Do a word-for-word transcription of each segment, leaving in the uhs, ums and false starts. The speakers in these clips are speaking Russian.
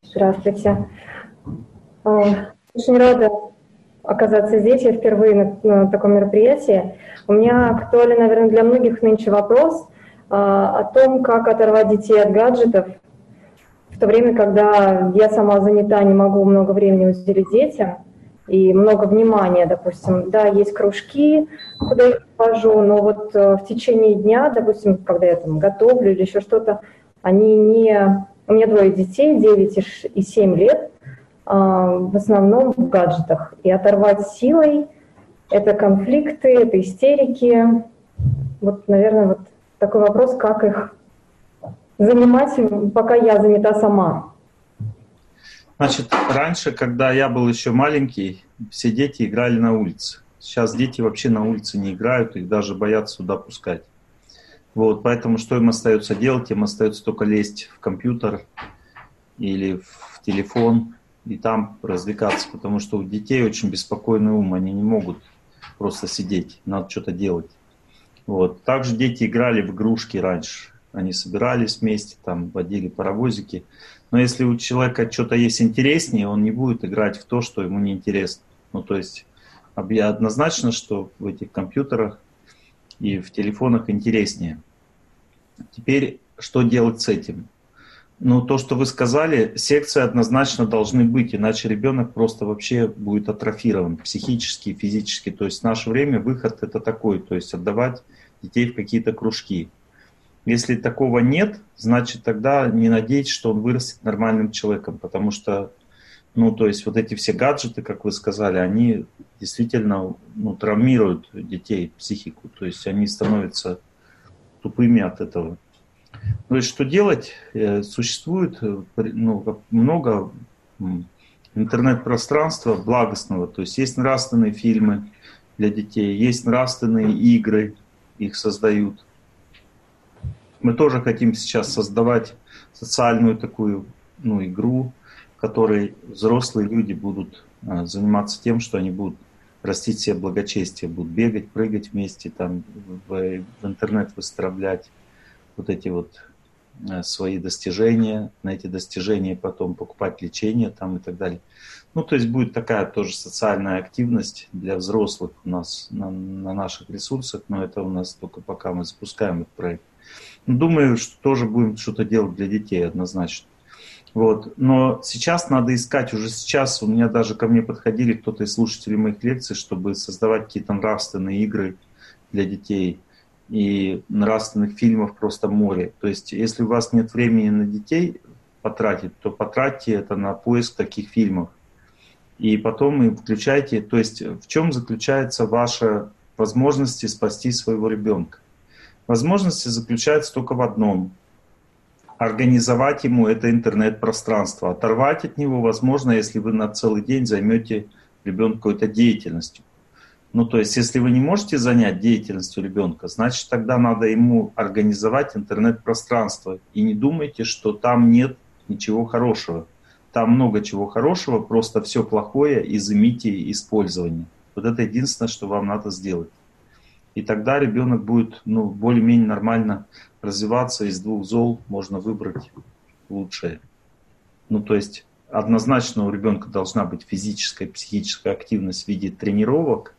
Здравствуйте. Очень рада оказаться здесь. Я впервые на, на таком мероприятии. У меня актуален, наверное, для многих нынче вопрос а, о том, как оторвать детей от гаджетов, в то время, когда я сама занята, не могу много времени уделить детям и много внимания, допустим. Да, есть кружки, куда я хожу, но вот в течение дня, допустим, когда я там готовлю или еще что-то, они не... У меня двое детей, девять и семь лет, в основном в гаджетах. И оторвать силой – это конфликты, это истерики. Вот, наверное, вот такой вопрос, как их занимать, пока я занята сама. Значит, раньше, когда я был еще маленький, все дети играли на улице. Сейчас дети вообще на улице не играют, их даже боятся сюда пускать. Вот, поэтому что им остается делать? Им остается только лезть в компьютер или в телефон и там развлекаться, потому что у детей очень беспокойный ум, они не могут просто сидеть, надо что-то делать. Вот. Также дети играли в игрушки раньше, они собирались вместе, там водили паровозики. Но если у человека что-то есть интереснее, он не будет играть в то, что ему не интересно. Ну, то есть однозначно, что в этих компьютерах и в телефонах интереснее. Теперь, что делать с этим? Ну, то, что вы сказали, секции однозначно должны быть, иначе ребенок просто вообще будет атрофирован психически, физически. То есть в наше время выход это такой, то есть отдавать детей в какие-то кружки. Если такого нет, значит тогда не надейтесь, что он вырастет нормальным человеком, потому что, ну, то есть вот эти все гаджеты, как вы сказали, они действительно, ну, травмируют детей, психику, то есть они становятся тупыми от этого. То есть что делать? Существует, ну, много интернет-пространства благостного, то есть есть нравственные фильмы для детей, есть нравственные игры, их создают. Мы тоже хотим сейчас создавать социальную такую, ну, игру, в которой взрослые люди будут а, заниматься тем, что они будут растить себе благочестие, будут бегать, прыгать вместе, там, в, в интернет выстраблять вот эти вот а, свои достижения, на эти достижения потом покупать лечение там, и так далее. Ну, то есть будет такая тоже социальная активность для взрослых у нас на, на наших ресурсах, но это у нас только пока мы запускаем этот проект. Думаю, что тоже будем что-то делать для детей однозначно. Вот. Но сейчас надо искать, уже сейчас у меня даже ко мне подходили кто-то из слушателей моих лекций, чтобы создавать какие-то нравственные игры для детей. И нравственных фильмов просто море. То есть если у вас нет времени на детей потратить, то потратьте это на поиск таких фильмов. И потом и включайте. То есть в чем заключается ваша возможность спасти своего ребенка? Возможности заключаются только в одном. Организовать ему это интернет-пространство. Оторвать от него возможно, если вы на целый день займете ребенка какой-то деятельностью. Ну, то есть, если вы не можете занять деятельностью ребенка, значит, тогда надо ему организовать интернет-пространство. И не думайте, что там нет ничего хорошего. Там много чего хорошего, просто все плохое изымите использование. Вот это единственное, что вам надо сделать. И тогда ребенок будет, ну, более-менее нормально развиваться. Из двух зол можно выбрать лучшее. Ну, то есть однозначно у ребенка должна быть физическая, психическая активность в виде тренировок.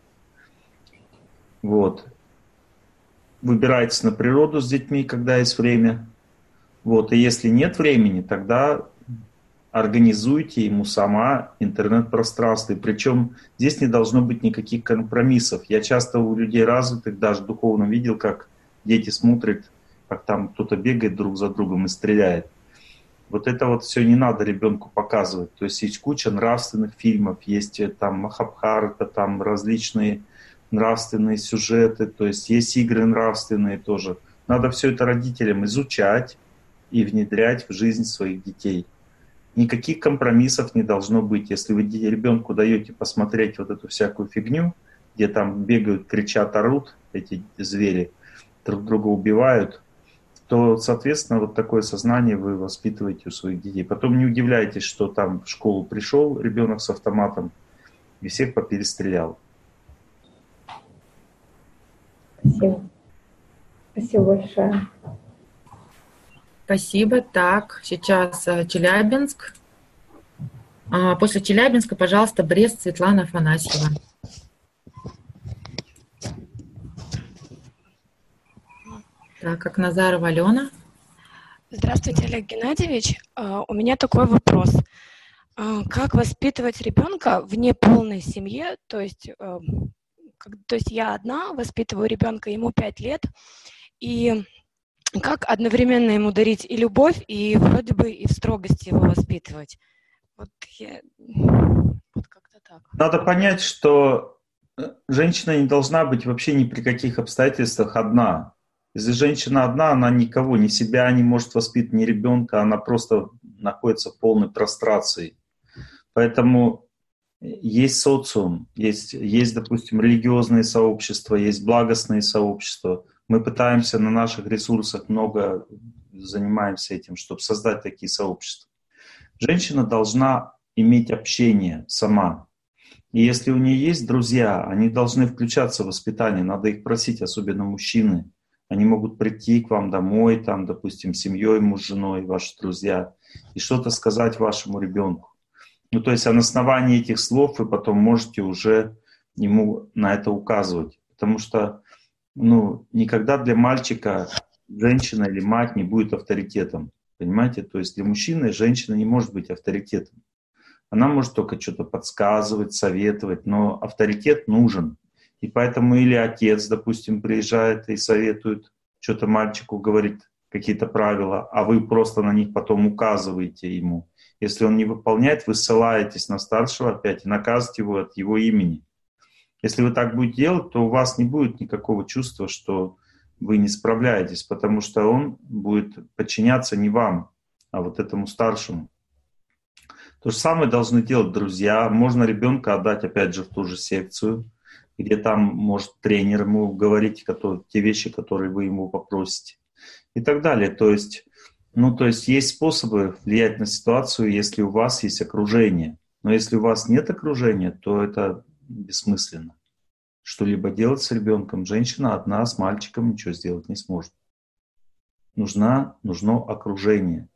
Вот. Выбирайтесь на природу с детьми, когда есть время. Вот. И если нет времени, тогда организуйте ему сама интернет-пространство. И причем здесь не должно быть никаких компромиссов. Я часто у людей развитых, даже духовно видел, как дети смотрят, как там кто-то бегает друг за другом и стреляет. Вот это вот все не надо ребенку показывать. То есть есть куча нравственных фильмов, есть там Махабхарата, там различные нравственные сюжеты, то есть есть игры нравственные тоже. Надо все это родителям изучать и внедрять в жизнь своих детей. Никаких компромиссов не должно быть. Если вы ребенку даете посмотреть вот эту всякую фигню, где там бегают, кричат, орут эти звери, друг друга убивают, то, соответственно, вот такое сознание вы воспитываете у своих детей. Потом не удивляйтесь, что там в школу пришел ребенок с автоматом и всех поперестрелял. Спасибо. Спасибо большое. Спасибо. Так, сейчас Челябинск. А после Челябинска, пожалуйста, Брест, Светлана Афанасьева. Так, Акназарова Алена. Здравствуйте, Олег Геннадьевич. У меня такой вопрос. Как воспитывать ребенка в неполной семье? То есть, как, то есть я одна воспитываю ребенка, ему пять лет, и как одновременно ему дарить и любовь, и вроде бы и в строгости его воспитывать? Вот, я... вот как-то так. Надо понять, что женщина не должна быть вообще ни при каких обстоятельствах одна. Если женщина одна, она никого, ни себя не может воспитывать, ни ребенка, она просто находится в полной прострации. Поэтому есть социум, есть, есть, допустим, религиозные сообщества, есть благостные сообщества. Мы пытаемся на наших ресурсах много занимаемся этим, чтобы создать такие сообщества. Женщина должна иметь общение сама. И если у нее есть друзья, они должны включаться в воспитание, надо их просить, особенно мужчины. Они могут прийти к вам домой, там, допустим, с семьей, муж, женой, ваши друзья, и что-то сказать вашему ребенку. Ну, то есть а на основании этих слов вы потом можете уже ему на это указывать. Потому что ну, никогда для мальчика женщина или мать не будет авторитетом. Понимаете? То есть для мужчины женщина не может быть авторитетом. Она может только что-то подсказывать, советовать, но авторитет нужен. И поэтому или отец, допустим, приезжает и советует, что-то мальчику говорит, какие-то правила, а вы просто на них потом указываете ему. Если он не выполняет, вы ссылаетесь на старшего опять и наказываете его от его имени. Если вы так будете делать, то у вас не будет никакого чувства, что вы не справляетесь, потому что он будет подчиняться не вам, а вот этому старшему. То же самое должны делать друзья. Можно ребенка отдать опять же в ту же секцию, где там может тренер ему говорить которые, те вещи, которые вы ему попросите. И так далее. То есть, ну, то есть есть способы влиять на ситуацию, если у вас есть окружение. Но если у вас нет окружения, то это бессмысленно. Что-либо делать с ребенком. Женщина одна с мальчиком ничего сделать не сможет. Нужна, нужно окружение.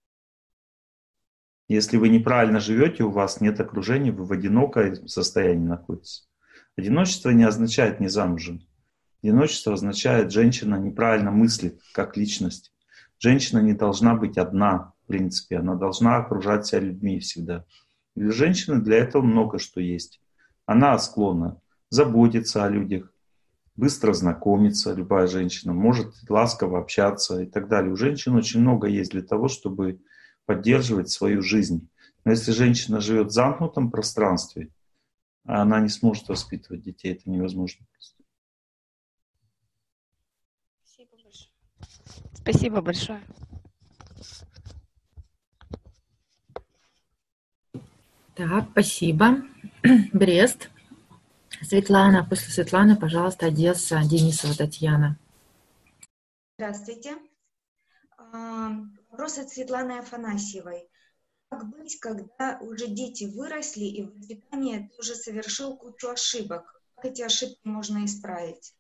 Если вы неправильно живете, у вас нет окружения, вы в одиноком состоянии находитесь. Одиночество не означает не замужем. Одиночество означает, женщина неправильно мыслит как личность. Женщина не должна быть одна, в принципе. Она должна окружать себя людьми всегда. И для женщины для этого много что есть. Она склонна заботиться о людях, быстро знакомиться, любая женщина, может ласково общаться и так далее. У женщин очень много есть для того, чтобы поддерживать свою жизнь. Но если женщина живет в замкнутом пространстве, она не сможет воспитывать детей, это невозможно просто. Спасибо большое. Спасибо большое. Так, спасибо. Брест. Светлана. После Светланы, пожалуйста, Одесса. Денисова Татьяна. Здравствуйте. Вопрос от Светланы Афанасьевой. Как быть, когда уже дети выросли и в воспитании тоже совершил кучу ошибок? Как эти ошибки можно исправить?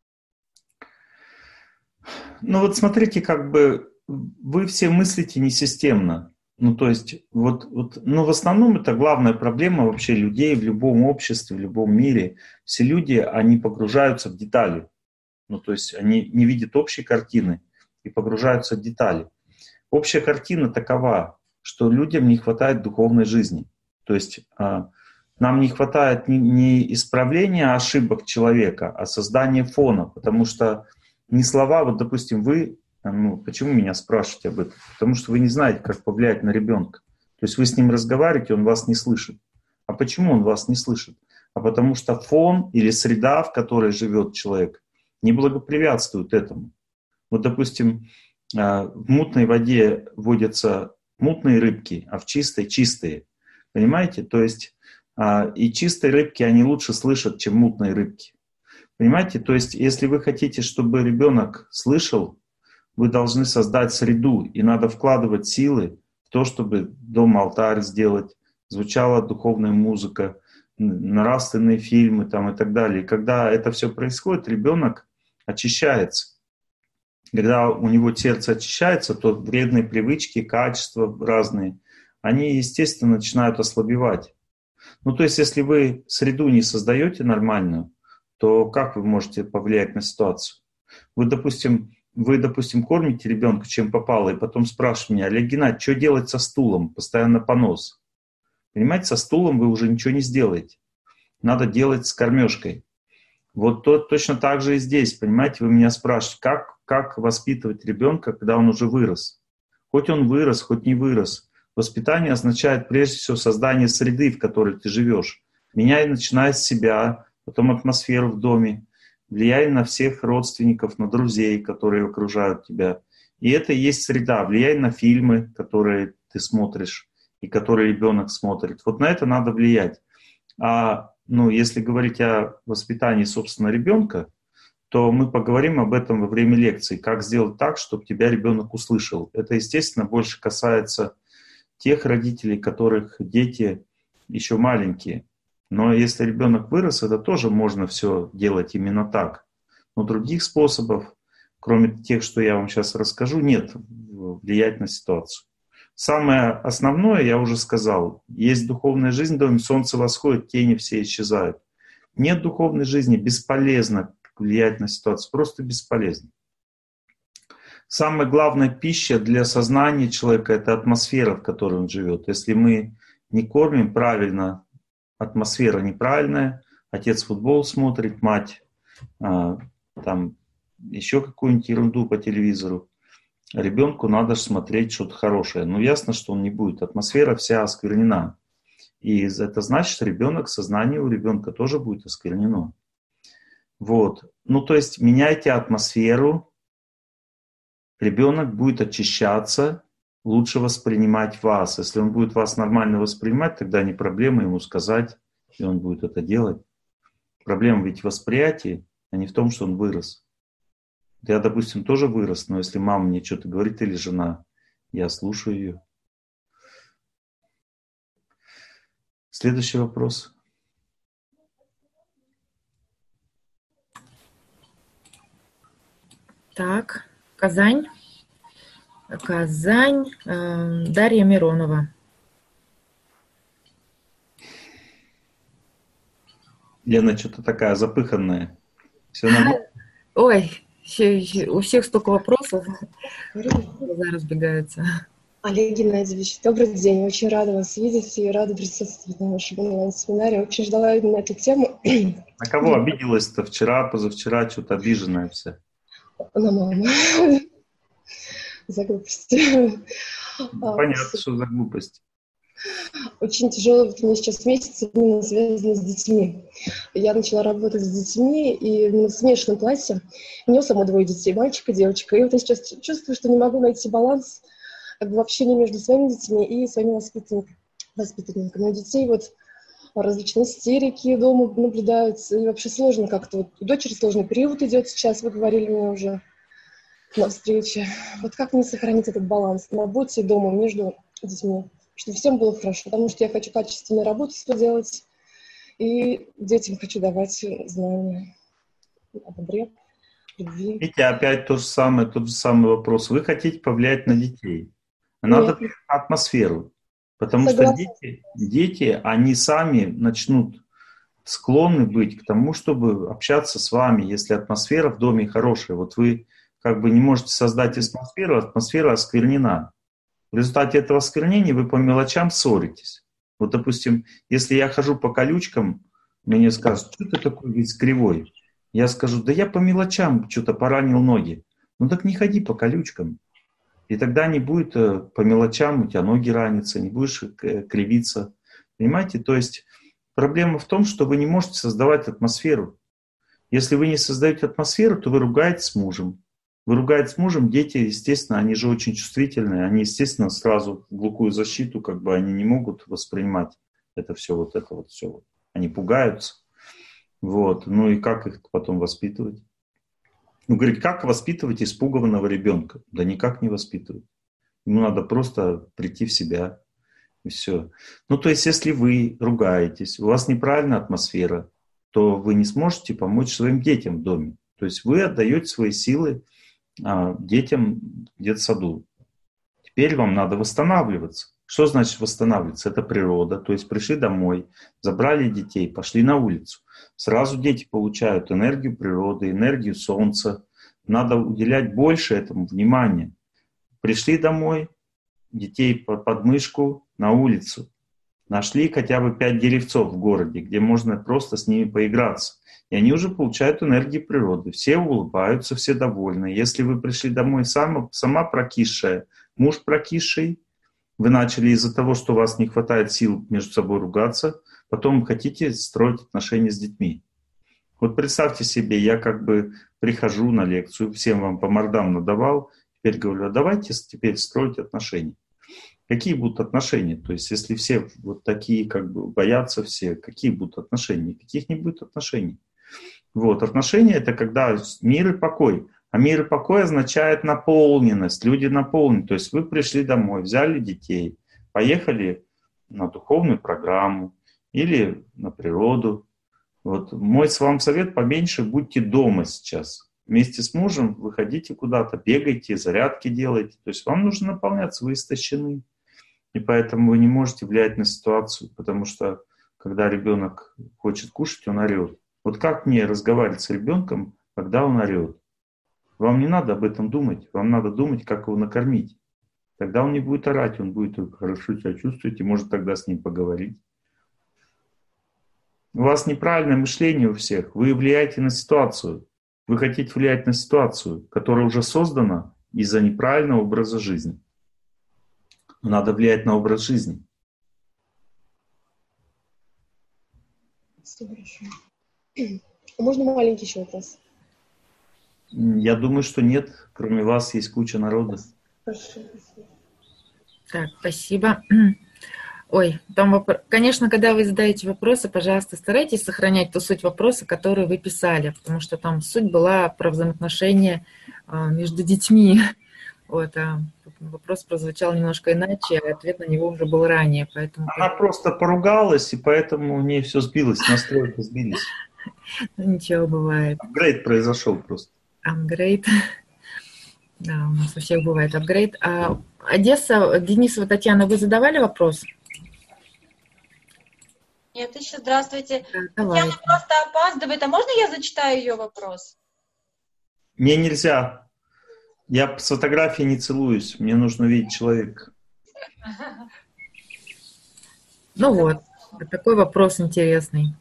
Ну вот смотрите, как бы вы все мыслите несистемно. Ну то есть, вот, вот, ну в основном это главная проблема вообще людей в любом обществе, в любом мире. Все люди, они погружаются в детали. Ну то есть они не видят общей картины и погружаются в детали. Общая картина такова, что людям не хватает духовной жизни. То есть а, нам не хватает не, не исправления ошибок человека, а создания фона. Потому что не слова, вот допустим, вы, ну, почему меня спрашиваете об этом? Потому что вы не знаете, как повлиять на ребенка. То есть вы с ним разговариваете, он вас не слышит. А почему он вас не слышит? А потому что фон или среда, в которой живет человек, не благоприятствует этому. Вот, допустим, в мутной воде водятся мутные рыбки, а в чистой — чистые. Понимаете? То есть и чистые рыбки, они лучше слышат, чем мутные рыбки. Понимаете? То есть если вы хотите, чтобы ребенок слышал, вы должны создать среду, и надо вкладывать силы в то, чтобы дом-алтарь сделать, звучала духовная музыка, нравственные фильмы там, и так далее. И когда это все происходит, ребенок очищается. Когда у него сердце очищается, то вредные привычки, качества разные, они, естественно, начинают ослабевать. Ну, то есть, если вы среду не создаете нормальную, то как вы можете повлиять на ситуацию? Вы, допустим, вы, допустим, кормите ребенка, чем попало, и потом спрашиваете меня: Олег Геннадьевич, что делать со стулом? Постоянно понос. Понимаете, со стулом вы уже ничего не сделаете. Надо делать с кормежкой. Вот то, точно так же и здесь, понимаете, вы меня спрашиваете, как, как воспитывать ребенка, когда он уже вырос. Хоть он вырос, хоть не вырос. Воспитание означает прежде всего создание среды, в которой ты живешь. Меняй, начиная с себя, потом атмосферу в доме, влияй на всех родственников, на друзей, которые окружают тебя. И это и есть среда. Влияй на фильмы, которые ты смотришь и которые ребенок смотрит. Вот на это надо влиять. А ну, если говорить о воспитании, собственно, ребенка, то мы поговорим об этом во время лекции. Как сделать так, чтобы тебя ребенок услышал. Это, естественно, больше касается тех родителей, которых дети еще маленькие. Но если ребенок вырос, это тоже можно все делать именно так. Но других способов, кроме тех, что я вам сейчас расскажу, нет влиять на ситуацию. Самое основное, я уже сказал, есть духовная жизнь в доме, солнце восходит, тени все исчезают. Нет духовной жизни, бесполезно влиять на ситуацию, просто бесполезно. Самая главная пища для сознания человека — это атмосфера, в которой он живет. Если мы не кормим правильно, атмосфера неправильная, отец футбол смотрит, мать а, там еще какую-нибудь ерунду по телевизору, ребенку надо смотреть что-то хорошее. Ну, ясно, что он не будет. Атмосфера вся осквернена. И это значит, что ребенок, сознание у ребенка тоже будет осквернено. Вот. Ну, то есть меняйте атмосферу, ребенок будет очищаться, лучше воспринимать вас. Если он будет вас нормально воспринимать, тогда не проблема ему сказать, и он будет это делать. Проблема ведь в восприятии, а не в том, что он вырос. Я, допустим, тоже вырос, но если мама мне что-то говорит или жена, я слушаю ее. Следующий вопрос. Так, Казань. Казань. Э, Дарья Миронова. Лена что-то такая запыханная. Все нормально? Ой, еще, еще, у всех столько вопросов. Глаза разбегаются. Олег Геннадьевич, добрый день. Очень рада вас видеть и рада присутствовать на вашем онлайн-семинаре. Очень ждала именно эту тему. На кого обиделась-то вчера, позавчера, что-то обиженная вся? На маму. За глупость. Понятно, что за глупость. Очень тяжелый вот у меня сейчас месяц, именно связанный с детьми. Я начала работать с детьми, и именно в смешанном классе. У меня самой двое детей, мальчик и девочка. И вот я сейчас чувствую, что не могу найти баланс как бы в общении между своими детьми и своими воспитанниками. воспитанниками. У детей вот различные истерики дома наблюдаются, и вообще сложно как-то. Вот у дочери сложный период идет сейчас, вы говорили мне уже на встрече. Вот как мне сохранить этот баланс на работе и дома между детьми, чтобы всем было хорошо, потому что я хочу качественную работу свою делать, и детям хочу давать знания о добре, любви. Видите, опять то же самое, тот же самый вопрос. Вы хотите повлиять на детей. Надо влиять на атмосферу. Потому Согласна. что дети, дети, они сами начнут склонны быть к тому, чтобы общаться с вами, если атмосфера в доме хорошая. Вот вы как бы не можете создать атмосферу, атмосфера осквернена. В результате этого осквернения вы по мелочам ссоритесь. Вот, допустим, если я хожу по колючкам, мне скажут, что ты такой весь кривой? Я скажу, да я по мелочам что-то поранил ноги. Ну так не ходи по колючкам. И тогда не будет по мелочам, у тебя ноги ранятся, не будешь кривиться. Понимаете? То есть проблема в том, что вы не можете создавать атмосферу. Если вы не создаете атмосферу, то вы ругаетесь с мужем. Вы ругаетесь с мужем, дети, естественно, они же очень чувствительные, они, естественно, сразу в глухую защиту, как бы они не могут воспринимать это все, вот это вот все. Они пугаются. Вот. Ну и как их потом воспитывать? Ну, говорит, как воспитывать испуганного ребенка? Да никак не воспитывать. Ему надо просто прийти в себя, и все. Ну, то есть, если вы ругаетесь, у вас неправильная атмосфера, то вы не сможете помочь своим детям в доме. То есть, вы отдаете свои силы а, детям в детсаду. Теперь вам надо восстанавливаться. Что значит восстанавливаться? Это природа. То есть пришли домой, забрали детей, пошли на улицу. Сразу дети получают энергию природы, энергию солнца. Надо уделять больше этому внимания. Пришли домой, детей под мышку на улицу. Нашли хотя бы пять деревцов в городе, где можно просто с ними поиграться. И они уже получают энергию природы. Все улыбаются, все довольны. Если вы пришли домой сама, сама прокисшая, муж прокисший, вы начали из-за того, что у вас не хватает сил между собой ругаться, потом хотите строить отношения с детьми. Вот представьте себе, я как бы прихожу на лекцию, всем вам по мордам надавал, теперь говорю, а давайте теперь строить отношения. Какие будут отношения? То есть если все вот такие как бы боятся все, какие будут отношения? Никаких не будет отношений. Вот, отношения — это когда мир и покой. А мир и покой означает наполненность, люди наполнены. То есть вы пришли домой, взяли детей, поехали на духовную программу или на природу. Вот мой с вам совет: поменьше будьте дома сейчас. Вместе с мужем выходите куда-то, бегайте, зарядки делайте. То есть вам нужно наполняться, вы истощены. И поэтому вы не можете влиять на ситуацию, потому что когда ребенок хочет кушать, он орет. Вот как мне разговаривать с ребенком, когда он орет? Вам не надо об этом думать, вам надо думать, как его накормить. Тогда он не будет орать, он будет хорошо себя чувствовать, и может тогда с ним поговорить. У вас неправильное мышление у всех, вы влияете на ситуацию. Вы хотите влиять на ситуацию, которая уже создана из-за неправильного образа жизни. Надо влиять на образ жизни. Спасибо большое. Можно маленький еще вопрос? Я думаю, что нет. Кроме вас есть куча народа. Хорошо. Так, спасибо. Ой, там вопрос. Конечно, когда вы задаете вопросы, пожалуйста, старайтесь сохранять ту суть вопроса, который вы писали, потому что там суть была про взаимоотношения между детьми. Вот, а вопрос прозвучал немножко иначе, а ответ на него уже был ранее, поэтому... Она просто поругалась, и поэтому у нее все сбилось, настройки сбились. Ничего, бывает. Апгрейд произошел просто. Апгрейд. Да, у нас у всех бывает апгрейд. А Одесса, Денисова Татьяна, вы задавали вопрос? Нет, еще здравствуйте. Да, Татьяна просто опаздывает. А можно я зачитаю ее вопрос? Мне нельзя. Я с фотографией не целуюсь. Мне нужно видеть человека. Ну вот, такой вопрос интересный.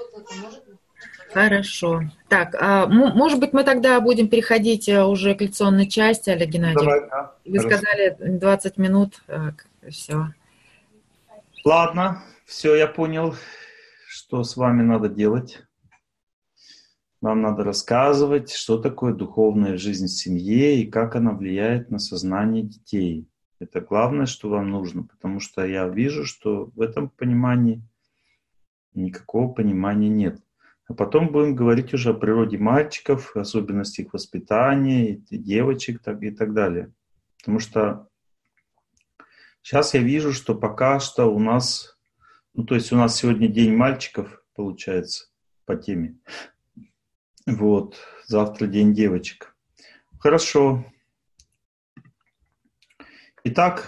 Хорошо. Так, а, может быть, мы тогда будем переходить уже к лекционной части, Олег Геннадьевич? Давай, да. Вы Хорошо. сказали двадцать минут. Все. Ладно, все, я понял, что с вами надо делать. Вам надо рассказывать, что такое духовная жизнь в семье и как она влияет на сознание детей. Это главное, что вам нужно, потому что я вижу, что в этом понимании никакого понимания нет. А потом будем говорить уже о природе мальчиков, особенности их воспитания, и девочек так, и так далее. Потому что сейчас я вижу, что пока что у нас, ну то есть у нас сегодня день мальчиков, получается, по теме. Вот, завтра день девочек. Хорошо. Итак,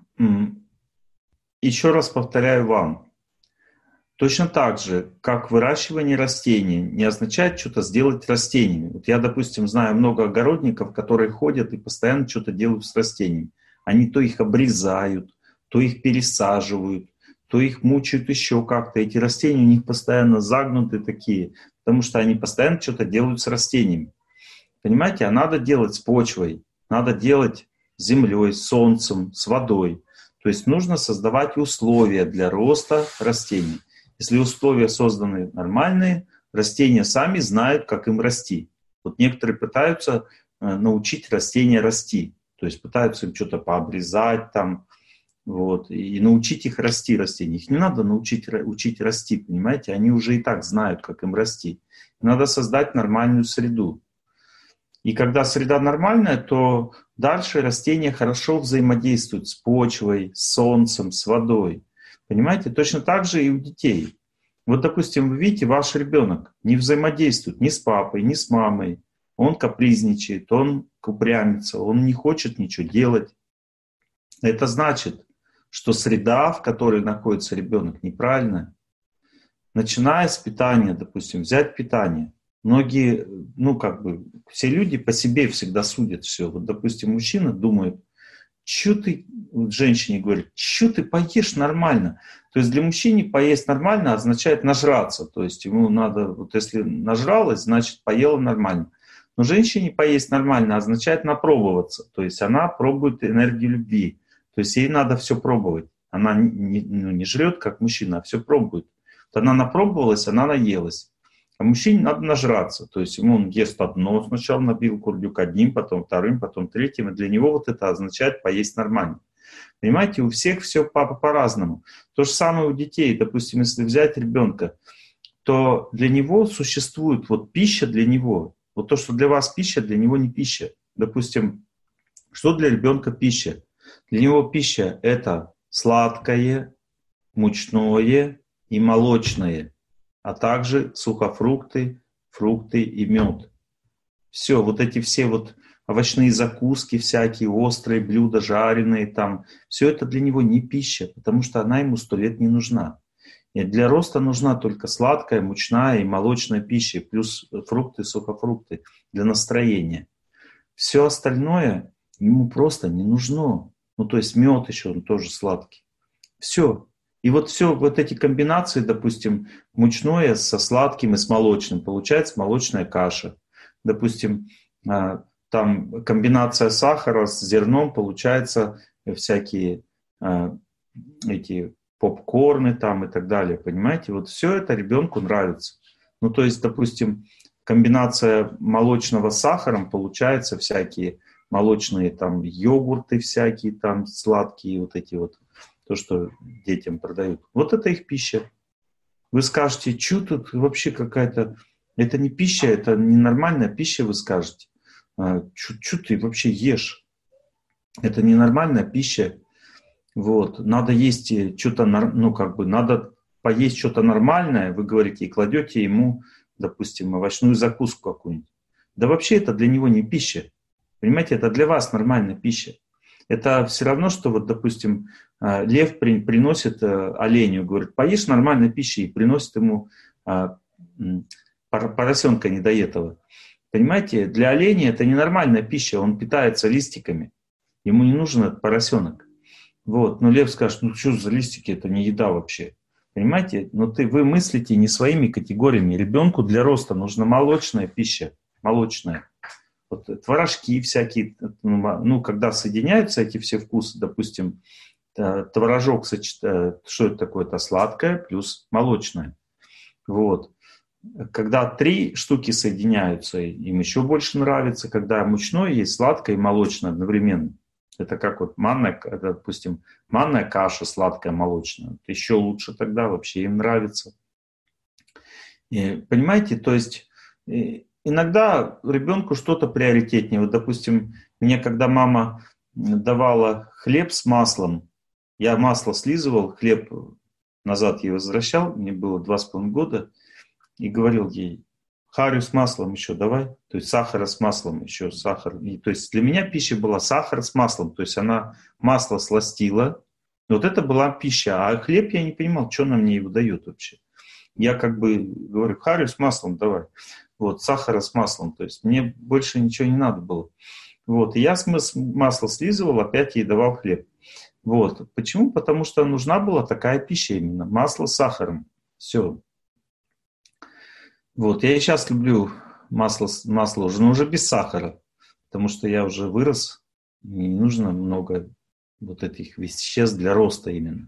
еще раз повторяю вам. Точно так же, как выращивание растений не означает что-то сделать растениями. Вот я, допустим, знаю много огородников, которые ходят и постоянно что-то делают с растениями. Они то их обрезают, то их пересаживают, то их мучают еще как-то. Эти растения у них постоянно загнуты такие, потому что они постоянно что-то делают с растениями. Понимаете, а надо делать с почвой, надо делать с землей, с солнцем, с водой. То есть нужно создавать условия для роста растений. Если условия созданы нормальные, растения сами знают, как им расти. Вот некоторые пытаются научить растения расти. То есть пытаются им что-то пообрезать там, вот, и научить их расти, растения. Их не надо научить учить расти, понимаете? Они уже и так знают, как им расти. Надо создать нормальную среду. И когда среда нормальная, то дальше растения хорошо взаимодействуют с почвой, с солнцем, с водой. Понимаете? Точно так же и у детей. Вот, допустим, вы видите, ваш ребенок не взаимодействует ни с папой, ни с мамой. Он капризничает, он упрямится, он не хочет ничего делать. Это значит, что среда, в которой находится ребенок, неправильная. Начиная с питания, допустим, взять питание. Многие, ну как бы, все люди по себе всегда судят все. Вот, допустим, мужчина думает, что ты, вот женщине говорит, что ты поешь нормально. То есть для мужчины поесть нормально означает нажраться. То есть ему надо, вот если нажралась, значит поела нормально. Но женщине поесть нормально означает напробоваться. То есть она пробует энергию любви. То есть ей надо все пробовать. Она не, ну, не жрет, как мужчина, а все пробует. Вот она напробовалась, она наелась. А мужчине надо нажраться. То есть ему он ест одно, сначала набил курдюк одним, потом вторым, потом третьим. И для него вот это означает поесть нормально. Понимаете, у всех все по- по-разному. То же самое у детей. Допустим, если взять ребенка, то для него существует вот пища для него. Вот то, что для вас пища, для него не пища. Допустим, что для ребенка пища? Для него пища – это сладкое, мучное и молочное, а также сухофрукты, фрукты и мед. Все, вот эти все вот овощные закуски всякие, острые блюда, жареные там, все это для него не пища, потому что она ему сто лет не нужна. И для роста нужна только сладкая, мучная и молочная пища, плюс фрукты, сухофрукты для настроения. Все остальное ему просто не нужно. Ну, то есть мед еще, он тоже сладкий. Все. И вот все, вот эти комбинации, допустим, мучное со сладким и с молочным, получается молочная каша. Допустим, там комбинация сахара с зерном, получается всякие эти попкорны там и так далее, понимаете? Вот все это ребенку нравится. Ну, то есть, допустим, комбинация молочного с сахаром, получается всякие молочные там йогурты всякие там сладкие, вот эти вот, то, что детям продают. Вот это их пища. Вы скажете, что тут вообще какая-то... Это не пища, это ненормальная пища, вы скажете. Что ты вообще ешь? Это ненормальная пища. Вот. Надо есть что-то, ну как бы, надо поесть что-то нормальное, вы говорите, и кладете ему, допустим, овощную закуску какую-нибудь. Да вообще это для него не пища. Понимаете, это для вас нормальная пища. Это все равно, что вот, допустим, лев при, приносит оленю, говорит, поешь нормальной пищей, и приносит ему поросенка недоедого. Понимаете, для оленя это ненормальная пища, он питается листиками. Ему не нужен этот поросенок. Вот. Но лев скажет, ну что за листики, это не еда вообще. Понимаете, но ты, вы мыслите не своими категориями. Ребенку для роста нужна молочная пища, молочная. Вот, творожки всякие, ну, когда соединяются эти все вкусы, допустим, творожок, что это такое? Это сладкое плюс молочное. Вот. Когда три штуки соединяются, им еще больше нравится, когда мучное есть, сладкое и молочное одновременно. Это как вот манная, допустим, манная каша сладкая, молочная. Это еще лучше тогда, вообще им нравится. И, понимаете, то есть иногда ребенку что-то приоритетнее. Вот, допустим, мне когда мама давала хлеб с маслом, я масло слизывал, хлеб назад ей возвращал, мне было два с половиной года, и говорил ей, харю с маслом еще давай, то есть сахара с маслом еще, сахар. И, то есть для меня пища была сахар с маслом, то есть она масло сластила, вот это была пища, а хлеб я не понимал, что она мне его дает вообще. Я как бы говорю, харю с маслом давай, вот, сахара с маслом, то есть мне больше ничего не надо было. Вот, и я масло слизывал, опять ей давал хлеб. Вот, почему? Потому что нужна была такая пища именно, масло с сахаром, все. Вот, я и сейчас люблю масло, масло уже, но уже без сахара, потому что я уже вырос, мне не нужно много вот этих веществ для роста именно.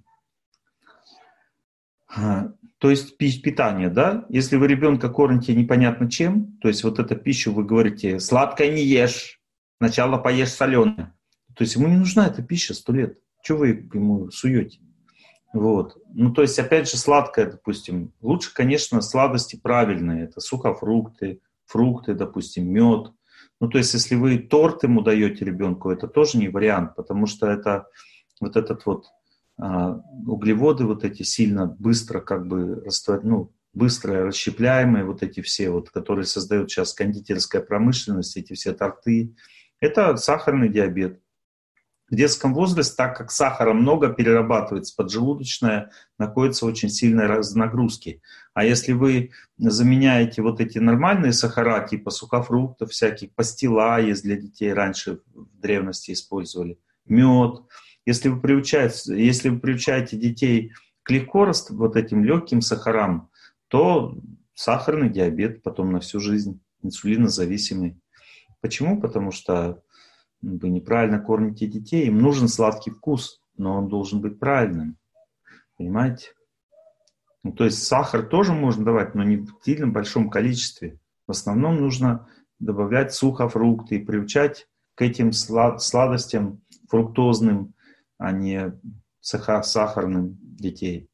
То есть питание, да? Если вы ребенка кормите непонятно чем, то есть вот эту пищу вы говорите, сладкое не ешь, сначала поешь соленое. То есть ему не нужна эта пища сто лет. Что вы ему суете? Вот. Ну, то есть, опять же, сладкое, допустим. Лучше, конечно, сладости правильные. Это сухофрукты, фрукты, допустим, мед. Ну, то есть, если вы торт ему даете ребенку, это тоже не вариант, потому что это вот этот вот а, углеводы вот эти сильно быстро как бы раствор... ну, быстро расщепляемые, вот эти все, вот, которые создают сейчас кондитерская промышленность, эти все торты. Это сахарный диабет. В детском возрасте, так как сахара много перерабатывается, поджелудочная находится в очень сильной нагрузке. А если вы заменяете вот эти нормальные сахара, типа сухофруктов всяких, пастила есть для детей, раньше в древности использовали, мед. Если вы приучаете, если вы приучаете детей к легко вот этим легким сахарам, то сахарный диабет потом на всю жизнь, инсулинозависимый. Почему? Потому что вы неправильно кормите детей, им нужен сладкий вкус, но он должен быть правильным. Понимаете? Ну, то есть сахар тоже можно давать, но не в сильно большом количестве. В основном нужно добавлять сухофрукты и приучать к этим сладостям фруктозным, а не сахарным детей.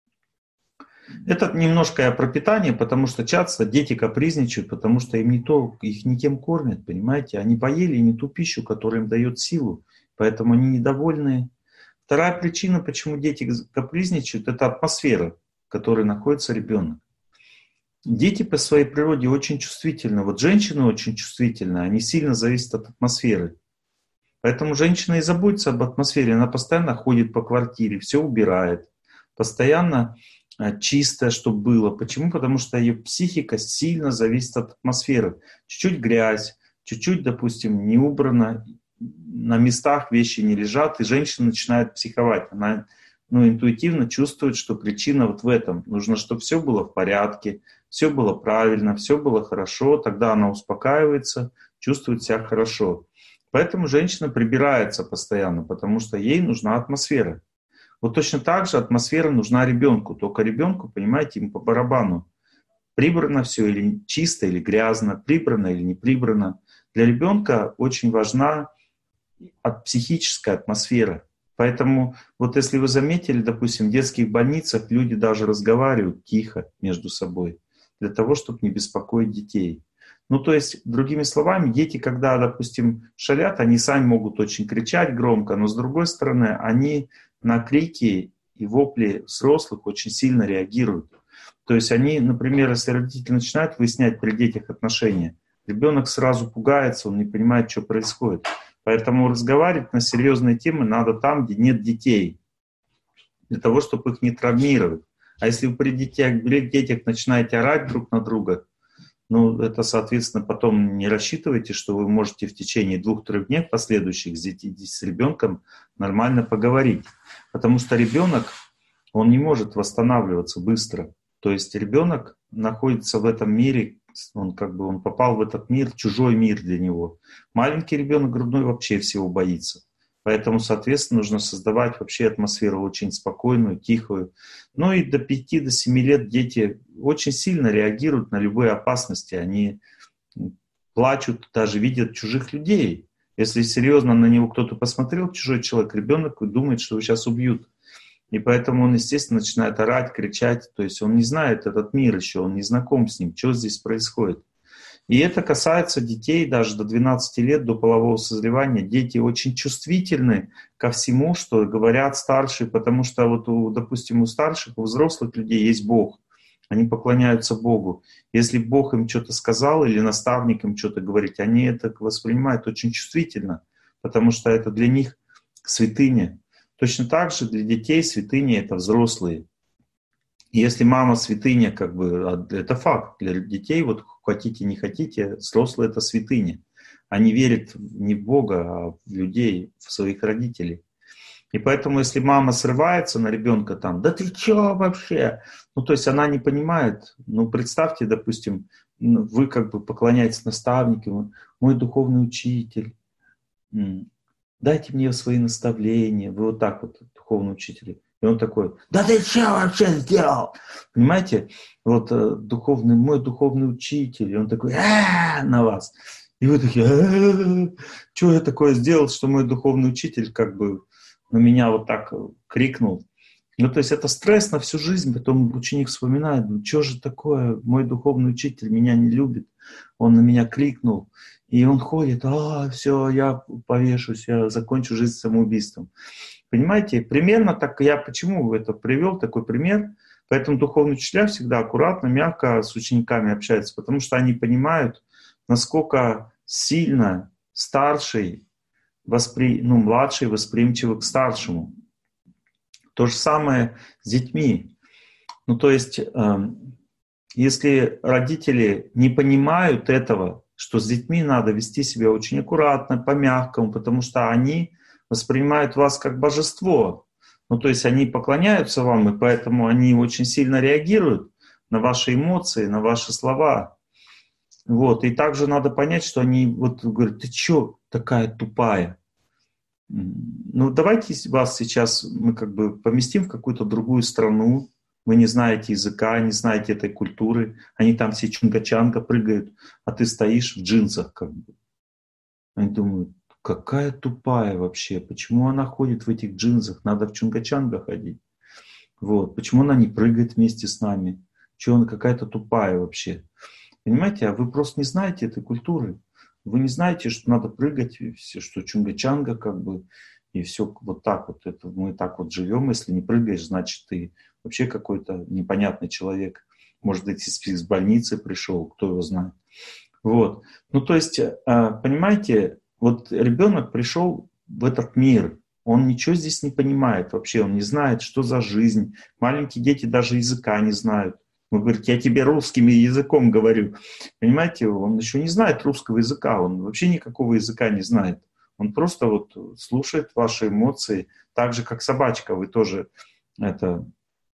Это немножко я про питание, потому что часто дети капризничают, потому что им не то, их не тем кормят, понимаете? Они поели не ту пищу, которая им дает силу, поэтому они недовольны. Вторая причина, почему дети капризничают, это атмосфера, в которой находится ребенок. Дети по своей природе очень чувствительны. Вот женщины очень чувствительны, они сильно зависят от атмосферы. Поэтому женщина и заботится об атмосфере, она постоянно ходит по квартире, все убирает, постоянно чисто, чтобы было. Почему? Потому что ее психика сильно зависит от атмосферы. Чуть-чуть грязь, чуть-чуть, допустим, не убрано, на местах вещи не лежат, и женщина начинает психовать. Она ну, интуитивно чувствует, что причина вот в этом. Нужно, чтобы все было в порядке, все было правильно, все было хорошо, тогда она успокаивается, чувствует себя хорошо. Поэтому женщина прибирается постоянно, потому что ей нужна атмосфера. Вот точно так же атмосфера нужна ребенку. Только ребенку, понимаете, ему по барабану. Прибрано все или чисто, или грязно, прибрано или не прибрано. Для ребенка очень важна психическая атмосфера. Поэтому вот если вы заметили, допустим, в детских больницах люди даже разговаривают тихо между собой, для того, чтобы не беспокоить детей. Ну, то есть, другими словами, дети, когда, допустим, шалят, они сами могут очень кричать громко, но с другой стороны, они на крики и вопли взрослых очень сильно реагируют. То есть они, например, если родители начинают выяснять при детях отношения, ребенок сразу пугается, он не понимает, что происходит. Поэтому разговаривать на серьезные темы надо там, где нет детей, для того, чтобы их не травмировать. А если вы при детях, при детях начинаете орать друг на друга, ну, это, соответственно, потом не рассчитывайте, что вы можете в течение двух-трех дней последующих с, с ребенком нормально поговорить. Потому что ребенок, он не может восстанавливаться быстро. То есть ребенок находится в этом мире, он как бы он попал в этот мир, чужой мир для него. Маленький ребенок грудной вообще всего боится. Поэтому, соответственно, нужно создавать вообще атмосферу очень спокойную, тихую. Ну и до пяти, до семи лет дети очень сильно реагируют на любые опасности. Они плачут, даже видят чужих людей. Если серьезно на него кто-то посмотрел, чужой человек, ребенок думает, что его сейчас убьют. И поэтому он, естественно, начинает орать, кричать. То есть он не знает этот мир еще, он не знаком с ним, что здесь происходит. И это касается детей даже до двенадцати лет, до полового созревания. Дети очень чувствительны ко всему, что говорят старшие, потому что, вот, у, допустим, у старших, у взрослых людей есть Бог. Они поклоняются Богу. Если Бог им что-то сказал или наставник им что-то говорит, они это воспринимают очень чувствительно, потому что это для них святыня. Точно так же для детей святыня — это взрослые. Если мама святыня, как бы, это факт. Для детей, вот хотите, не хотите, взрослые — это святыня. Они верят не в Бога, а в людей, в своих родителей. И поэтому, если мама срывается на ребенка там, да ты чё вообще? Ну, то есть она не понимает. Ну, представьте, допустим, вы как бы поклоняетесь наставнику, мой духовный учитель, дайте мне свои наставления. Вы вот так вот, духовный учитель. И он такой, да ты что вообще сделал? Понимаете, вот духовный, мой духовный учитель, и он такой, а на вас. И вы такие, что я такое сделал, что мой духовный учитель как бы на меня вот так крикнул. Ну, то есть это стресс на всю жизнь, потом ученик вспоминает, ну, что же такое, мой духовный учитель меня не любит, он на меня крикнул, и он ходит, а, все, я повешусь, я закончу жизнь самоубийством. Понимаете, примерно так, я почему это привел, такой пример, поэтому духовные учителя всегда аккуратно, мягко с учениками общаются, потому что они понимают, насколько сильно старший воспри... ну, младший восприимчивый к старшему. То же самое с детьми. Ну, то есть, э, если родители не понимают этого, что с детьми надо вести себя очень аккуратно, по-мягкому, потому что они воспринимают вас как божество. Ну, то есть они поклоняются вам, и поэтому они очень сильно реагируют на ваши эмоции, на ваши слова. Вот. И также надо понять, что они вот говорят: ты чё такая тупая? Ну, давайте вас сейчас мы как бы поместим в какую-то другую страну. Вы не знаете языка, не знаете этой культуры. Они там все чунга-чанга прыгают, а ты стоишь в джинсах как бы. Они думают: какая тупая вообще, почему она ходит в этих джинсах, надо в чунга-чанга ходить. Вот. Почему она не прыгает вместе с нами? Чего она какая-то тупая вообще? Понимаете, а вы просто не знаете этой культуры. Вы не знаете, что надо прыгать, что чунга-чанга как бы, и все вот так вот. Это мы так вот живем. Если не прыгаешь, значит, ты вообще какой-то непонятный человек. Может быть, из больницы пришел, кто его знает. Вот. Ну, то есть, понимаете, вот ребенок пришел в этот мир, он ничего здесь не понимает вообще, он не знает, что за жизнь. Маленькие дети даже языка не знают. Вы говорите: я тебе русским языком говорю. Понимаете, он еще не знает русского языка, он вообще никакого языка не знает. Он просто вот слушает ваши эмоции, так же, как собачка. Вы тоже, это,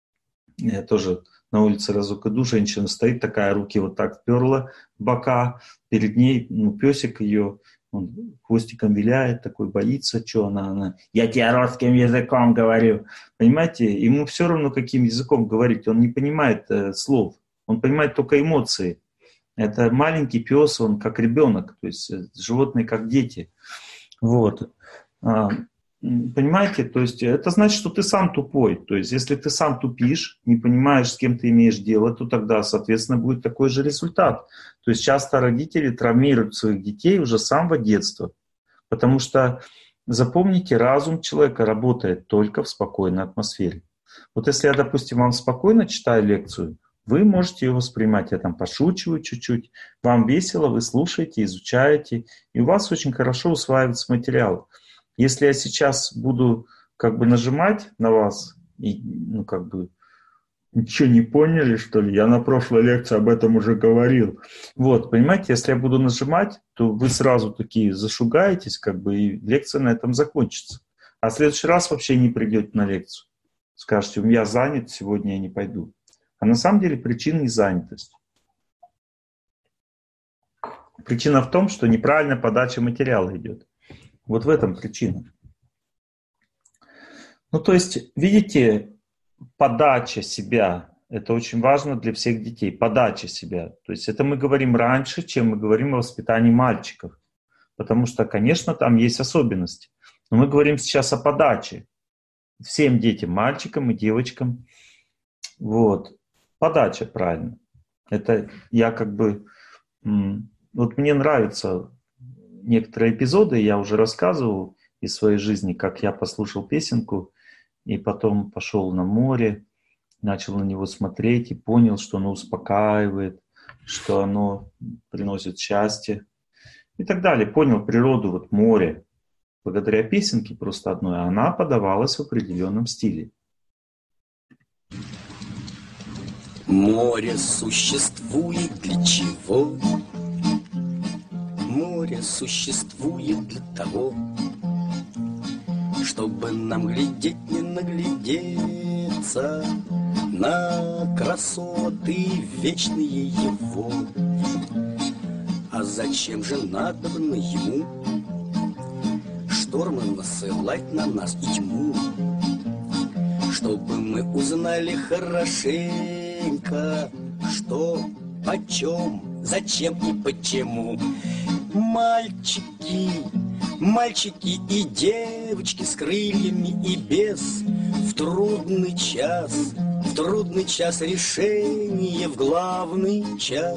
я тоже на улице разок иду, женщина стоит такая, руки вот так вперла в бока, перед ней ну, песик ее, он хвостиком виляет, такой боится, что она, она, я тебе русским языком говорю. Понимаете, ему все равно, каким языком говорить, он не понимает э, слов, он понимает только эмоции. Это маленький пес, он как ребенок, то есть э, животные как дети. Вот. А, понимаете, то есть это значит, что ты сам тупой. То есть если ты сам тупишь, не понимаешь, с кем ты имеешь дело, то тогда, соответственно, будет такой же результат. То есть часто родители травмируют своих детей уже с самого детства. Потому что, запомните, разум человека работает только в спокойной атмосфере. Вот если я, допустим, вам спокойно читаю лекцию, вы можете ее воспринимать, я там пошучиваю чуть-чуть, вам весело, вы слушаете, изучаете, и у вас очень хорошо усваивается материал. Если я сейчас буду как бы нажимать на вас, и, ну как бы, ничего не поняли, что ли? Я на прошлой лекции об этом уже говорил. Вот, понимаете, если я буду нажимать, то вы сразу такие зашугаетесь, как бы, и лекция на этом закончится. А в следующий раз вообще не придете на лекцию. Скажете: я занят, сегодня я не пойду. А на самом деле причина не занятость. Причина в том, что неправильная подача материала идет. Вот в этом причина. Ну, то есть, видите, подача себя – это очень важно для всех детей. Подача себя. То есть это мы говорим раньше, чем мы говорим о воспитании мальчиков. Потому что, конечно, там есть особенности. Но мы говорим сейчас о подаче. Всем детям, мальчикам и девочкам. Вот. Подача, правильно. Это я как бы... Вот мне нравятся некоторые эпизоды, я уже рассказывал из своей жизни, как я послушал песенку и потом пошел на море, начал на него смотреть и понял, что оно успокаивает, что оно приносит счастье и так далее. Понял природу вот моря. Благодаря песенке просто одной, она подавалась в определенном стиле. Море существует для чего? Море существует для того, чтобы нам глядеть, не наглядеться на красоты вечные его. А зачем же надобно ему штормы насылать на нас и тьму? Чтобы мы узнали хорошенько, что, почем, зачем и почему. Мальчики, мальчики и девочки с крыльями и без, в трудный час, в трудный час решение, в главный час.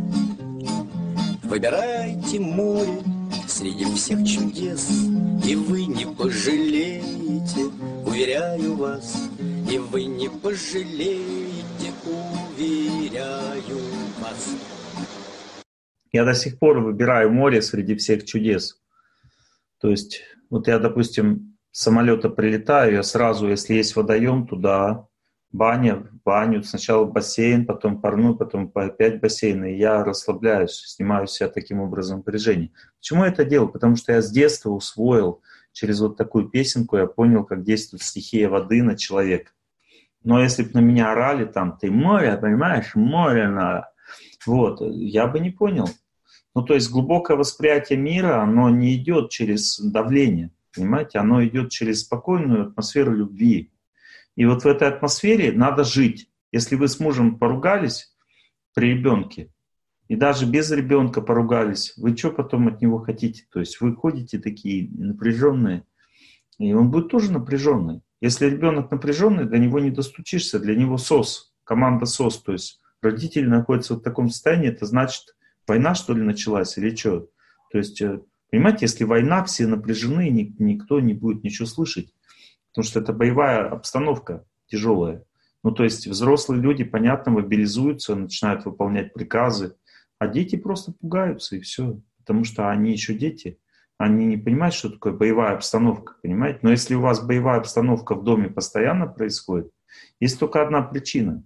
Выбирайте море среди всех чудес, и вы не пожалеете, уверяю вас, и вы не пожалеете, уверяю вас. Я до сих пор выбираю море среди всех чудес. То есть Вот я, допустим, с самолета прилетаю, я сразу, если есть водоем, туда, баня, в баню, сначала бассейн, потом парную, потом опять бассейн, и я расслабляюсь, снимаю с себя таким образом напряжение. Почему я это делаю? Потому что я с детства усвоил, через вот такую песенку я понял, как действует стихия воды на человека. Но если бы на меня орали там, ты море, понимаешь, море надо, вот, я бы не понял. Ну, то есть глубокое восприятие мира, оно не идет через давление, понимаете, оно идет через спокойную атмосферу любви. И вот в этой атмосфере надо жить. Если вы с мужем поругались при ребенке, и даже без ребенка поругались, вы что потом от него хотите? То есть вы ходите такие напряженные, и он будет тоже напряженный. Если ребенок напряженный, до него не достучишься, для него СОС, команда СОС, то есть родители находятся в таком состоянии, это значит, война что ли началась или что? То есть, понимаете, если война, все напряжены, никто не будет ничего слышать, потому что это боевая обстановка тяжелая. Ну, то есть взрослые люди, понятно, мобилизуются, начинают выполнять приказы, а дети просто пугаются и все, потому что они еще дети. Они не понимают, что такое боевая обстановка, понимаете? Но если у вас боевая обстановка в доме постоянно происходит, есть только одна причина.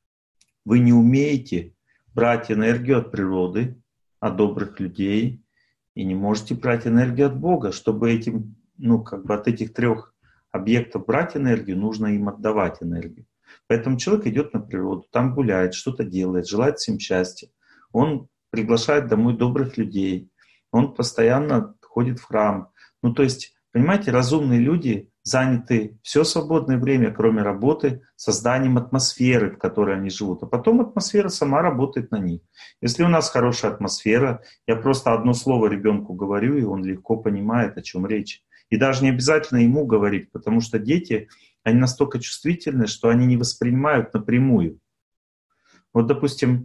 Вы не умеете брать энергию от природы, от добрых людей, и не можете брать энергию от Бога. Чтобы этим, ну, как бы от этих трех объектов брать энергию, нужно им отдавать энергию. Поэтому человек идет на природу, там гуляет, что-то делает, желает всем счастья. Он приглашает домой добрых людей, он постоянно ходит в храм. Ну, то есть, понимаете, разумные люди заняты все свободное время, кроме работы, созданием атмосферы, в которой они живут. А потом атмосфера сама работает на них. Если у нас хорошая атмосфера, я просто одно слово ребенку говорю, и он легко понимает, о чем речь. И даже не обязательно ему говорить, потому что дети, они настолько чувствительны, что они не воспринимают напрямую. Вот, допустим,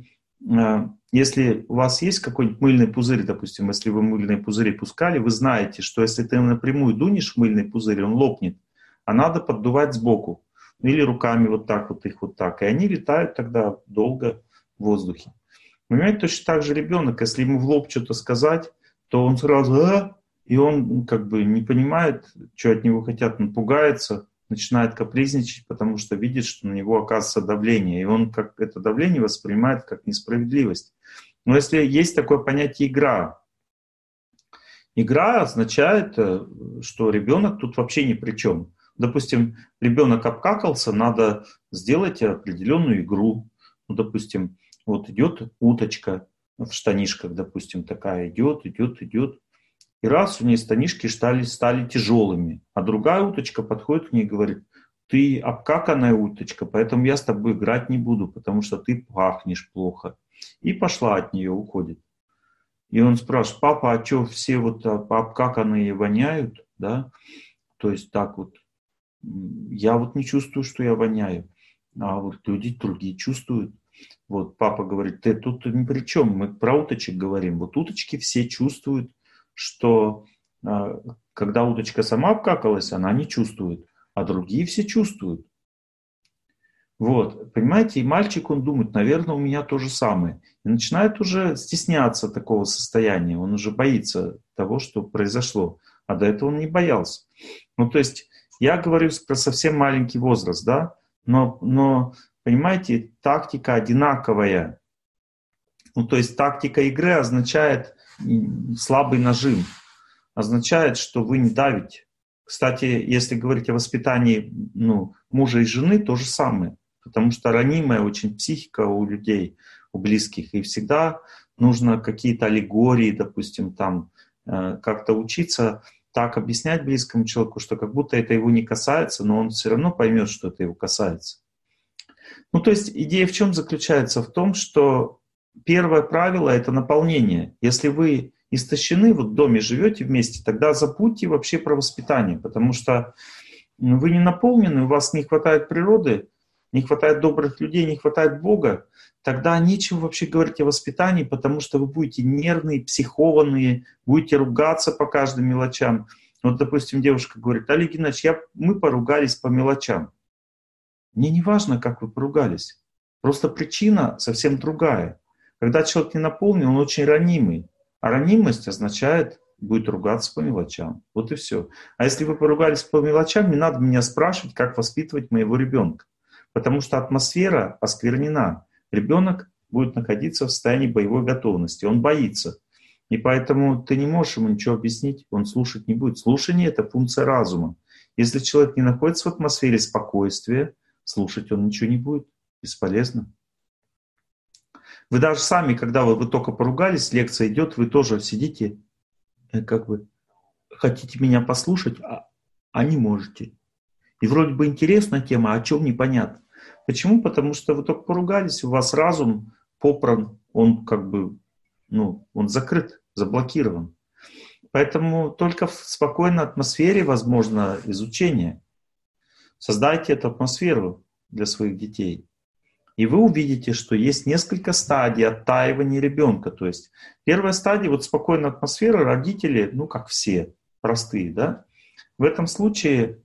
если у вас есть какой-нибудь мыльный пузырь, допустим, если вы мыльные пузыри пускали, вы знаете, что если ты напрямую дунешь в мыльный пузырь, он лопнет, а надо поддувать сбоку. Или руками вот так вот их вот так. И они летают тогда долго в воздухе. Понимаете, точно так же ребенок, если ему в лоб что-то сказать, то он сразу «а», и он как бы не понимает, что от него хотят, он пугается, начинает капризничать, потому что видит, что на него оказывается давление. И он как это давление воспринимает как несправедливость. Но если есть такое понятие «игра», игра означает, что ребенок тут вообще ни при чем. Допустим, ребенок обкакался, надо сделать определенную игру. Ну, допустим, вот идет уточка в штанишках, допустим, такая идет, идет, идет. И раз у нее штанишки стали, стали тяжелыми, а другая уточка подходит к ней и говорит: ты обкаканная уточка, поэтому я с тобой играть не буду, потому что ты пахнешь плохо. И пошла от нее, уходит. И он спрашивает: папа, а что все вот обкаканные воняют? Да? То есть так вот, я вот не чувствую, что я воняю, а вот люди другие чувствуют. Вот папа говорит: ты тут ни при чем, мы про уточек говорим. Вот уточки все чувствуют, что э, когда уточка сама обкакалась, она не чувствует, а другие все чувствуют. Вот, понимаете, и мальчик, он думает: наверное, у меня то же самое. И начинает уже стесняться такого состояния, он уже боится того, что произошло, а до этого он не боялся. Ну, то есть, я говорю про совсем маленький возраст, да, но, но понимаете, тактика одинаковая. Ну, то есть, тактика игры означает слабый нажим, означает, что вы не давите. Кстати, если говорить о воспитании ну, мужа и жены, то же самое. Потому что ранимая очень психика у людей, у близких. И всегда нужно какие-то аллегории, допустим, там как-то учиться так объяснять близкому человеку, что как будто это его не касается, но он все равно поймет, что это его касается. Ну, то есть идея в чем заключается? В том, что первое правило — это наполнение. Если вы истощены, вот в доме живете вместе, тогда забудьте вообще про воспитание, потому что вы не наполнены, у вас не хватает природы, не хватает добрых людей, не хватает Бога, тогда нечего вообще говорить о воспитании, потому что вы будете нервные, психованные, будете ругаться по каждым мелочам. Вот, допустим, девушка говорит: Олег Геннадьевич, я, мы поругались по мелочам. Мне не важно, как вы поругались, просто причина совсем другая. Когда человек не наполнен, он очень ранимый. А ранимость означает будет ругаться по мелочам. Вот и все. А если вы поругались по мелочам, не надо меня спрашивать, как воспитывать моего ребенка. Потому что атмосфера осквернена. Ребенок будет находиться в состоянии боевой готовности. Он боится. И поэтому ты не можешь ему ничего объяснить, он слушать не будет. Слушание — это функция разума. Если человек не находится в атмосфере спокойствия, слушать он ничего не будет. Бесполезно. Вы даже сами, когда вы, вы только поругались, лекция идет, вы тоже сидите, как бы хотите меня послушать, а, а не можете. И вроде бы интересная тема, а о чем непонятно. Почему? Потому что вы только поругались, у вас разум попран, он как бы, ну, он закрыт, заблокирован. Поэтому только в спокойной атмосфере возможно изучение. Создайте эту атмосферу для своих детей. И вы увидите, что есть несколько стадий оттаивания ребенка. То есть первая стадия, вот спокойная атмосфера, родители, ну как все, простые, да. В этом случае,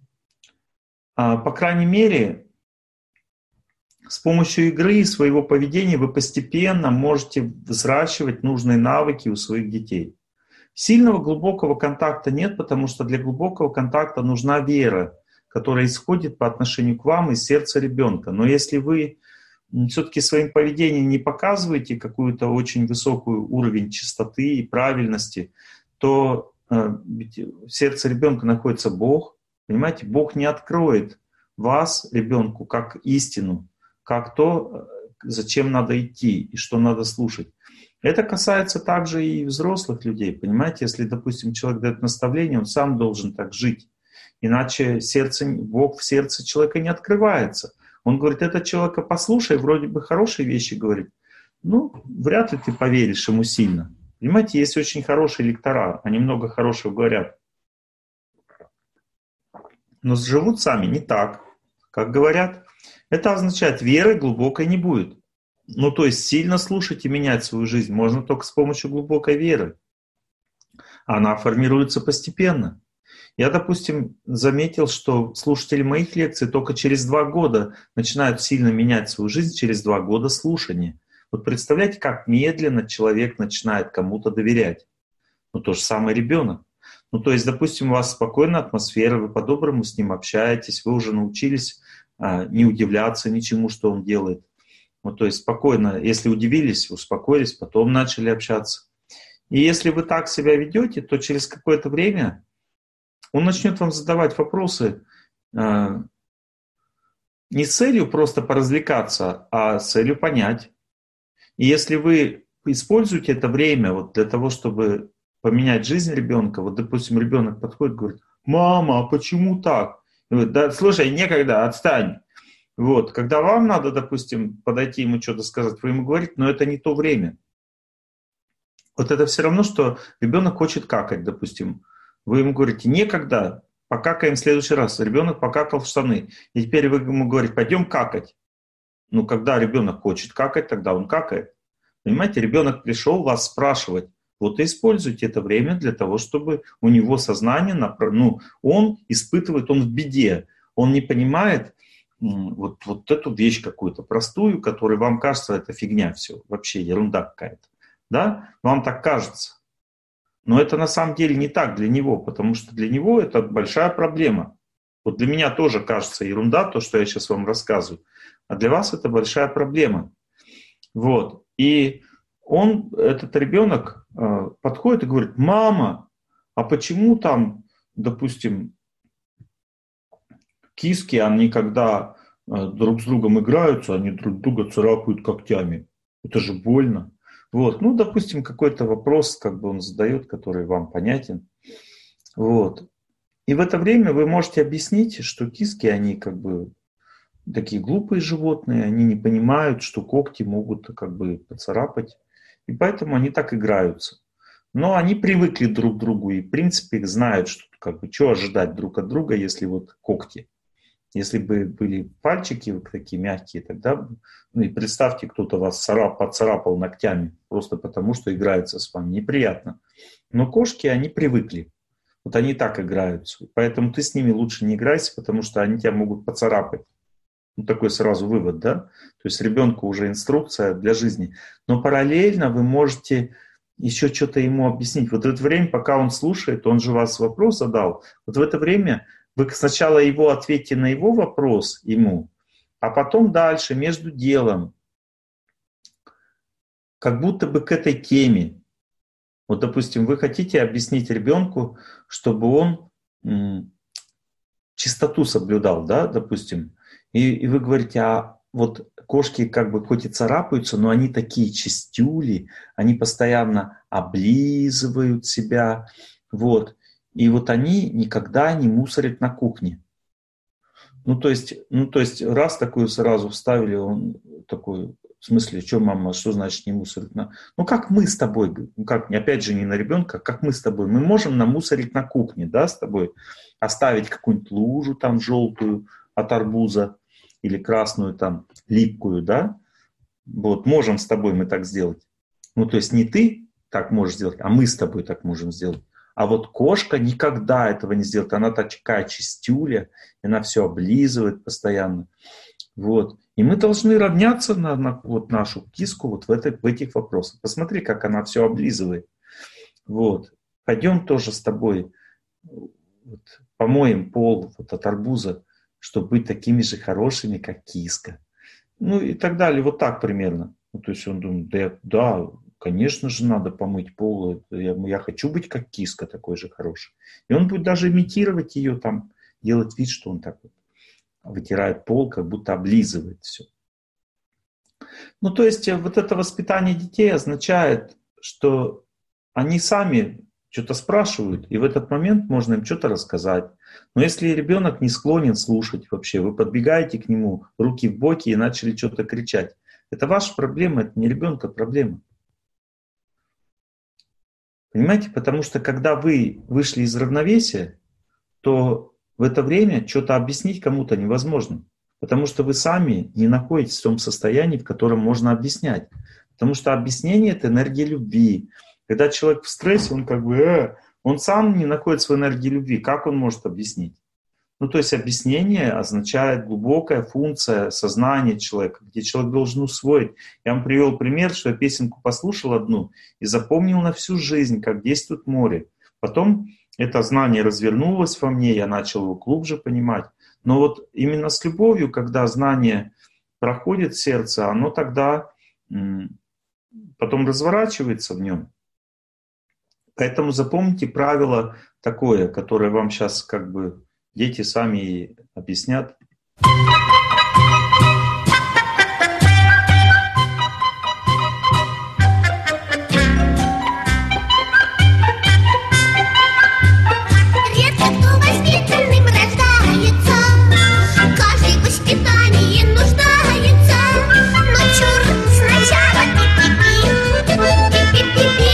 по крайней мере, с помощью игры и своего поведения вы постепенно можете взращивать нужные навыки у своих детей. Сильного глубокого контакта нет, потому что для глубокого контакта нужна вера, которая исходит по отношению к вам из сердца ребенка. Но если вы все-таки своим поведением не показываете какую-то очень высокий уровень чистоты и правильности, то э, ведь в сердце ребенка находится Бог. Понимаете, Бог не откроет вас, ребенку, как истину, как то, зачем надо идти и что надо слушать. Это касается также и взрослых людей. Понимаете, если, допустим, человек дает наставление, он сам должен так жить. Иначе сердце, Бог в сердце человека не открывается. Он говорит, это человека послушай, вроде бы хорошие вещи говорит. Ну, вряд ли ты поверишь ему сильно. Понимаете, есть очень хорошие лектора, они много хорошего говорят. Но живут сами не так, как говорят. Это означает, веры глубокой не будет. Ну, то есть сильно слушать и менять свою жизнь можно только с помощью глубокой веры. Она формируется постепенно. Я, допустим, заметил, что слушатели моих лекций только через два года начинают сильно менять свою жизнь, через два года слушания. Вот представляете, как медленно человек начинает кому-то доверять. Ну, то же самое ребенок. Ну, то есть, допустим, у вас спокойная атмосфера, вы по-доброму с ним общаетесь, вы уже научились а, не удивляться ничему, что он делает. Ну, то есть, спокойно, если удивились, успокоились, потом начали общаться. И если вы так себя ведете, то через какое-то время он начнет вам задавать вопросы э, не с целью просто поразвлекаться, а с целью понять. И если вы используете это время вот для того, чтобы поменять жизнь ребенка, вот, допустим, ребенок подходит и говорит, мама, а почему так? И говорит, да, слушай, некогда, отстань. Вот, когда вам надо, допустим, подойти ему что-то сказать, вы ему говорите, но это не то время. Вот это все равно, что ребенок хочет какать, допустим. Вы ему говорите, некогда, покакаем в следующий раз. Ребенок покакал в штаны. И теперь вы ему говорите, пойдем какать. Ну, когда ребенок хочет какать, тогда он какает. Понимаете, ребенок пришел вас спрашивать. Вот и используйте это время для того, чтобы у него сознание, ну, он испытывает, он в беде. Он не понимает вот, вот эту вещь какую-то простую, которая вам кажется, это фигня все, вообще ерунда какая-то. Да? Вам так кажется. Но это на самом деле не так для него, потому что для него это большая проблема. Вот для меня тоже кажется ерунда, то, что я сейчас вам рассказываю. А для вас это большая проблема. Вот. И он, этот ребенок, подходит и говорит, мама, а почему там, допустим, киски, они когда друг с другом играются, они друг друга царапают когтями. Это же больно. Вот, ну, допустим, какой-то вопрос, как бы он задает, который вам понятен. Вот. И в это время вы можете объяснить, что киски, они как бы такие глупые животные, они не понимают, что когти могут как бы поцарапать, и поэтому они так играются. Но они привыкли друг к другу и, в принципе, знают, что как бы, что ожидать друг от друга, если вот когти. Если бы были пальчики вот такие мягкие, тогда, ну и представьте, кто-то вас царап, поцарапал ногтями, просто потому что играется с вами. Неприятно. Но кошки, они привыкли. Вот они так играются. Поэтому ты с ними лучше не играйся, потому что они тебя могут поцарапать. Ну, такой сразу вывод, да? То есть ребенку уже инструкция для жизни. Но параллельно вы можете еще что-то ему объяснить. Вот в это время, пока он слушает, он же вас вопрос задал, вот в это время вы сначала его ответьте на его вопрос ему, а потом дальше, между делом, как будто бы к этой теме. Вот, допустим, вы хотите объяснить ребенку, чтобы он м, чистоту соблюдал, да, допустим, и, и вы говорите, а вот кошки как бы хоть и царапаются, но они такие чистюли, они постоянно облизывают себя, вот. И вот они никогда не мусорят на кухне. Ну, то есть, ну, то есть раз такую сразу вставили, он такой, в смысле, что, мама, что значит не мусорить на... Ну, как мы с тобой, ну, как, опять же, не на ребенка, как мы с тобой. Мы можем намусорить на кухне, да, с тобой, оставить какую-нибудь лужу там желтую от арбуза, или красную там, липкую, да, вот, можем с тобой мы так сделать. Ну, то есть не ты так можешь сделать, а мы с тобой так можем сделать. А вот кошка никогда этого не сделает, она такая чистюля, она все облизывает постоянно, вот. И мы должны равняться на, на вот нашу киску вот в, этой, в этих вопросах. Посмотри, как она все облизывает, вот. Пойдем тоже с тобой, вот, помоем пол вот, от арбуза, чтобы быть такими же хорошими, как киска. Ну и так далее, вот так примерно. Ну, то есть он думает, да, да, конечно же, надо помыть пол, я, я хочу быть как киска, такой же хороший. И он будет даже имитировать ее, там, делать вид, что он так вот вытирает пол, как будто облизывает все. Ну, то есть вот это воспитание детей означает, что они сами что-то спрашивают, и в этот момент можно им что-то рассказать. Но если ребенок не склонен слушать вообще, вы подбегаете к нему, руки в боки и начали что-то кричать. Это ваша проблема, это не ребенка проблема. Понимаете? Потому что когда вы вышли из равновесия, то в это время что-то объяснить кому-то невозможно. Потому что вы сами не находитесь в том состоянии, в котором можно объяснять. Потому что объяснение — это энергия любви. Когда человек в стрессе, он как бы, э, он сам не находится в энергии любви. Как он может объяснить? Ну, то есть объяснение означает глубокая функция сознания человека, где человек должен усвоить. Я вам привел пример, что я песенку послушал одну и запомнил на всю жизнь, как действует море. Потом это знание развернулось во мне, я начал его глубже понимать. Но вот именно с любовью, когда знание проходит в сердце, оно тогда м- потом разворачивается в нем. Поэтому запомните правило такое, которое вам сейчас как бы дети сами объяснят. Редко кто воспитанным рождается, каждый в воспитании нуждается. Но чур сначала пи-пи-пи, пи-пи-пи-пи.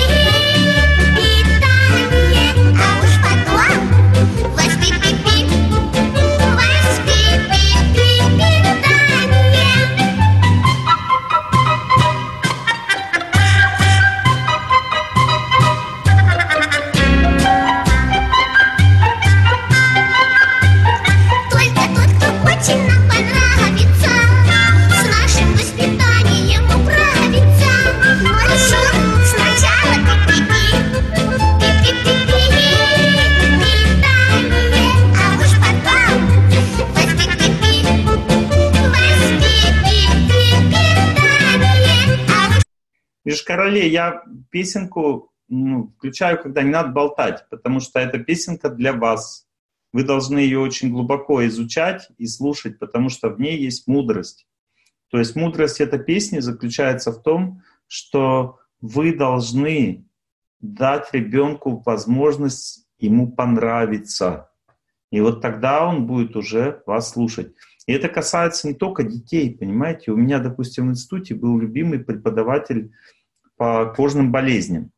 Короле, я песенку ну, включаю, когда не надо болтать, потому что эта песенка для вас. Вы должны ее очень глубоко изучать и слушать, потому что в ней есть мудрость. То есть мудрость этой песни заключается в том, что вы должны дать ребенку возможность ему понравиться. И вот тогда он будет уже вас слушать. И это касается не только детей, понимаете. У меня, допустим, в институте был любимый преподаватель по кожным болезням.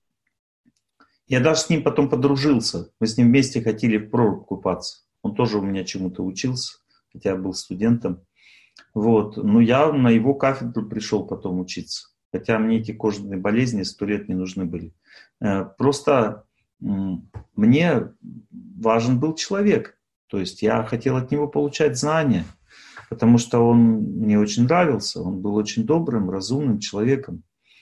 Я даже с ним потом подружился. Мы с ним вместе хотели в прорубь купаться. Он тоже у меня чему-то учился, хотя я был студентом. Вот. Но я на его кафедру пришел потом учиться. Хотя мне эти кожные болезни сто лет не нужны были. Просто мне важен был человек. То есть я хотел от него получать знания, потому что он мне очень нравился. Он был очень добрым, разумным человеком.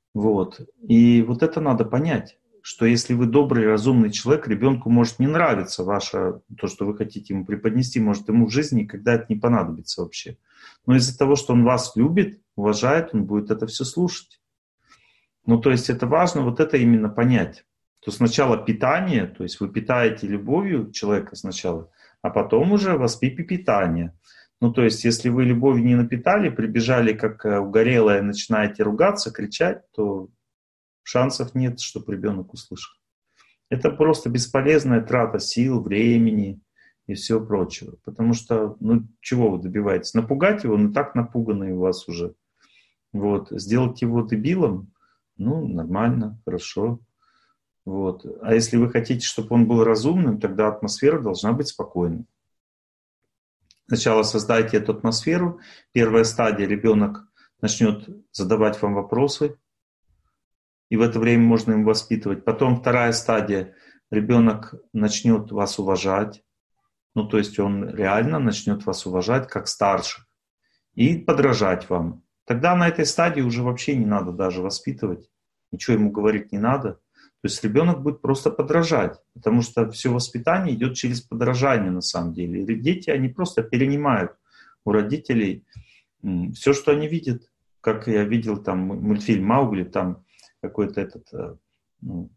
Вот. И вот это надо понять, что если вы добрый, разумный человек, ребенку может не нравиться ваше, то, что вы хотите ему преподнести, может ему в жизни никогда это не понадобится вообще. Но из-за того, что он вас любит, уважает, он будет это все слушать. Ну, то есть это важно вот это именно понять. То сначала питание, то есть вы питаете любовью человека сначала, а потом уже воспитываете питание. Ну, то есть если вы любовью не напитали, прибежали как угорелая, начинаете ругаться, кричать, то шансов нет, чтобы ребенок услышал. Это просто бесполезная трата сил, времени и всего прочего. Потому что, ну, чего вы добиваетесь? Напугать его, он и так напуганный у вас уже. Вот. Сделать его дебилом, ну, нормально, хорошо. Вот. А если вы хотите, чтобы он был разумным, тогда атмосфера должна быть спокойной. Сначала создайте эту атмосферу. Первая стадия, ребенок начнет задавать вам вопросы, и в это время можно им воспитывать. Потом вторая стадия, ребенок начнет вас уважать, ну то есть он реально начнет вас уважать как старших и подражать вам. Тогда на этой стадии уже вообще не надо даже воспитывать, ничего ему говорить не надо. То есть ребенок будет просто подражать, потому что все воспитание идет через подражание на самом деле. И дети, они просто перенимают у родителей все, что они видят. Как я видел там мультфильм «Маугли», там какой-то этот, ну,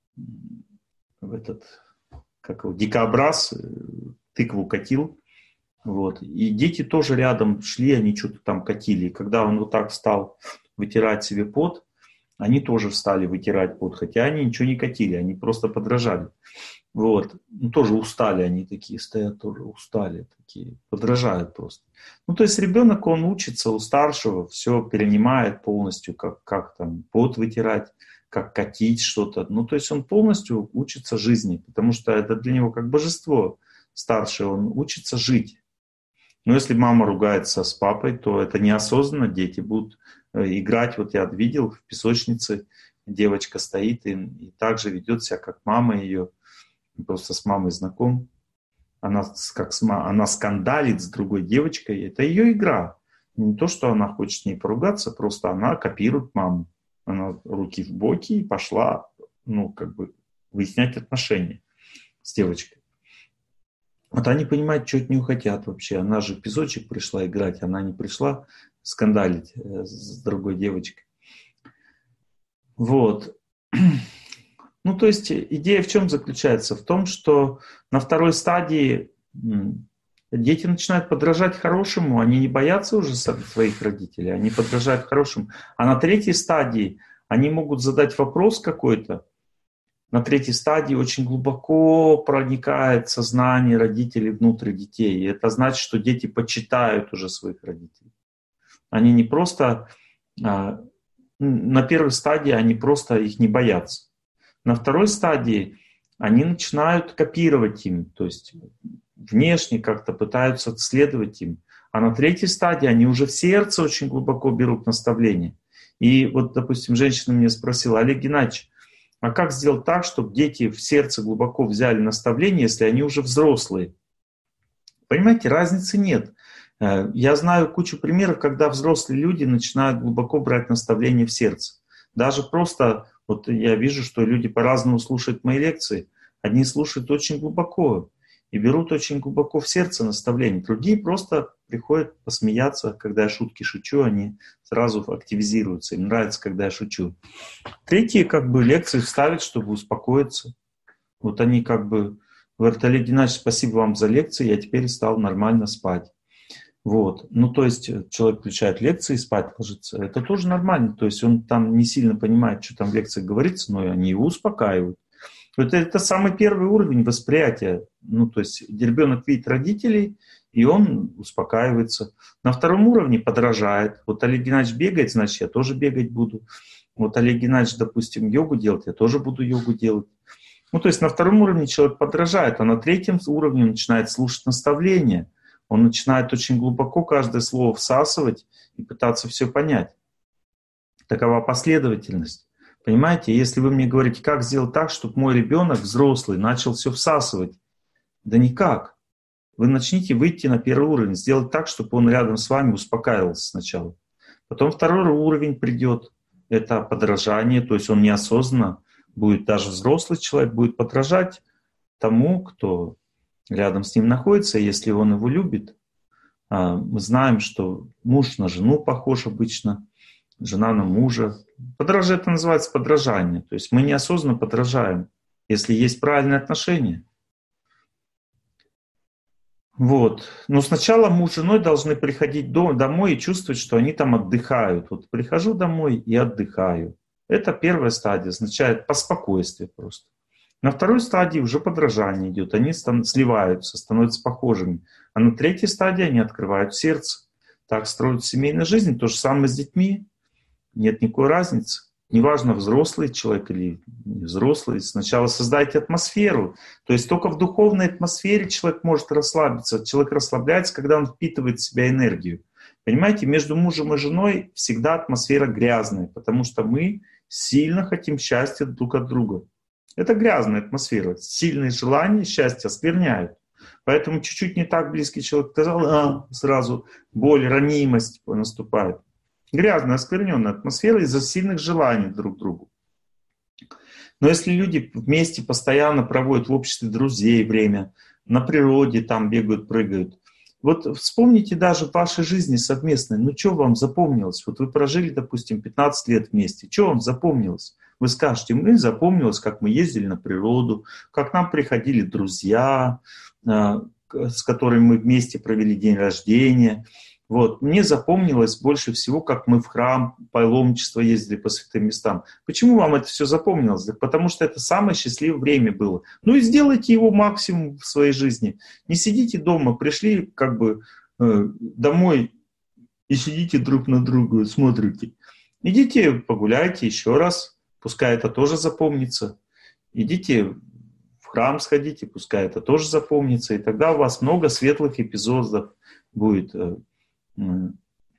этот как его, дикобраз тыкву катил. Вот. И дети тоже рядом шли, они что-то там катили. И когда он вот так стал вытирать себе пот, они тоже встали вытирать пот, хотя они ничего не катили, они просто подражали. Вот. Ну, тоже устали они такие, стоят тоже устали такие, подражают просто. Ну, то есть ребенок, он учится у старшего, все перенимает полностью, как, как там пот вытирать, как катить что-то. Ну, то есть он полностью учится жизни, потому что это для него как божество старший, он учится жить. Но если мама ругается с папой, то это неосознанно, дети будут играть. Вот я видел в песочнице, девочка стоит и, и также ведет себя, как мама ее, просто с мамой знаком. Она, как, она скандалит с другой девочкой, это ее игра. Не то, что она хочет с ней поругаться, просто она копирует маму. Она руки в боки и пошла, ну, как бы, выяснять отношения с девочкой. Вот они понимают, что от нее хотят вообще. Она же в песочек пришла играть, она не пришла скандалить с другой девочкой. Вот. Ну, то есть идея в чем заключается? В том, что на второй стадии дети начинают подражать хорошему, они не боятся уже своих родителей, они подражают хорошему. А на третьей стадии они могут задать вопрос какой-то. На третьей стадии очень глубоко проникает сознание родителей внутрь детей. И это значит, что дети почитают уже своих родителей. Они не просто... На первой стадии они просто их не боятся. На второй стадии они начинают копировать им, то есть внешне как-то пытаются следовать им. А на третьей стадии они уже в сердце очень глубоко берут наставления. И вот, допустим, женщина меня спросила: Олег Геннадьевич, а как сделать так, чтобы дети в сердце глубоко взяли наставления, если они уже взрослые? Понимаете, разницы нет. Я знаю кучу примеров, когда взрослые люди начинают глубоко брать наставления в сердце. Даже просто, вот я вижу, что люди по-разному слушают мои лекции. Одни слушают очень глубоко и берут очень глубоко в сердце наставления. Другие просто приходят посмеяться, когда я шутки шучу, они сразу активизируются. Им нравится, когда я шучу. Третьи как бы лекции вставят, чтобы успокоиться. Вот они как бы говорят: Олег Геннадьевич, спасибо вам за лекции, я теперь стал нормально спать. Вот. Ну, то есть человек включает лекции и спать ложится. Это тоже нормально. То есть он там не сильно понимает, что там в лекциях говорится, но они его успокаивают. Это, это самый первый уровень восприятия. Ну, то есть ребенок видит родителей, и он успокаивается. На втором уровне подражает. Вот Олег Геннадьевич бегает, значит, я тоже бегать буду. Вот Олег Геннадьевич, допустим, йогу делает, я тоже буду йогу делать. Ну, то есть на втором уровне человек подражает, а на третьем уровне он начинает слушать наставления. Он начинает очень глубоко каждое слово всасывать и пытаться все понять. Такова последовательность. Понимаете, если вы мне говорите, как сделать так, чтобы мой ребенок взрослый начал все всасывать, да никак. Вы начните выйти на первый уровень, сделать так, чтобы он рядом с вами успокаивался сначала. Потом второй уровень придет, это подражание, то есть он неосознанно будет, даже взрослый человек будет подражать тому, кто рядом с ним находится, если он его любит. Мы знаем, что муж на жену похож обычно, жена на мужа. Подражание, это называется подражание. То есть мы неосознанно подражаем, если есть правильные отношения. Вот. Но сначала муж с женой должны приходить домой и чувствовать, что они там отдыхают. Вот прихожу домой и отдыхаю. Это первая стадия, означает по спокойствию просто. На второй стадии уже подражание идет. Они сливаются, становятся похожими. А на третьей стадии они открывают сердце. Так строят семейную жизнь. То же самое с детьми. Нет никакой разницы. Неважно, взрослый человек или не взрослый. Сначала создайте атмосферу. То есть только в духовной атмосфере человек может расслабиться. Человек расслабляется, когда он впитывает в себя энергию. Понимаете, между мужем и женой всегда атмосфера грязная, потому что мы сильно хотим счастья друг от друга. Это грязная атмосфера. Сильные желания счастья оскверняют. Поэтому чуть-чуть не так близкий человек сказал, а, сразу боль, ранимость наступает. Грязная, оскверненная атмосфера из-за сильных желаний друг к другу. Но если люди вместе постоянно проводят в обществе друзей время, на природе там бегают, прыгают. Вот вспомните даже в вашей жизни совместной, ну что вам запомнилось? Вот вы прожили, допустим, пятнадцать лет вместе, что вам запомнилось? Вы скажете, мне запомнилось, как мы ездили на природу, как нам приходили друзья, с которыми мы вместе провели день рождения. Вот. Мне запомнилось больше всего, как мы в храм паломничество ездили по святым местам. Почему вам это все запомнилось? Да потому что это самое счастливое время было. Ну и сделайте его максимум в своей жизни. Не сидите дома, пришли как бы э, домой и сидите друг на друга, смотрите. Идите погуляйте еще раз, пускай это тоже запомнится. Идите в храм сходите, пускай это тоже запомнится. И тогда у вас много светлых эпизодов будет э, в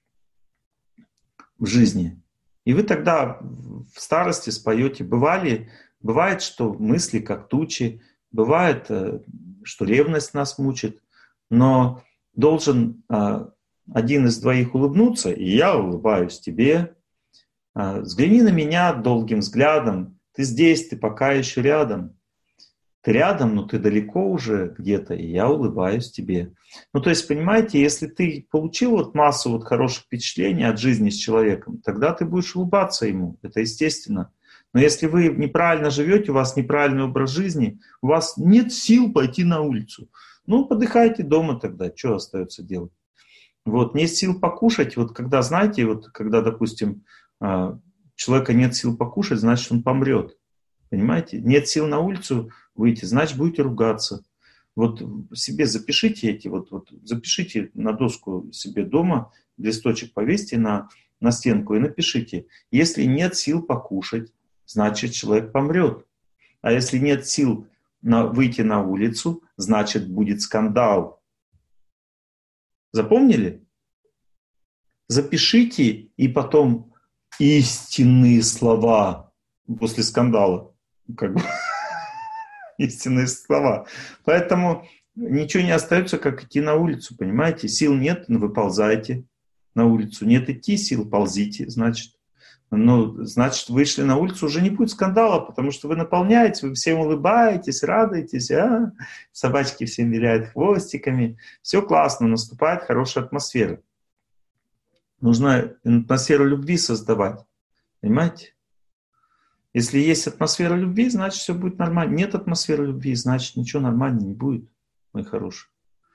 жизни. И вы тогда в старости споете. Бывали, бывает, что мысли как тучи, бывает, что ревность нас мучит, но должен один из двоих улыбнуться, и я улыбаюсь тебе. Взгляни на меня долгим взглядом. Ты здесь, ты пока еще рядом. Ты рядом, но ты далеко уже где-то, и я улыбаюсь тебе. Ну, то есть, понимаете, если ты получил вот массу вот хороших впечатлений от жизни с человеком, тогда ты будешь улыбаться ему, это естественно. Но если вы неправильно живете, у вас неправильный образ жизни, у вас нет сил пойти на улицу, ну, подыхайте дома тогда, что остается делать? Вот, нет сил покушать, вот когда, знаете, вот когда, допустим, у человека нет сил покушать, значит, он помрет. Понимаете? Нет сил на улицу выйти, значит, будете ругаться. Вот себе запишите эти, вот, вот запишите на доску себе дома, листочек повесьте на, на стенку и напишите. Если нет сил покушать, значит, человек помрет. А если нет сил на, выйти на улицу, значит, будет скандал. Запомнили? Запишите и потом истинные слова после скандала. Как бы истинные слова. Поэтому ничего не остается, как идти на улицу, понимаете? Сил нет, но вы ползайте на улицу. Нет идти сил, ползите, значит. Ну, значит, вышли на улицу, уже не будет скандала, потому что вы наполняете, вы всем улыбаетесь, радуетесь, а? Собачки всем виляют хвостиками. Все классно, наступает хорошая атмосфера. Нужно атмосферу любви создавать, понимаете? Если есть атмосфера любви, значит, все будет нормально. Нет атмосферы любви, значит, ничего нормально не будет, мой хороший.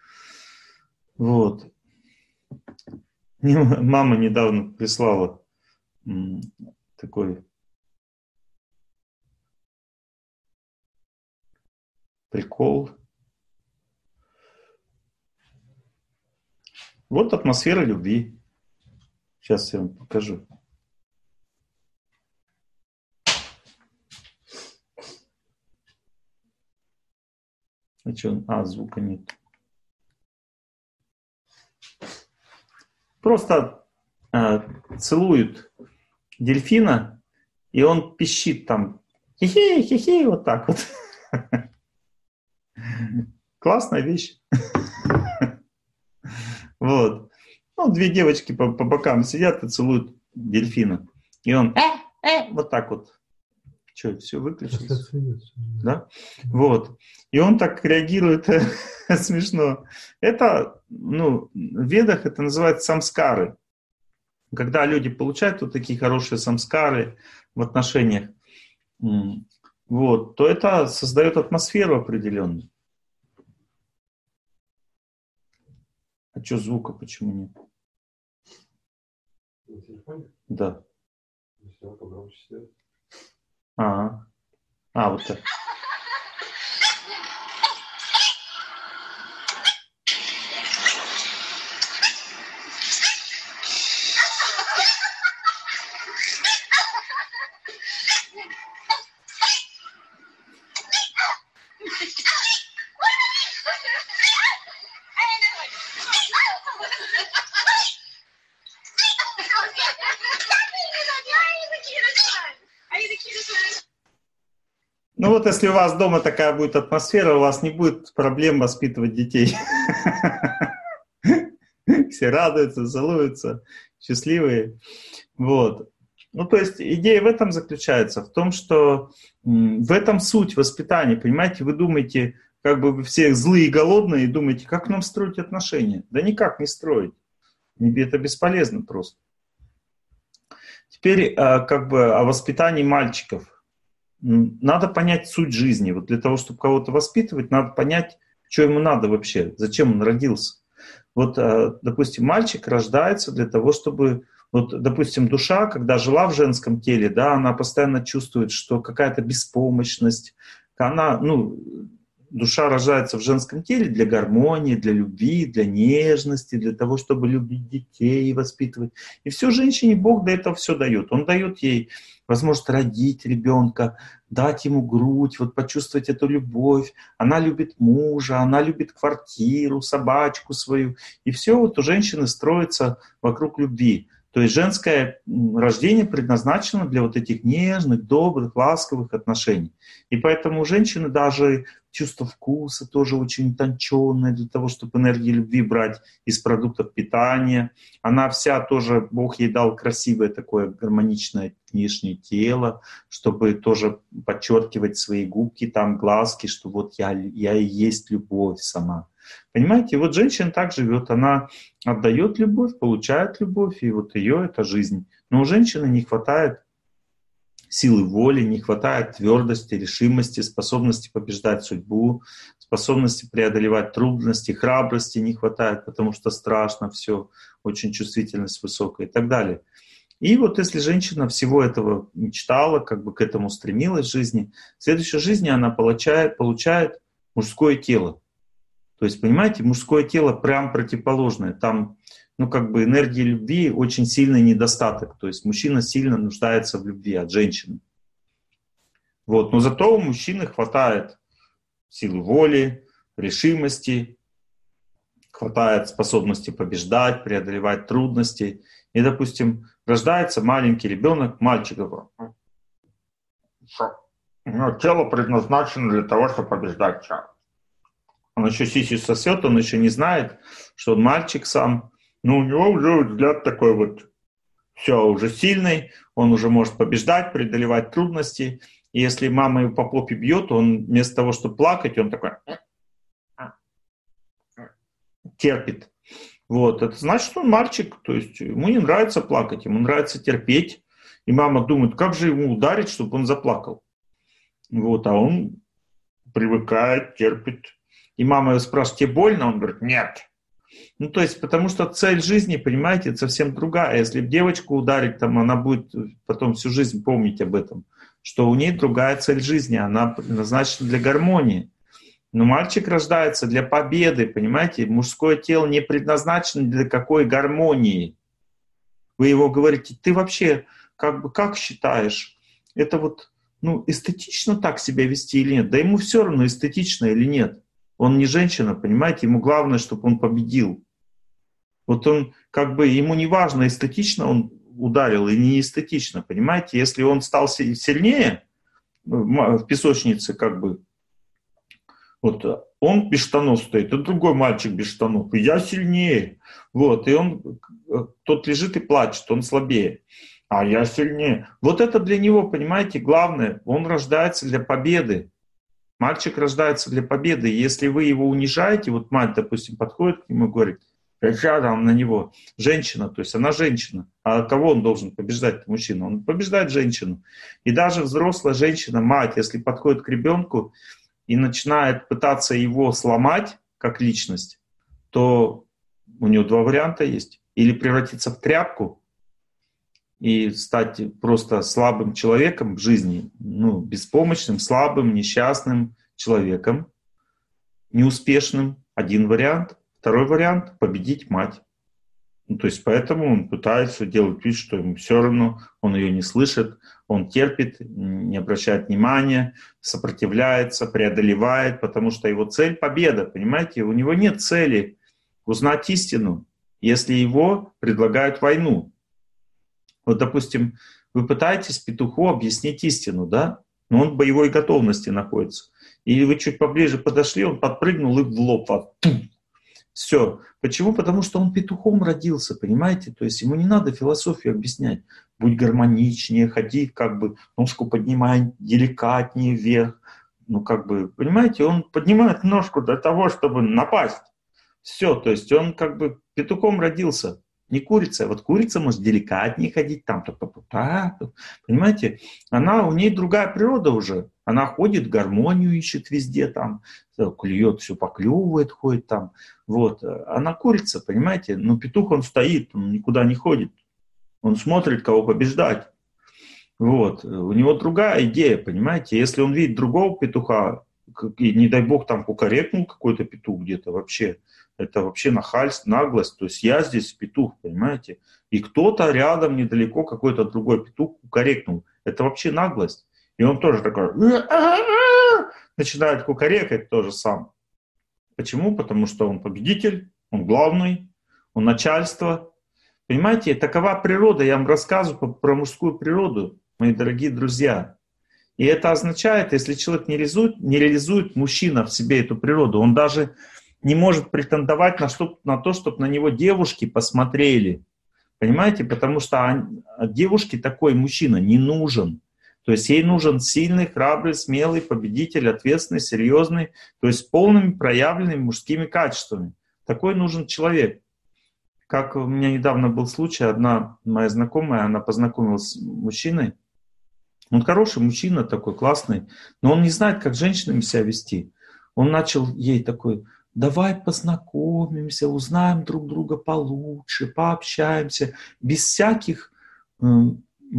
Вот. Мама недавно прислала такой прикол. Вот атмосфера любви. Сейчас я вам покажу. А что? А, звука нет. Просто э, целуют дельфина, и он пищит там. Хи-хи, хи-хи, вот так вот. Классная вещь. Вот. Ну, две девочки по, по бокам сидят и целуют дельфина. И он э, э, вот так вот. Что, все выключилось? Да? Вот. И он так реагирует смешно. Это, ну, в ведах это называется самскары. Когда люди получают вот такие хорошие самскары в отношениях, вот, то это создает атмосферу определенную. А что звука, почему нет? На телефоне? Да. А, а, вот так. Ну вот если у вас дома такая будет атмосфера, у вас не будет проблем воспитывать детей. Все радуются, целуются, счастливые. Вот. Ну то есть идея в этом заключается, в том, что в этом суть воспитания. Понимаете, вы думаете, как бы вы все злые и голодные, и думаете, как нам строить отношения? Да никак не строить. Это бесполезно просто. Теперь как бы о воспитании мальчиков. Надо понять суть жизни. Вот для того, чтобы кого-то воспитывать, надо понять, что ему надо вообще, зачем он родился. Вот, допустим, мальчик рождается для того, чтобы... Вот, допустим, душа, когда жила в женском теле, да, она постоянно чувствует, что какая-то беспомощность. Она, ну, душа рождается в женском теле для гармонии, для любви, для нежности, для того, чтобы любить детей и воспитывать. И все женщине Бог до этого все дает. Он дает ей возможность родить ребенка, дать ему грудь, вот почувствовать эту любовь. Она любит мужа, она любит квартиру, собачку свою. И все вот у женщины строится вокруг любви. То есть женское рождение предназначено для вот этих нежных, добрых, ласковых отношений. И поэтому у женщины даже чувство вкуса тоже очень утонченное для того, чтобы энергию любви брать из продуктов питания. Она вся тоже, Бог ей дал красивое такое гармоничное внешнее тело, чтобы тоже подчеркивать свои губки, там глазки, что вот я, я и есть любовь сама. Понимаете, вот женщина так живет, она отдает любовь, получает любовь, и вот ее это жизнь. Но у женщины не хватает силы воли, не хватает твердости, решимости, способности побеждать судьбу, способности преодолевать трудности, храбрости не хватает, потому что страшно все, очень чувствительность высокая и так далее. И вот если женщина всего этого мечтала, как бы к этому стремилась в жизни, в следующей жизни она получает, получает мужское тело. То есть, понимаете, мужское тело прям противоположное. Там, ну, как бы энергии любви очень сильный недостаток. То есть мужчина сильно нуждается в любви от женщины. Вот. Но зато у мужчины хватает силы воли, решимости, хватает способности побеждать, преодолевать трудности. И, допустим, рождается маленький ребенок, мальчик. Но тело предназначено для того, чтобы побеждать человека. Он еще сиси сосет, он еще не знает, что он мальчик сам. Но у него уже взгляд такой вот, все, уже сильный, он уже может побеждать, преодолевать трудности. И если мама его по попе бьет, он вместо того, чтобы плакать, он такой терпит. Вот, это значит, что он мальчик, то есть ему не нравится плакать, ему нравится терпеть. И мама думает, как же ему ударить, чтобы он заплакал. Вот, а он привыкает, терпит. И мама его спрашивает, тебе больно? Он говорит, нет. Ну, то есть, потому что цель жизни, понимаете, совсем другая. Если девочку ударить, там, она будет потом всю жизнь помнить об этом, что у нее другая цель жизни, она предназначена для гармонии. Но мальчик рождается для победы, понимаете? Мужское тело не предназначено для какой гармонии. Вы его говорите, ты вообще как бы как считаешь, это вот, ну, эстетично так себя вести или нет? Да ему все равно, эстетично или нет. Он не женщина, понимаете, ему главное, чтобы он победил. Вот он, как бы, ему не важно, эстетично он ударил или не эстетично, понимаете. Если он стал сильнее в песочнице, как бы, вот, он без штанов стоит, и другой мальчик без штанов, и я сильнее. Вот, и он, тот лежит и плачет, он слабее. А я сильнее. Вот это для него, понимаете, главное. Он рождается для победы. Мальчик рождается для победы. Если вы его унижаете, вот мать, допустим, подходит к нему и говорит, рядом на него, женщина, то есть она женщина. А кого он должен побеждать, мужчина? Он побеждает женщину. И даже взрослая женщина, мать, если подходит к ребенку и начинает пытаться его сломать как личность, то у него два варианта есть. Или превратиться в тряпку и стать просто слабым человеком в жизни, ну, беспомощным, слабым, несчастным человеком, неуспешным. Один вариант. Второй вариант — победить мать. Ну, то есть поэтому он пытается делать вид, что ему все равно, он ее не слышит, он терпит, не обращает внимания, сопротивляется, преодолевает, потому что его цель — победа, понимаете? У него нет цели узнать истину, если его предлагают войну. Вот, допустим, вы пытаетесь петуху объяснить истину, да? Но он в боевой готовности находится. И вы чуть поближе подошли, он подпрыгнул и в лоб. А, все. Почему? Потому что он петухом родился, понимаете? То есть ему не надо философию объяснять. Будь гармоничнее, ходи, как бы, ножку поднимай деликатнее вверх. Ну, как бы, понимаете, он поднимает ножку для того, чтобы напасть. Все, то есть он как бы петухом родился. Не курица, вот курица может деликатнее ходить, там, понимаете, она, у нее другая природа уже, она ходит, гармонию ищет везде, там, клюет, все поклевывает, ходит там, вот, она курица, понимаете, но петух, он стоит, он никуда не ходит, он смотрит, кого побеждать, вот, у него другая идея, понимаете, если он видит другого петуха, и, не дай бог, там кукарекнул какой-то петух где-то вообще, это вообще нахальство, наглость. То есть я здесь петух, понимаете? И кто-то рядом, недалеко, какой-то другой петух кукарекнул. Это вообще наглость. И он тоже такой начинает кукарекать тоже сам. Почему? Потому что он победитель, он главный, он начальство. Понимаете, такова природа. Я вам рассказываю про мужскую природу, мои дорогие друзья. И это означает, если человек не реализует, не реализует мужчина в себе эту природу, он даже не может претендовать на, что, на то, чтобы на него девушки посмотрели. Понимаете? Потому что девушке такой мужчина не нужен. То есть ей нужен сильный, храбрый, смелый, победитель, ответственный, серьезный, то есть с полными проявленными мужскими качествами. Такой нужен человек. Как у меня недавно был случай, одна моя знакомая, она познакомилась с мужчиной. Он хороший мужчина такой, классный, но он не знает, как с женщинами себя вести. Он начал ей такой: давай познакомимся, узнаем друг друга получше, пообщаемся, без всяких э, э,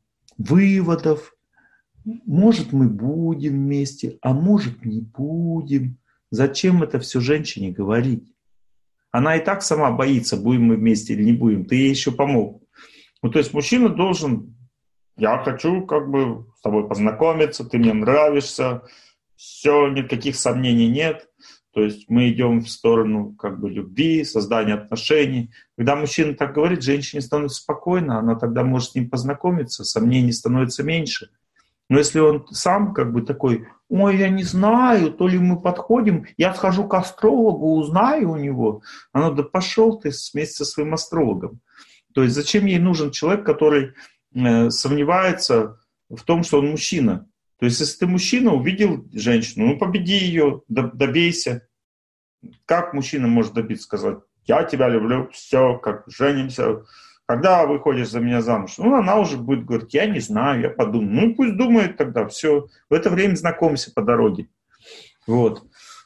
выводов. Может, мы будем вместе, а может, не будем. Зачем это все женщине говорить? Она и так сама боится, будем мы вместе или не будем. Ты ей еще помог. Ну, то есть мужчина должен: я хочу как бы с тобой познакомиться, ты мне нравишься, все, никаких сомнений нет. То есть мы идем в сторону как бы любви, создания отношений. Когда мужчина так говорит, женщине становится спокойно, она тогда может с ним познакомиться, сомнений становится меньше. Но если он сам как бы такой: ой, я не знаю, то ли мы подходим, я схожу к астрологу, узнаю у него. Она: да пошел ты вместе со своим астрологом. То есть зачем ей нужен человек, который э, сомневается в том, что он мужчина? То есть, если ты мужчина, увидел женщину, ну, победи ее, добейся. Как мужчина может добиться, сказать: я тебя люблю, все, как женимся. Когда выходишь за меня замуж? Ну, она уже будет говорить: я не знаю, я подумаю. Ну, пусть думает тогда, все. В это время знакомься по дороге. Вот.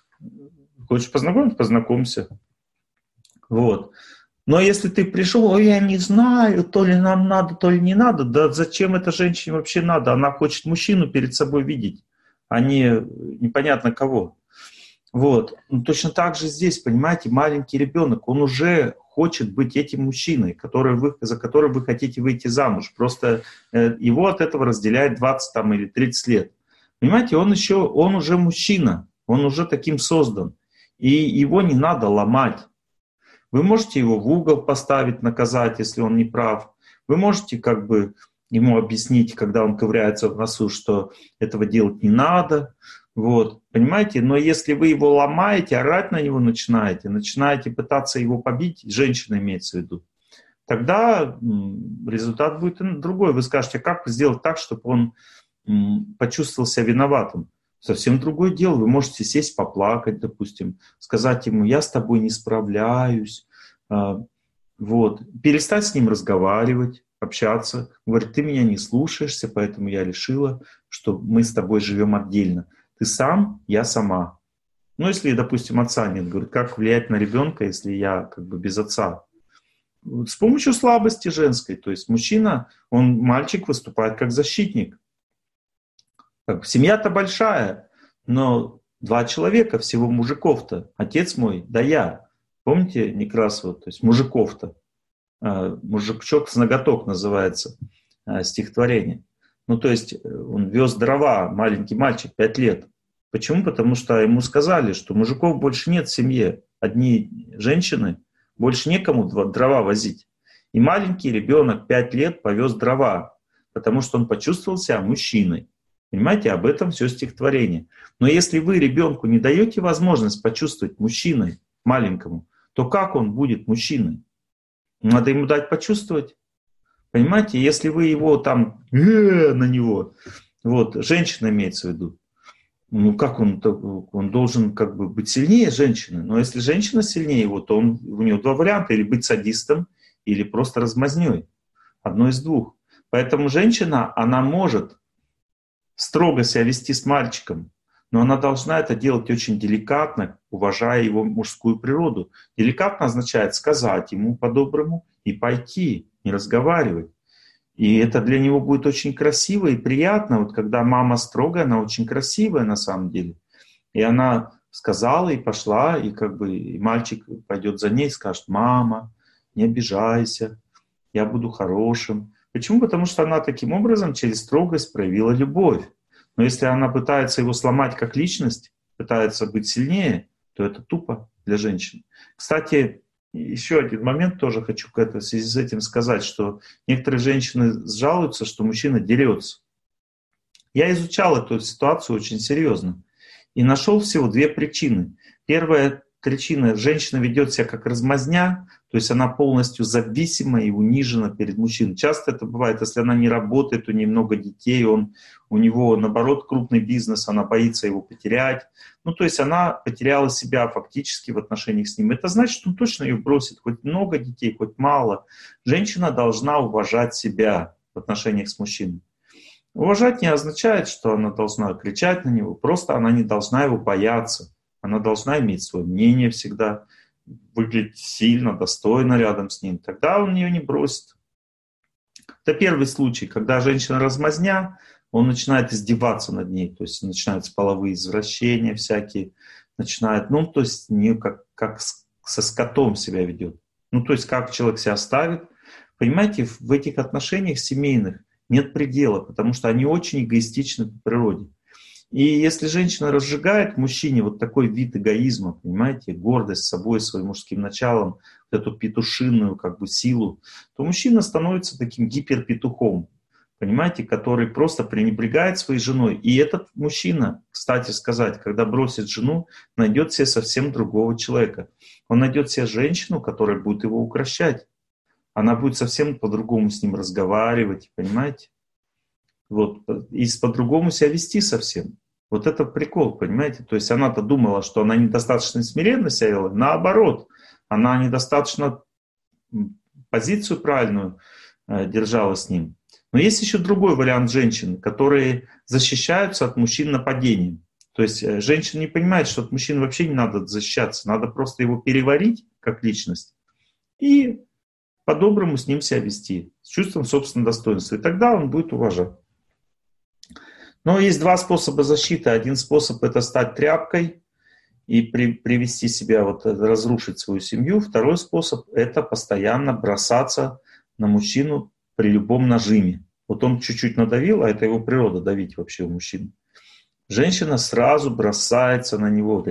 Хочешь познакомиться? Познакомься. Вот. Но если ты пришел: ой, я не знаю, то ли нам надо, то ли не надо, да зачем это женщине вообще надо? Она хочет мужчину перед собой видеть, а не непонятно кого. Вот. Ну, точно так же здесь, понимаете, маленький ребенок, он уже хочет быть этим мужчиной, который вы, за которым вы хотите выйти замуж. Просто э, его от этого разделяет двадцать там, или тридцать лет. Понимаете, он еще, он уже мужчина, он уже таким создан. И его не надо ломать. Вы можете его в угол поставить, наказать, если он не прав. Вы можете как бы ему объяснить, когда он ковыряется в носу, что этого делать не надо. Вот, понимаете? Но если вы его ломаете, орать на него начинаете, начинаете пытаться его побить, женщина имеется в виду, тогда результат будет другой. Вы скажете, как сделать так, чтобы он почувствовал себя виноватым? Совсем другое дело. Вы можете сесть, поплакать, допустим, сказать ему, я с тобой не справляюсь. Вот. Перестать с ним разговаривать, общаться. Говорит, ты меня не слушаешься, поэтому я решила, что мы с тобой живем отдельно. Ты сам, я сама. Ну, если, допустим, отца нет, говорит, как влиять на ребенка, если я как бы без отца? С помощью слабости женской. То есть мужчина, он, мальчик выступает как защитник. Семья-то большая, но два человека, всего мужиков-то. Отец мой, да я. Помните Некрасова? То есть мужиков-то. Мужичок с ноготок называется стихотворение. Ну, то есть он вез дрова, маленький мальчик, пять лет. Почему? Потому что ему сказали, что мужиков больше нет в семье. Одни женщины, больше некому дрова возить. И маленький ребенок, пять лет, повез дрова, потому что он почувствовал себя мужчиной. Понимаете, об этом все стихотворение. Но если вы ребенку не даете возможность почувствовать мужчиной маленькому, то как он будет мужчиной? Надо ему дать почувствовать. Понимаете, если вы его там э, на него, вот, женщина имеется в виду, ну как он, он должен как бы быть сильнее женщины. Но если женщина сильнее его, то он, у него два варианта: или быть садистом, или просто размазнёй. Одно из двух. Поэтому женщина, она может строго себя вести с мальчиком, но она должна это делать очень деликатно, уважая его мужскую природу. Деликатно означает сказать ему по-доброму и пойти, не разговаривать. И это для него будет очень красиво и приятно. Вот когда мама строгая, она очень красивая на самом деле. И она сказала и пошла, и как бы и мальчик пойдет за ней и скажет: мама, не обижайся, я буду хорошим. Почему? Потому что она таким образом через строгость проявила любовь. Но если она пытается его сломать как личность, пытается быть сильнее, то это тупо для женщин. Кстати, еще один момент тоже хочу в связи с этим сказать, что некоторые женщины жалуются, что мужчина дерется. Я изучал эту ситуацию очень серьезно и нашел всего две причины. Первая причина: женщина ведет себя как размазня, то есть она полностью зависима и унижена перед мужчиной. Часто это бывает, если она не работает, у нее много детей, он, у него, наоборот, крупный бизнес, она боится его потерять. Ну, то есть она потеряла себя фактически в отношениях с ним. Это значит, что он точно ее бросит, хоть много детей, хоть мало. Женщина должна уважать себя в отношениях с мужчиной. Уважать не означает, что она должна кричать на него, просто она не должна его бояться. Она должна иметь свое мнение всегда, выглядеть сильно, достойно рядом с ним. Тогда он ее не бросит. Это первый случай, когда женщина размазня, он начинает издеваться над ней, то есть начинаются половые извращения всякие, начинает, ну, то есть не как, как со скотом себя ведет. Ну, то есть как человек себя ставит. Понимаете, в этих отношениях семейных нет предела, потому что они очень эгоистичны по природе. И если женщина разжигает в мужчине вот такой вид эгоизма, понимаете, гордость собой, своим мужским началом, вот эту петушиную как бы силу, то мужчина становится таким гиперпетухом, понимаете, который просто пренебрегает своей женой. И этот мужчина, кстати сказать, когда бросит жену, найдет себе совсем другого человека. Он найдет себе женщину, которая будет его укрощать. Она будет совсем по-другому с ним разговаривать, понимаете? Вот, и по-другому себя вести совсем. Вот это прикол, понимаете? То есть она-то думала, что она недостаточно смиренно себя вела. Наоборот, она недостаточно позицию правильную э, держала с ним. Но есть еще другой вариант женщин, которые защищаются от мужчин нападением. То есть э, женщина не понимает, что от мужчин вообще не надо защищаться. Надо просто его переварить как личность и по-доброму с ним себя вести, с чувством собственного достоинства. И тогда он будет уважать. Но есть два способа защиты. Один способ — это стать тряпкой и при, привести себя, вот, разрушить свою семью. Второй способ — это постоянно бросаться на мужчину при любом нажиме. Вот он чуть-чуть надавил, а это его природа — давить вообще у мужчин. Женщина сразу бросается на него.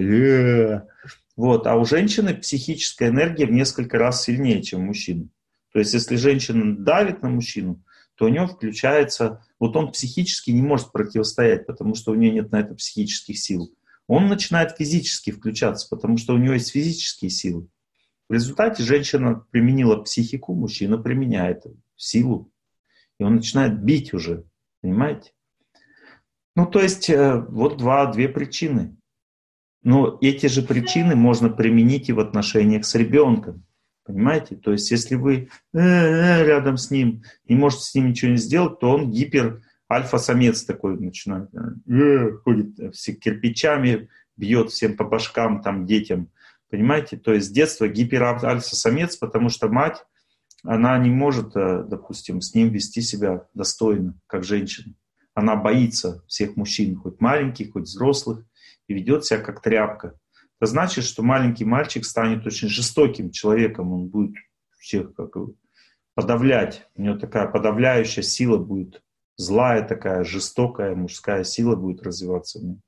Вот. А у женщины психическая энергия в несколько раз сильнее, чем у мужчины. То есть если женщина давит на мужчину, то у него включается, вот он психически не может противостоять, потому что у него нет на это психических сил. Он начинает физически включаться, потому что у него есть физические силы. В результате женщина применила психику, мужчина применяет силу. И он начинает бить уже, понимаете? Ну, то есть, вот два, две причины. Но эти же причины можно применить и в отношениях с ребенком. Понимаете? То есть, если вы э-э, рядом с ним не можете с ним ничего не сделать, то он гипер альфа-самец такой начинает. Э-э, ходит все кирпичами, бьет всем по башкам, там, детям. Понимаете? То есть, с детства гипер альфа-самец, потому что мать, она не может, допустим, с ним вести себя достойно, как женщина. Она боится всех мужчин, хоть маленьких, хоть взрослых, и ведет себя как тряпка. Это значит, что маленький мальчик станет очень жестоким человеком, он будет всех как подавлять. У него такая подавляющая сила будет, злая такая, жестокая мужская сила будет развиваться в нем.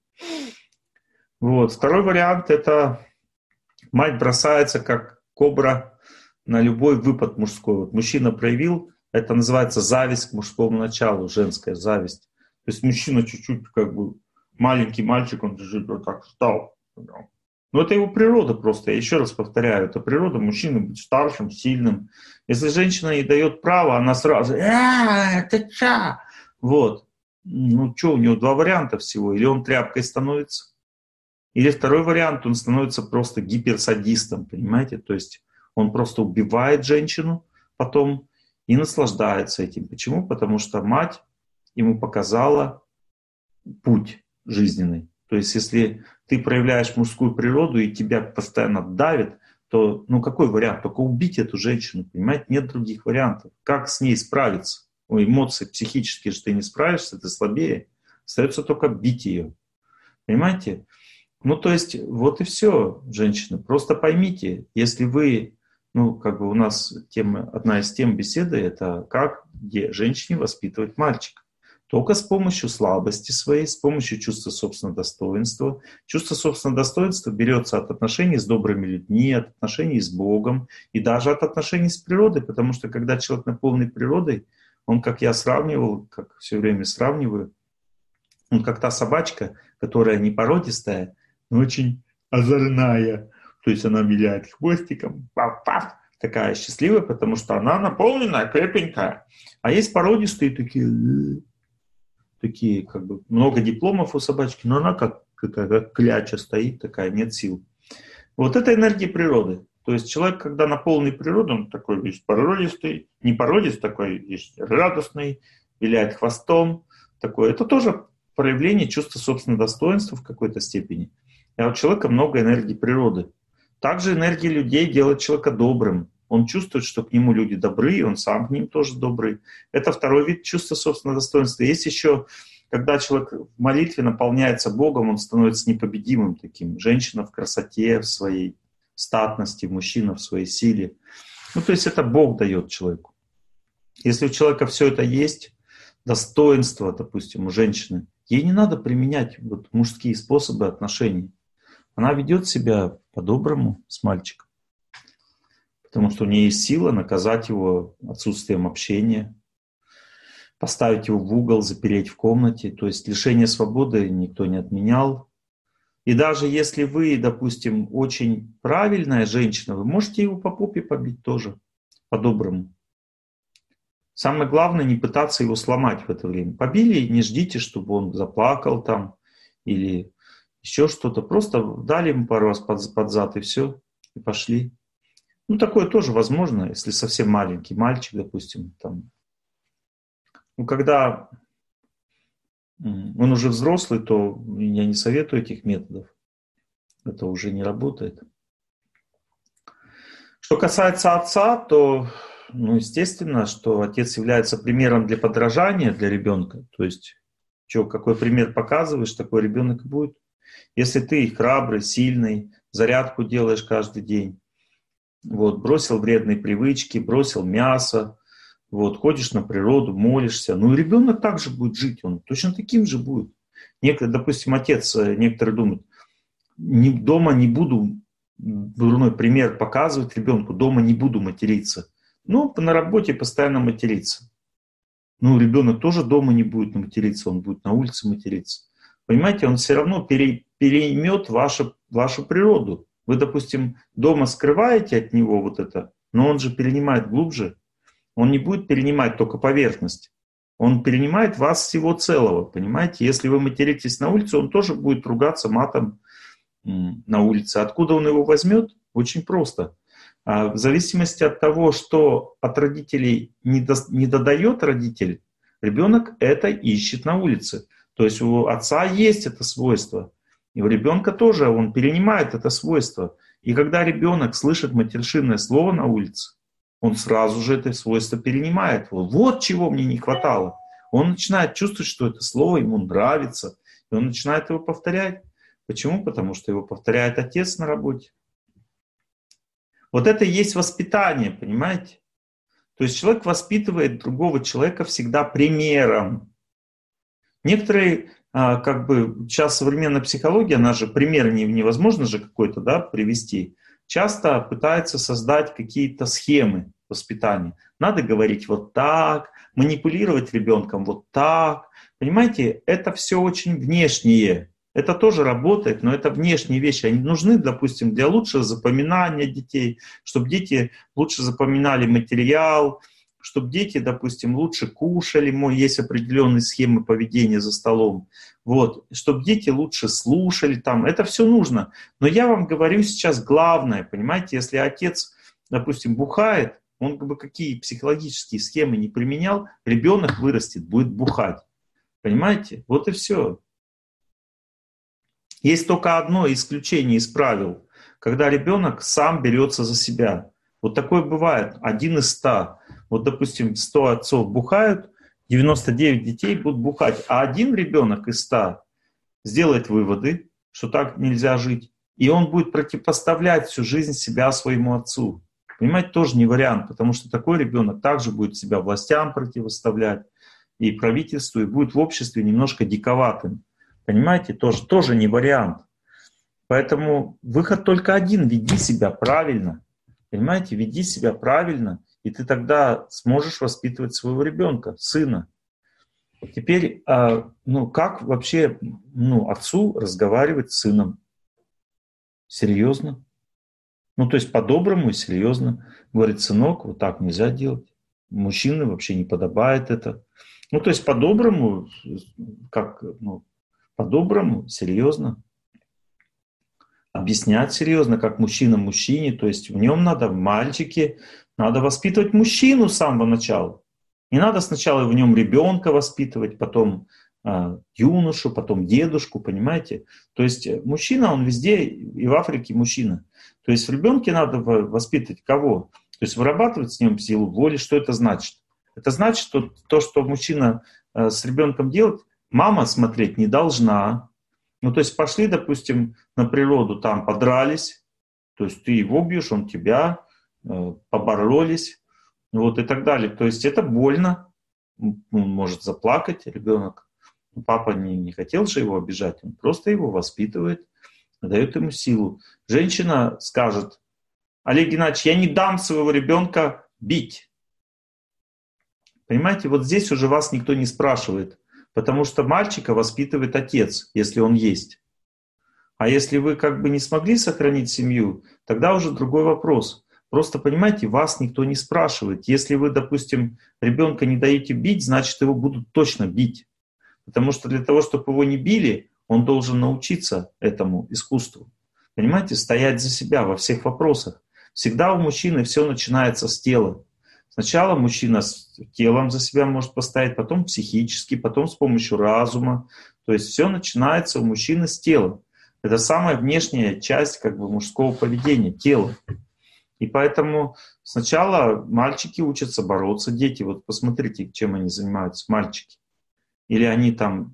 Вот. Второй вариант — это мать бросается как кобра на любой выпад мужской. Вот мужчина проявил, это называется зависть к мужскому началу, женская зависть. То есть мужчина чуть-чуть как бы маленький мальчик, он чуть-чуть вот так встал. Но это его природа просто, я еще раз повторяю, это природа мужчины быть старшим, сильным. Если женщина ей дает право, она сразу «А, это ча!» Вот. Ну что, у него два варианта всего. Или он тряпкой становится, или второй вариант, он становится просто гиперсадистом, понимаете? То есть он просто убивает женщину потом и наслаждается этим. Почему? Потому что мать ему показала путь жизненный. То есть если ты проявляешь мужскую природу и тебя постоянно давит, то ну какой вариант? Только убить эту женщину, понимаете? Нет других вариантов. Как с ней справиться? У эмоций психические, что ты не справишься, ты слабее. Остается только бить ее. Понимаете? Ну то есть вот и все, женщины. Просто поймите, если вы, ну как бы у нас тема, одна из тем беседы, это как где женщине воспитывать мальчика. Только с помощью слабости своей, с помощью чувства собственного достоинства. Чувство собственного достоинства берется от отношений с добрыми людьми, от отношений с Богом и даже от отношений с природой, потому что когда человек наполнен природой, он, как я сравнивал, как все время сравниваю, он как та собачка, которая не породистая, но очень озорная. То есть она виляет хвостиком, пaf-пaf, такая счастливая, потому что она наполненная, крепенькая. А есть породистые такие... такие, как бы, много дипломов у собачки, но она как, как, как кляча стоит, такая, нет сил. Вот это энергия природы. То есть человек, когда наполненный природой, он такой весь породистый, не породистый, такой весь радостный, виляет хвостом, такой. Это тоже проявление чувства собственного достоинства в какой-то степени. А у человека много энергии природы. Также энергия людей делает человека добрым. Он чувствует, что к нему люди добры, и он сам к ним тоже добрый. Это второй вид чувства собственного достоинства. Есть еще, когда человек в молитве наполняется Богом, он становится непобедимым таким. Женщина в красоте, в своей статности, мужчина в своей силе. Ну, то есть это Бог дает человеку. Если у человека все это есть, достоинство, допустим, у женщины, ей не надо применять вот мужские способы отношений. Она ведет себя по-доброму с мальчиком. Потому что у нее есть сила наказать его отсутствием общения, поставить его в угол, запереть в комнате. То есть лишение свободы никто не отменял. И даже если вы, допустим, очень правильная женщина, вы можете его по попе побить тоже, по-доброму. Самое главное, не пытаться его сломать в это время. Побили, не ждите, чтобы он заплакал там или еще что-то. Просто дали ему пару раз под, под зад и все, и пошли. Ну, такое тоже возможно, если совсем маленький мальчик, допустим, там. Ну, когда он уже взрослый, то я не советую этих методов. Это уже не работает. Что касается отца, то, ну, естественно, что отец является примером для подражания для ребенка. То есть, что, какой пример показываешь, такой ребенок и будет. Если ты храбрый, сильный, зарядку делаешь каждый день, вот, бросил вредные привычки, бросил мясо, вот, ходишь на природу, молишься. Ну и ребенок также будет жить, он точно таким же будет. Некоторые, допустим, отец, некоторые думают, не, дома не буду дурной пример показывать ребенку, дома не буду материться. Ну, на работе постоянно материться. Ну, ребенок тоже дома не будет материться, он будет на улице материться. Понимаете, он все равно пере, переймет вашу, вашу природу. Вы, допустим, дома скрываете от него вот это, но он же перенимает глубже. Он не будет перенимать только поверхность. Он перенимает вас всего целого, понимаете? Если вы материтесь на улице, он тоже будет ругаться матом на улице. Откуда он его возьмет? Очень просто. В зависимости от того, что от родителей не, до, не додает родитель, ребенок это ищет на улице. То есть у отца есть это свойство. И у ребенка тоже он перенимает это свойство. И когда ребенок слышит матершинное слово на улице, он сразу же это свойство перенимает. Вот чего мне не хватало. Он начинает чувствовать, что это слово ему нравится. И он начинает его повторять. Почему? Потому что его повторяет отец на работе. Вот это и есть воспитание, понимаете? То есть человек воспитывает другого человека всегда примером. Некоторые, как бы, сейчас современная психология, она же пример невозможно же какой-то, да, привести. Часто пытается создать какие-то схемы воспитания. Надо говорить вот так, манипулировать ребенком вот так. Понимаете, это все очень внешнее. Это тоже работает, но это внешние вещи. Они нужны, допустим, для лучшего запоминания детей, чтобы дети лучше запоминали материал, чтобы дети, допустим, лучше кушали. Есть определенные схемы поведения за столом. Вот. Чтобы дети лучше слушали. Там. Это все нужно. Но я вам говорю сейчас главное. Понимаете, если отец, допустим, бухает, он бы какие психологические схемы не применял, ребенок вырастет, будет бухать. Понимаете? Вот и все. Есть только одно исключение из правил, когда ребенок сам берется за себя. Вот такое бывает, один из ста. Вот, допустим, сто отцов бухают, девяносто девять детей будут бухать, а один ребенок из ста сделает выводы, что так нельзя жить, и он будет противопоставлять всю жизнь себя своему отцу. Понимаете, тоже не вариант, потому что такой ребенок также будет себя властям противоставлять и правительству, и будет в обществе немножко диковатым. Понимаете, тоже, тоже не вариант. Поэтому выход только один. Веди себя правильно. Понимаете, веди себя правильно, и ты тогда сможешь воспитывать своего ребенка, сына. Теперь, ну, как вообще ну, отцу разговаривать с сыном? Серьезно? Ну, то есть по-доброму и серьезно. Говорит, сынок, вот так нельзя делать. Мужчине вообще не подобает это. Ну, то есть по-доброму, как, ну, по-доброму, серьезно. Объяснять серьезно, как мужчина мужчине. То есть в нем надо, в мальчике, надо воспитывать мужчину с самого начала. Не надо сначала в нем ребенка воспитывать, потом э, юношу, потом дедушку, понимаете? То есть мужчина, он везде, и в Африке мужчина. То есть в ребенке надо воспитывать кого? То есть вырабатывать с ним силу воли. Что это значит? Это значит, что то, что мужчина э, с ребенком делает, мама смотреть не должна. Ну, то есть пошли, допустим, на природу, там подрались, то есть ты его бьешь, он тебя, э, поборолись, вот и так далее. То есть это больно, он может заплакать ребенок. Папа не, не хотел же его обижать, он просто его воспитывает, дает ему силу. Женщина скажет, Олег Геннадьевич, я не дам своего ребенка бить. Понимаете, вот здесь уже вас никто не спрашивает. Потому что мальчика воспитывает отец, если он есть. А если вы как бы не смогли сохранить семью, тогда уже другой вопрос. Просто, понимаете, вас никто не спрашивает. Если вы, допустим, ребенка не даете бить, значит, его будут точно бить. Потому что для того, чтобы его не били, он должен научиться этому искусству. Понимаете, стоять за себя во всех вопросах. Всегда у мужчины все начинается с тела. Сначала мужчина с телом за себя может поставить, потом психически, потом с помощью разума. То есть все начинается у мужчины с тела. Это самая внешняя часть как бы мужского поведения, тело. И поэтому сначала мальчики учатся бороться, дети. Вот посмотрите, чем они занимаются, мальчики. Или они там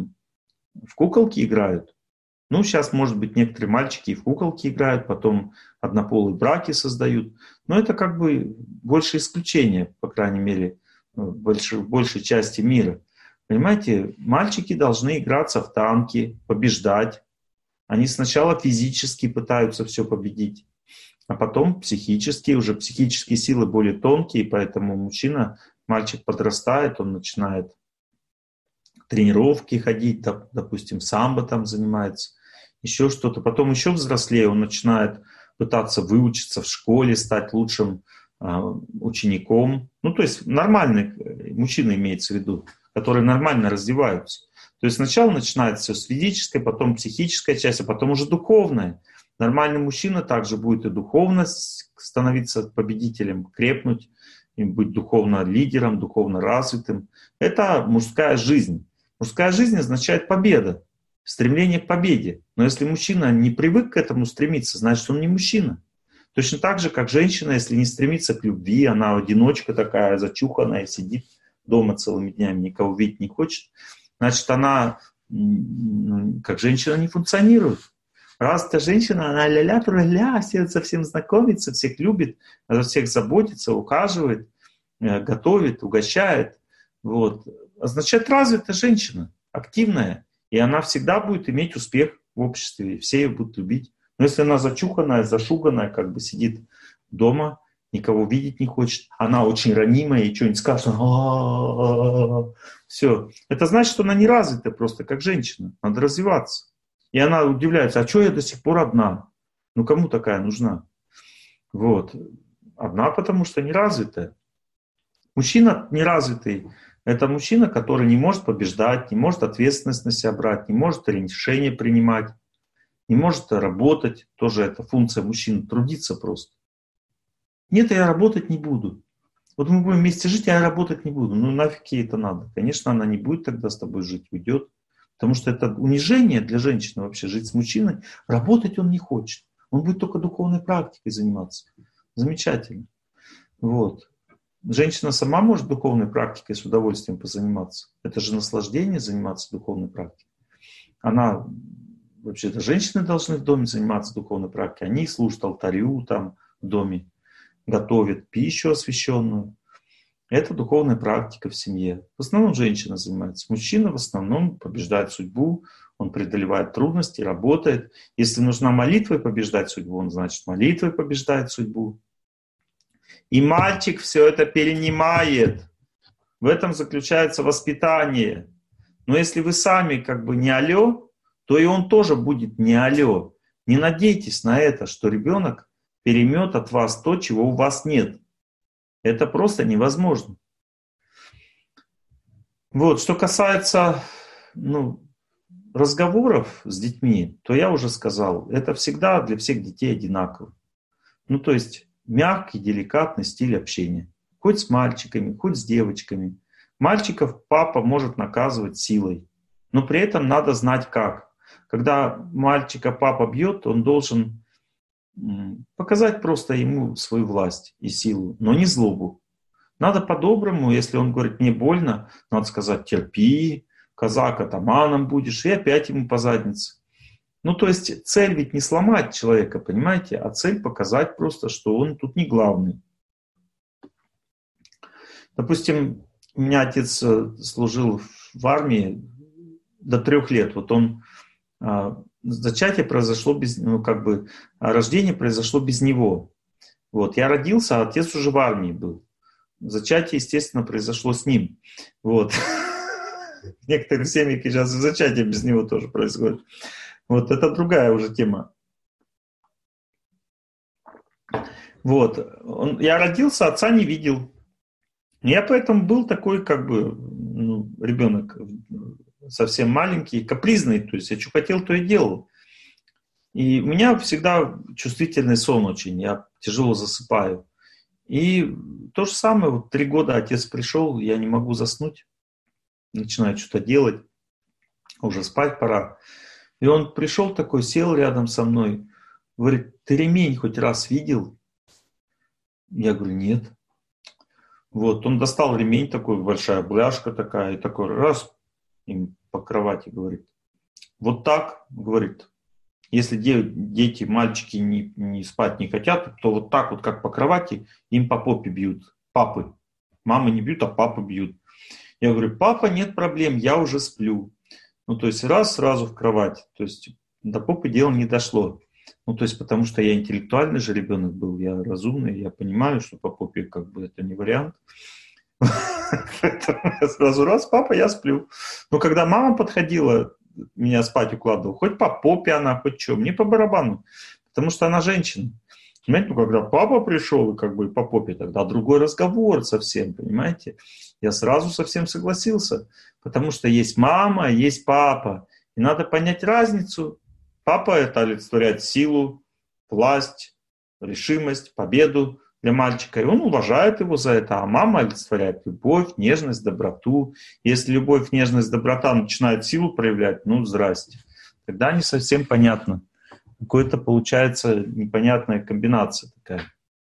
в куколки играют. Ну, сейчас, может быть, некоторые мальчики и в куколки играют, потом однополые браки создают. Но это как бы больше исключение, по крайней мере, в большей, в большей части мира. Понимаете, мальчики должны играться в танки, побеждать. Они сначала физически пытаются все победить, а потом психически, уже психические силы более тонкие, поэтому мужчина, мальчик подрастает, он начинает тренировки ходить, допустим, самбо там занимается. еще что-то. Потом еще взрослее он начинает пытаться выучиться в школе, стать лучшим э, учеником. Ну, то есть нормальный мужчина имеется в виду, которые нормально развиваются. То есть сначала начинается все с физической, потом психическая часть, а потом уже духовная. Нормальный мужчина также будет и духовно становиться победителем, крепнуть, и быть духовно лидером, духовно развитым. Это мужская жизнь. Мужская жизнь означает победа, стремление к победе. Но если мужчина не привык к этому стремиться, значит, он не мужчина. Точно так же, как женщина, если не стремится к любви, она одиночка такая, зачуханная, сидит дома целыми днями, никого видеть не хочет, значит, она как женщина не функционирует. Раз эта женщина, она ля-ля, ля, все со всем знакомится, всех любит, за всех заботится, ухаживает, готовит, угощает. Вот. Означает развитая женщина, активная, и она всегда будет иметь успех в обществе, и все ее будут любить. Но если она зачуханная, зашуганная, как бы сидит дома, никого видеть не хочет, она очень ранимая и что-нибудь скажет, все. Это значит, что она не развита просто как женщина, надо развиваться. И она удивляется, а что я до сих пор одна? Ну, кому такая нужна? Вот. Одна, потому что неразвитая. Мужчина неразвитый – это мужчина, который не может побеждать, не может ответственность на себя брать, не может решения принимать, не может работать. Тоже это функция мужчины, трудиться просто. Нет, я работать не буду. Вот мы будем вместе жить, а я работать не буду. Ну, нафиг ей это надо? Конечно, она не будет тогда с тобой жить, уйдет. Потому что это унижение для женщины вообще, жить с мужчиной. Работать он не хочет. Он будет только духовной практикой заниматься. Замечательно. Вот. Женщина сама может духовной практикой с удовольствием позаниматься. Это же наслаждение заниматься духовной практикой. Она, вообще-то, женщины должны в доме заниматься духовной практикой. Они служат алтарю там в доме, готовят пищу освященную. Это духовная практика в семье. В основном женщина занимается. Мужчина в основном побеждает судьбу, он преодолевает трудности, работает. Если нужна молитвой побеждать судьбу, он, значит, молитвой побеждает судьбу. И мальчик все это перенимает. В этом заключается воспитание. Но если вы сами как бы не алё, то и он тоже будет не алё. Не надейтесь на это, что ребенок переймет от вас то, чего у вас нет. Это просто невозможно. Вот, что касается ну, разговоров с детьми, то я уже сказал, это всегда для всех детей одинаково. Ну, то есть мягкий, деликатный стиль общения. Хоть с мальчиками, хоть с девочками. Мальчиков папа может наказывать силой, но при этом надо знать как. Когда мальчика папа бьет, он должен показать просто ему свою власть и силу, но не злобу. Надо по-доброму, если он говорит, мне больно, надо сказать, терпи, казак атаманом будешь, и опять ему по заднице. Ну, то есть цель ведь не сломать человека, понимаете, а цель показать просто, что он тут не главный. Допустим, у меня отец служил в армии до трех лет. Вот он зачатие произошло без, ну, как бы, рождение произошло без него. Вот, я родился, а отец уже в армии был. Зачатие, естественно, произошло с ним. Вот. В некоторых семьях сейчас зачатие без него тоже происходит. Вот, это другая уже тема. Вот, он, я родился, отца не видел. Я поэтому был такой, как бы, ну, ребенок совсем маленький, капризный, то есть я что хотел, то и делал. И у меня всегда чувствительный сон очень, я тяжело засыпаю. И то же самое, вот три года отец пришел, я не могу заснуть, начинаю что-то делать, уже спать пора. И он пришел такой, сел рядом со мной, говорит, ты ремень хоть раз видел? Я говорю, нет. Вот, он достал ремень, такой, большая бляшка такая, и такой раз, им по кровати, говорит. Вот так, говорит, если дети, мальчики не, не спать не хотят, то вот так вот, как по кровати, им по попе бьют. Папы. Мамы не бьют, а папы бьют. Я говорю, папа, нет проблем, я уже сплю. Ну, то есть раз, сразу в кровать. То есть до попы дело не дошло. Ну, то есть потому что я интеллектуальный же ребенок был, я разумный, я понимаю, что по попе как бы это не вариант. Поэтому я сразу раз, папа, я сплю. Но когда мама подходила, меня спать укладывал, хоть по попе она, хоть что, мне по барабану, потому что она женщина. Понимаете, ну, когда папа пришел и как бы по попе, тогда другой разговор совсем, понимаете? Я сразу совсем согласился, потому что есть мама, есть папа, и надо понять разницу. Папа — это олицетворяет силу, власть, решимость, победу для мальчика, и он уважает его за это, а мама олицетворяет любовь, нежность, доброту. Если любовь, нежность, доброта начинают силу проявлять, ну, здрасте. Тогда не совсем понятно. Какая-то получается непонятная комбинация такая.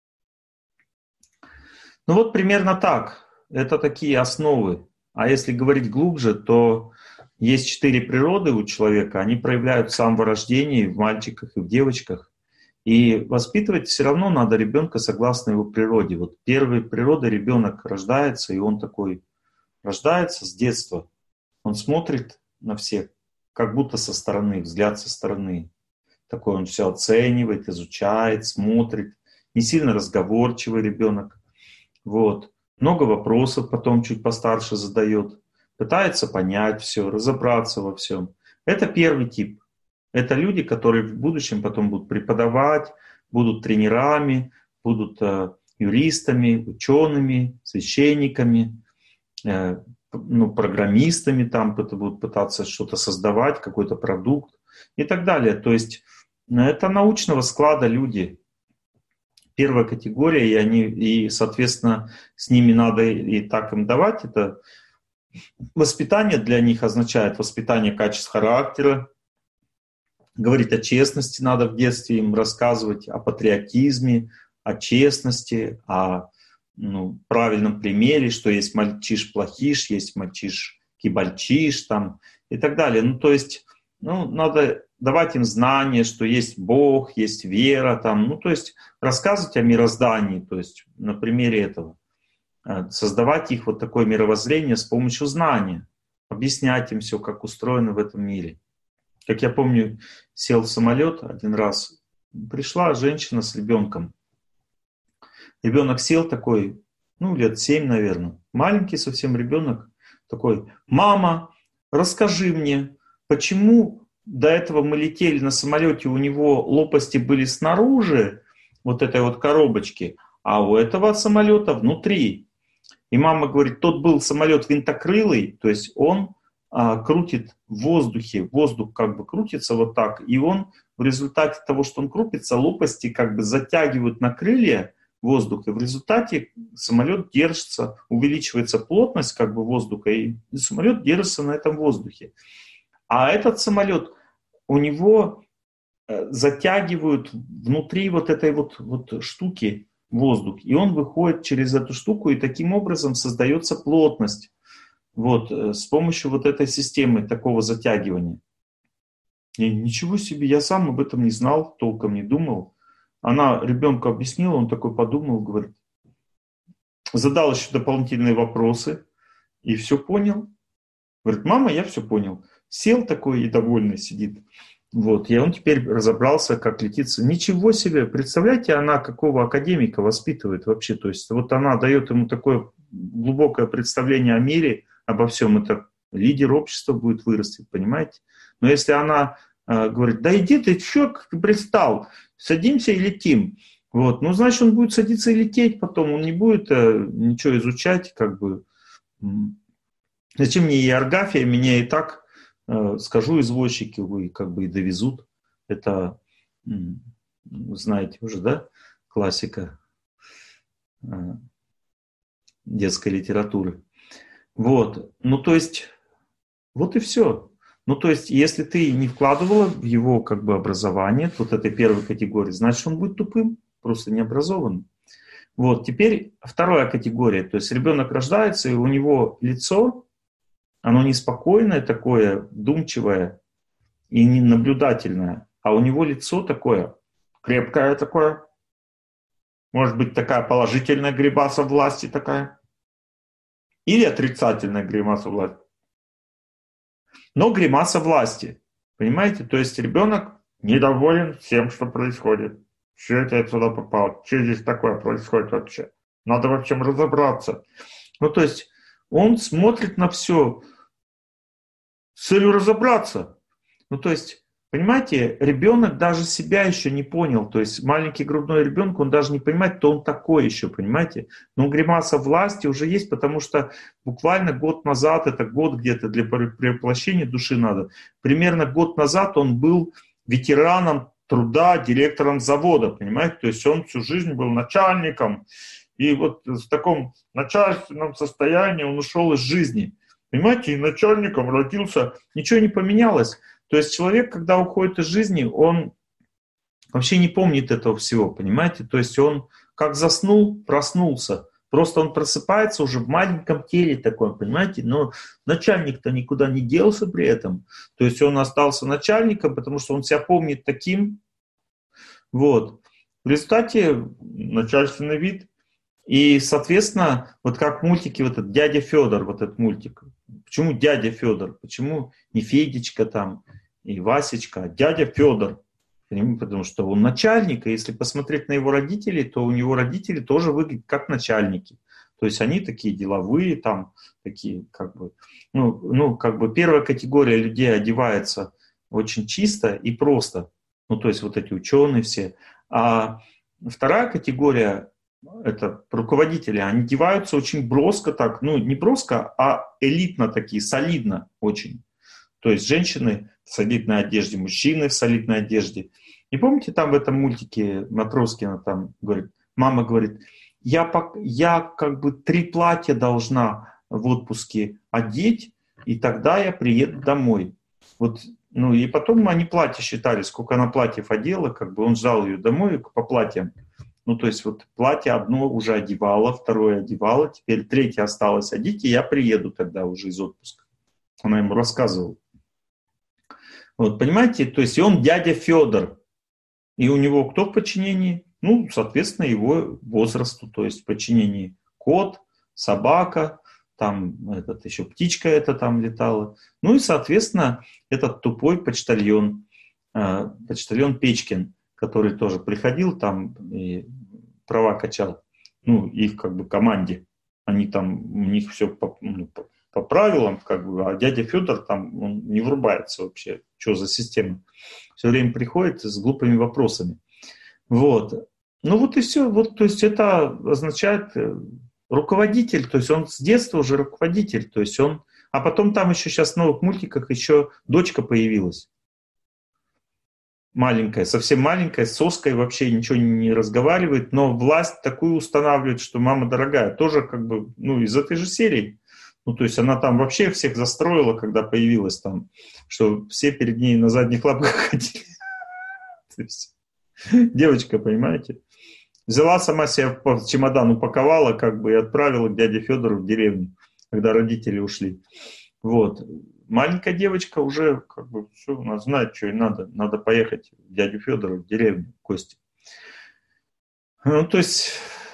Ну вот примерно так. Это такие основы. А если говорить глубже, то есть четыре природы у человека. Они проявляют с самого рождения в мальчиках и в девочках. И воспитывать все равно надо ребенка согласно его природе. Вот первой природой ребенок рождается, и он такой рождается с детства. Он смотрит на всех, как будто со стороны, взгляд со стороны. Такой он все оценивает, изучает, смотрит. Не сильно разговорчивый ребенок. Вот. Много вопросов потом чуть постарше задает. Пытается понять все, разобраться во всем. Это первый тип. Это люди, которые в будущем потом будут преподавать, будут тренерами, будут э, юристами, учеными, священниками, э, ну, программистами, там будут пытаться что-то создавать, какой-то продукт и так далее. То есть это научного склада люди. Первая категория, и, они, и, соответственно, с ними надо и так им давать. Это воспитание для них означает воспитание качеств характера. Говорить о честности надо в детстве, им рассказывать о патриотизме, о честности, о ну, правильном примере, что есть мальчиш-плохиш, есть мальчиш-кибальчиш там, и так далее. Ну, то есть ну, надо давать им знания, что есть Бог, есть вера, там, ну, то есть рассказывать о мироздании, то есть на примере этого. Создавать их вот такое мировоззрение с помощью знания, объяснять им все, как устроено в этом мире. Как я помню, сел в самолет один раз, пришла женщина с ребенком. Ребенок сел такой, ну, лет семь, наверное, маленький совсем ребенок, такой: «Мама, расскажи мне, почему до этого мы летели на самолете, у него лопасти были снаружи, вот этой вот коробочки, а у этого самолета внутри». И мама говорит, тот был самолет винтокрылый, то есть он а, крутит в воздухе, воздух как бы крутится вот так, и он в результате того, что он крутится, лопасти как бы затягивают на крылья воздух, и в результате самолет держится, увеличивается плотность как бы воздуха, и самолет держится на этом воздухе. А этот самолет, у него затягивают внутри вот этой вот, вот штуки воздух, и он выходит через эту штуку, и таким образом создается плотность вот, с помощью вот этой системы такого затягивания. И ничего себе, я сам об этом не знал, толком не думал. Она ребенку объяснила, он такой подумал, говорит, задал еще дополнительные вопросы, и все понял. Говорит, мама, я все понял. Сел такой и довольный сидит. Вот, и он теперь разобрался, как летится. Ничего себе, представляете, она какого академика воспитывает вообще. То есть вот она дает ему такое глубокое представление о мире, обо всем. Это лидер общества будет вырасти, понимаете? Но если она э, говорит, да иди ты, чё пристал, садимся и летим. Вот, ну, значит, он будет садиться и лететь потом, он не будет э, ничего изучать, как бы. Зачем мне иераргия, меня и так... Скажу, извозчики вы как бы и довезут. Это, знаете уже, да, классика детской литературы. Вот, ну то есть, вот и все. Ну то есть, если ты не вкладывала в его как бы образование, вот этой первой категории, значит, он будет тупым, просто необразованным. Вот, теперь вторая категория, то есть ребенок рождается, и у него лицо, оно неспокойное такое, думчивое и ненаблюдательное, а у него лицо такое, крепкое такое, может быть, такая положительная гримаса власти такая, или отрицательная гримаса власти. Но гримаса власти, понимаете? То есть ребенок недоволен всем, что происходит. Что это я сюда попал? Что здесь такое происходит вообще? Надо во всем разобраться. Ну, то есть он смотрит на все с целью разобраться. Ну, то есть, понимаете, ребенок даже себя еще не понял. То есть маленький грудной ребенок, он даже не понимает, кто он такой еще, понимаете. Но гримаса власти уже есть, потому что буквально год назад, это год где-то для перевоплощения души надо, примерно год назад он был ветераном труда, директором завода, понимаете. То есть он всю жизнь был начальником. И вот в таком начальственном состоянии он ушел из жизни. Понимаете, и начальником родился, ничего не поменялось. То есть человек, когда уходит из жизни, он вообще не помнит этого всего, понимаете? То есть он как заснул, проснулся. Просто он просыпается уже в маленьком теле таком, понимаете? Но начальник-то никуда не делся при этом. То есть он остался начальником, потому что он себя помнит таким. Вот. В результате начальственный вид. И, соответственно, вот как в мультике, вот этот дядя Федор, вот этот мультик. Почему дядя Федор? Почему не Федечка там и Васечка, а дядя Федор? Потому что он начальник, и если посмотреть на его родителей, то у него родители тоже выглядят как начальники. То есть они такие деловые, там, такие, как бы, ну, ну, как бы первая категория людей одевается очень чисто и просто. Ну, то есть вот эти ученые все. А вторая категория — это руководители, они одеваются очень броско так, ну не броско, а элитно такие, солидно очень. То есть женщины в солидной одежде, мужчины в солидной одежде. И помните, там в этом мультике Матроскина там говорит, мама говорит, я, я как бы три платья должна в отпуске одеть, и тогда я приеду домой. Вот, ну и потом они платья считали, сколько она платьев одела, как бы он ждал ее домой по платьям. Ну, то есть вот платье одно уже одевала, второе одевала, теперь третье осталось одеть, и я приеду тогда уже из отпуска. Она ему рассказывала. Вот, понимаете, то есть и он дядя Федор. И у него кто в подчинении? Ну, соответственно, его возрасту, то есть в подчинении кот, собака, там этот, еще птичка эта там летала. Ну и, соответственно, этот тупой почтальон, э, почтальон Печкин, который тоже приходил там и права качал, ну, их как бы команде. Они там, у них все по, ну, по, по правилам, как бы, а дядя Федор там, он не врубается вообще, что за система. Все время приходит с глупыми вопросами. Вот. Ну вот и все. Вот, то есть это означает руководитель, то есть он с детства уже руководитель, то есть он... А потом там еще сейчас в новых мультиках еще дочка появилась. Маленькая, совсем маленькая, с соской вообще ничего не разговаривает, но власть такую устанавливает, что мама дорогая, тоже как бы, ну, из этой же серии. Ну, то есть она там вообще всех застроила, когда появилась там, что все перед ней на задних лапках ходили. То есть, девочка, понимаете, взяла сама себя в чемодан, упаковала как бы и отправила к дяде Федору в деревню, когда родители ушли. Вот. Маленькая девочка уже как бы все, она знает, что ей надо. Надо поехать к дяде Федору в деревню, в гости. Ну, то есть,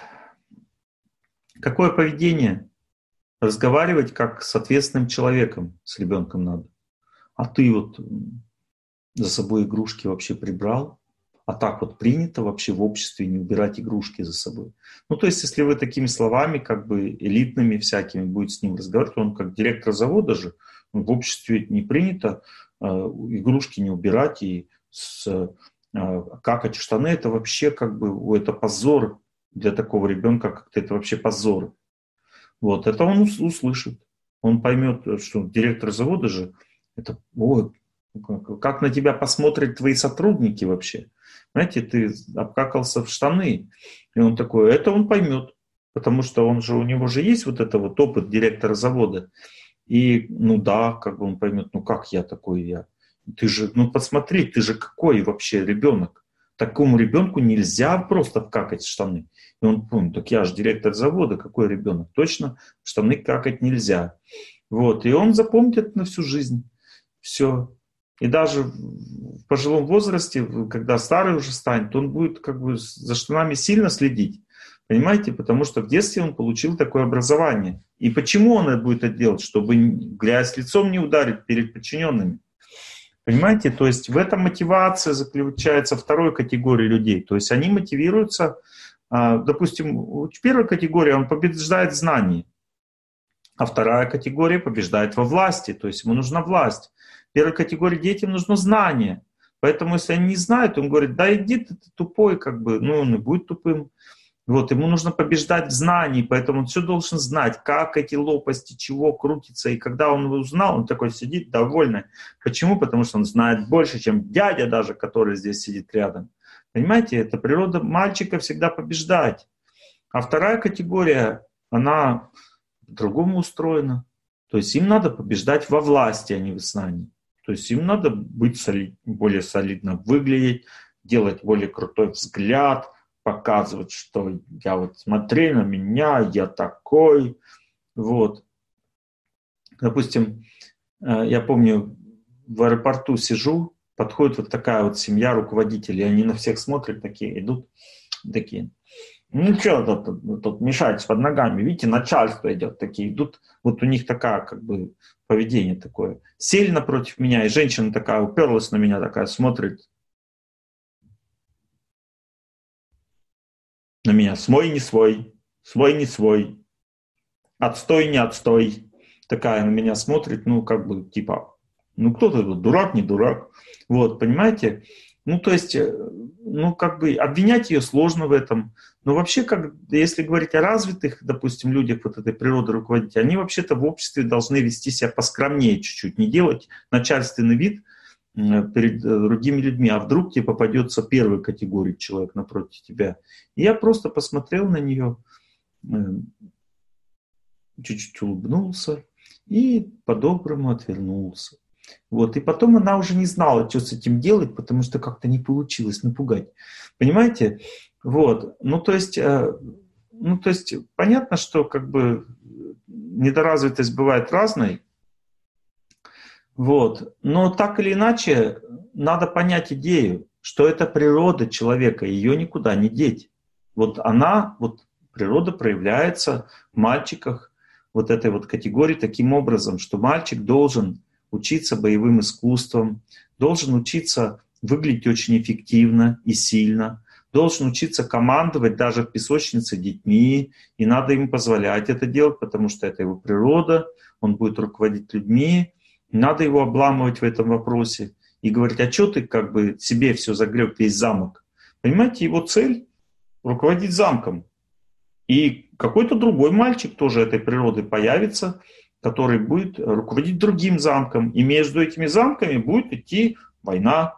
какое поведение? Разговаривать как с ответственным человеком, с ребенком надо. А ты вот за собой игрушки вообще прибрал? А так вот принято вообще в обществе не убирать игрушки за собой. Ну, то есть, если вы такими словами, как бы элитными всякими, будете с ним разговаривать, то он как директор завода же, в обществе не принято э, игрушки не убирать и с, э, какать в штаны. Это вообще как бы, это позор для такого ребенка, как-то это вообще позор. Вот, это он услышит. Он поймет, что директор завода же, это, о, как на тебя посмотрят твои сотрудники вообще. Знаете, ты обкакался в штаны. И он такой, это он поймет. Потому что он же, у него же есть вот это вот опыт директора завода. И, ну да, как бы он поймет, ну как я такой я? Ты же, ну посмотри, ты же какой вообще ребенок? Такому ребенку нельзя просто вкакать в штаны. И он помнит, так я же директор завода, какой ребенок? Точно в штаны какать нельзя. Вот, и он запомнит это на всю жизнь. Все. И даже в пожилом возрасте, когда старый уже станет, он будет как бы за штанами сильно следить. Понимаете? Потому что в детстве он получил такое образование. И почему он это будет это делать? Чтобы грязь лицом не ударить перед подчиненными. Понимаете? То есть в этом мотивация заключается второй категории людей. То есть они мотивируются, допустим, первая категория, он побеждает в знании. А вторая категория побеждает во власти. То есть ему нужна власть. Первой категории детям нужно знание. Поэтому, если они не знают, он говорит, да иди ты, ты тупой, как бы, ну, он и будет тупым. Вот, ему нужно побеждать в знании, поэтому он все должен знать, как эти лопасти, чего крутятся. И когда он узнал, он такой сидит довольный. Почему? Потому что он знает больше, чем дядя даже, который здесь сидит рядом. Понимаете, это природа мальчика всегда побеждать. А вторая категория, она по-другому устроена. То есть им надо побеждать во власти, а не в знании. То есть им надо быть солид, более солидно выглядеть, делать более крутой взгляд, показывать, что я вот смотри на меня, я такой. Вот. Допустим, я помню, в аэропорту сижу, подходит вот такая вот семья руководителей, они на всех смотрят, такие идут, такие, ну что тут, тут мешать под ногами, видите, начальство идет, такие идут, вот у них такая как бы поведение такое. Сели напротив меня, и женщина такая уперлась на меня, такая смотрит на меня, свой не свой, свой не свой, отстой не отстой, такая на меня смотрит, ну как бы типа, ну кто-то дурак, не дурак, вот, понимаете? Ну, то есть, ну, как бы обвинять ее сложно в этом. Но вообще, как, если говорить о развитых, допустим, людях вот этой природы руководителей, они вообще-то в обществе должны вести себя поскромнее чуть-чуть, не делать начальственный вид перед другими людьми, а вдруг тебе попадется первой категории человек напротив тебя. И я просто посмотрел на нее, чуть-чуть улыбнулся и по-доброму отвернулся. Вот. И потом она уже не знала, что с этим делать, потому что как-то не получилось напугать. Понимаете? Вот. Ну, то есть, э, ну, то есть понятно, что как бы недоразвитость бывает разной. Вот. Но так или иначе надо понять идею, что это природа человека, ее никуда не деть. Вот она, вот природа проявляется в мальчиках вот этой вот категории таким образом, что мальчик должен учиться боевым искусствам, должен учиться выглядеть очень эффективно и сильно, должен учиться командовать даже в песочнице детьми, и надо ему позволять это делать, потому что это его природа, он будет руководить людьми, надо его обламывать в этом вопросе и говорить, а что ты как бы себе все загреб, весь замок? Понимаете, его цель — руководить замком. И какой-то другой мальчик тоже этой природы появится, который будет руководить другим замком. И между этими замками будет идти война.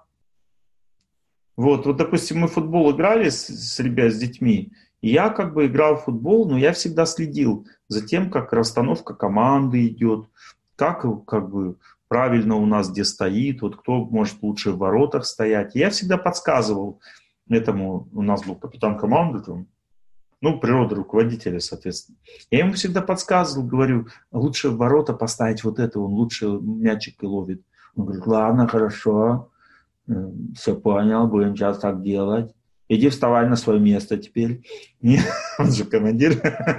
Вот, вот допустим, мы в футбол играли с, с ребят, с детьми, и я как бы играл в футбол, но я всегда следил за тем, как расстановка команды идет, как, как бы правильно у нас где стоит, вот кто может лучше в воротах стоять. И я всегда подсказывал этому, у нас был капитан команды, там, ну, природа руководителя, соответственно. Я ему всегда подсказывал, говорю, лучше в ворота поставить вот это, он лучше мячик и ловит. Он говорит, ладно, хорошо, все понял, будем сейчас так делать. Иди вставай на свое место теперь. Он же командир.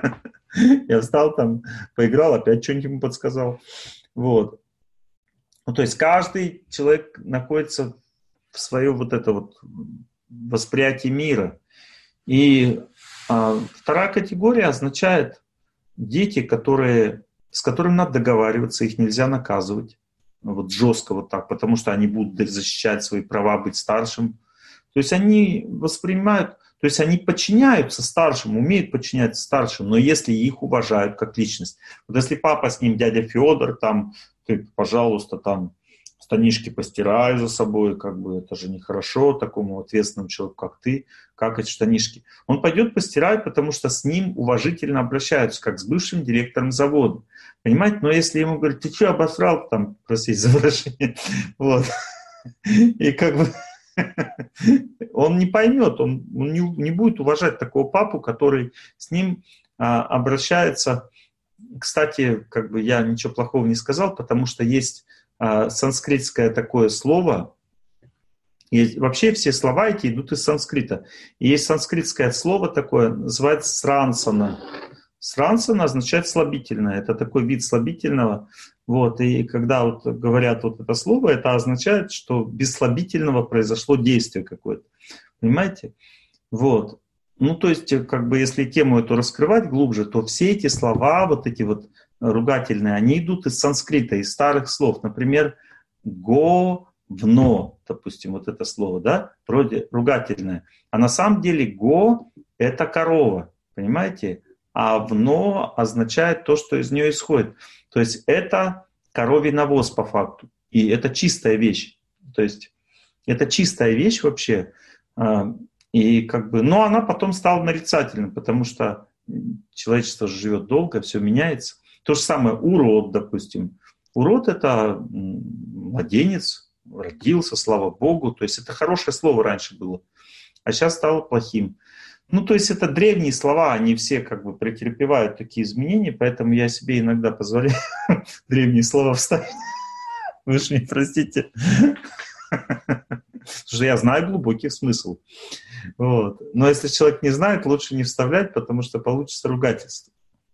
Я встал там, поиграл, опять что-нибудь ему подсказал. Вот. Ну, то есть каждый человек находится в своем вот это вот восприятии мира. И а, вторая категория означает дети, которые, с которыми надо договариваться, их нельзя наказывать. Вот жестко вот так, потому что они будут защищать свои права быть старшим. То есть они воспринимают, то есть они подчиняются старшим, умеют подчиняться старшим, но если их уважают как личность. Вот если папа с ним, дядя Федор, там, ты, пожалуйста, там, штанишки постирай за собой, как бы это же нехорошо такому ответственному человеку, как ты, как эти штанишки. Он пойдет постирать, потому что с ним уважительно обращаются, как с бывшим директором завода. Понимаете? Но если ему говорят, ты что обосрал, там, простите за выражение, вот, и как бы он не поймет, он, он не, не будет уважать такого папу, который с ним а, обращается. Кстати, как бы я ничего плохого не сказал, потому что есть а, санскритское такое слово, и вообще все слова эти идут из санскрита. И есть санскритское слово такое, называется срансана. Срансана означает слабительное, это такой вид слабительного. Вот, и когда вот говорят вот это слово, это означает, что без слабительного произошло действие какое-то. Понимаете? Вот. Ну, то есть, как бы, если тему эту раскрывать глубже, то все эти слова, вот эти вот ругательные, они идут из санскрита, из старых слов. Например, говно, допустим, вот это слово, да, вроде ругательное. А на самом деле го – это корова, понимаете? А вно означает то, что из нее исходит. То есть это коровий навоз по факту. И это чистая вещь. То есть это чистая вещь вообще. И как бы, но она потом стала нарицательной, потому что человечество живет долго, все меняется. То же самое урод, допустим. Урод – это младенец, родился, слава Богу. То есть это хорошее слово раньше было, а сейчас стало плохим. Ну, то есть это древние слова, они все как бы претерпевают такие изменения, поэтому я себе иногда позволяю древние слова вставить. Вы же мне простите. Потому что я знаю глубокий смысл. Вот. Но если человек не знает, лучше не вставлять, потому что получится ругательство.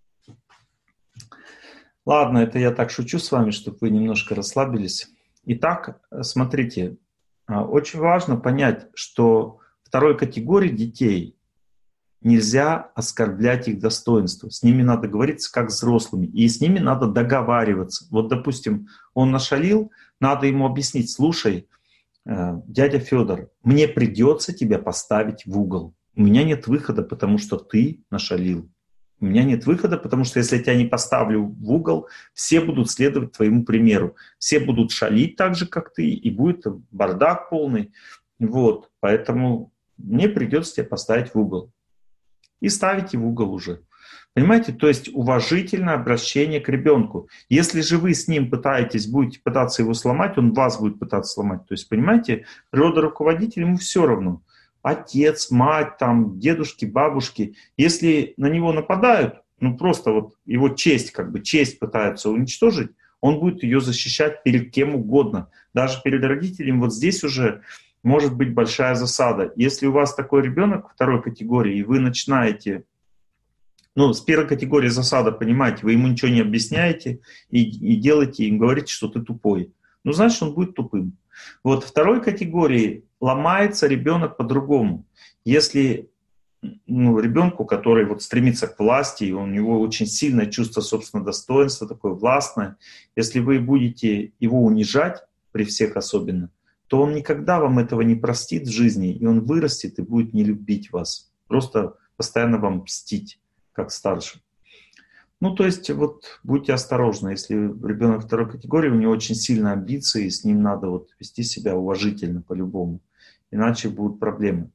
Ладно, это я так шучу с вами, чтобы вы немножко расслабились. Итак, смотрите, очень важно понять, что второй категории детей нельзя оскорблять их достоинство. С ними надо говорить как с взрослыми, и с ними надо договариваться. Вот, допустим, он нашалил, надо ему объяснить: слушай, дядя Федор, мне придется тебя поставить в угол. У меня нет выхода, потому что ты нашалил. У меня нет выхода, потому что если я тебя не поставлю в угол, все будут следовать твоему примеру. Все будут шалить так же, как ты, и будет бардак полный. Вот, поэтому мне придется тебя поставить в угол. И ставите в угол уже. Понимаете? То есть уважительное обращение к ребенку. Если же вы с ним пытаетесь, будете пытаться его сломать, он вас будет пытаться сломать. То есть, понимаете, природа руководителя, ему все равно. Отец, мать, там, дедушки, бабушки. Если на него нападают, ну просто вот его честь, как бы честь пытаются уничтожить, он будет ее защищать перед кем угодно. Даже перед родителями. Вот здесь уже может быть большая засада. Если у вас такой ребенок второй категории, и вы начинаете, ну, с первой категории засада, понимаете, вы ему ничего не объясняете и, и делаете, им говорите, что ты тупой. Ну, значит, он будет тупым. Вот второй категории ломается ребенок по-другому. Если ну, ребенку, который вот стремится к власти, и у него очень сильное чувство собственного достоинства, такое властное, если вы будете его унижать, при всех особенно, то он никогда вам этого не простит в жизни, и он вырастет и будет не любить вас. Просто постоянно вам мстить, как старший. Ну, то есть, вот будьте осторожны. Если ребенок второй категории, у него очень сильные амбиции, и с ним надо вот вести себя уважительно по-любому. Иначе будут проблемы.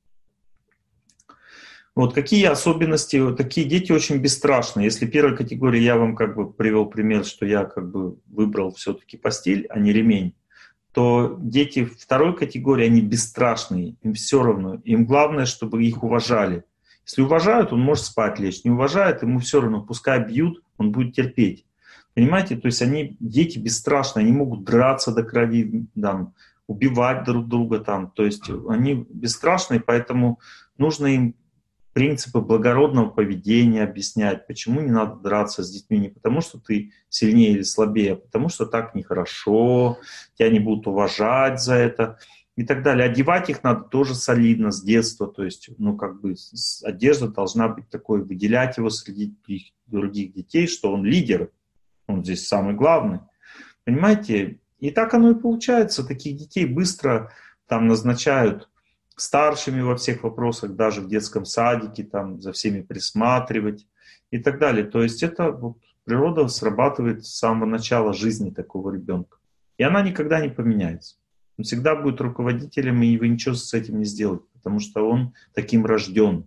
Вот какие особенности, такие дети очень бесстрашные. Если первой категории я вам как бы привел пример, что я как бы выбрал все-таки постель, а не ремень, то дети второй категории, они бесстрашные, им все равно. Им главное, чтобы их уважали. Если уважают, он может спать лечь. Не уважают, ему все равно. Пускай бьют, он будет терпеть. Понимаете? То есть они, дети бесстрашные, они могут драться до крови, там, убивать друг друга. Там. То есть они бесстрашные, поэтому нужно им принципы благородного поведения объяснять. Почему не надо драться с детьми? Не потому, что ты сильнее или слабее, а потому, что так нехорошо, тебя не будут уважать за это и так далее. Одевать их надо тоже солидно с детства. То есть, ну, как бы одежда должна быть такой, выделять его среди других детей, что он лидер, он здесь самый главный. Понимаете? И так оно и получается. Таких детей быстро там назначают старшими во всех вопросах, даже в детском садике, там, за всеми присматривать и так далее. То есть это вот, природа срабатывает с самого начала жизни такого ребенка. И она никогда не поменяется. Он всегда будет руководителем, и вы ничего с этим не сделаете, потому что он таким рожден.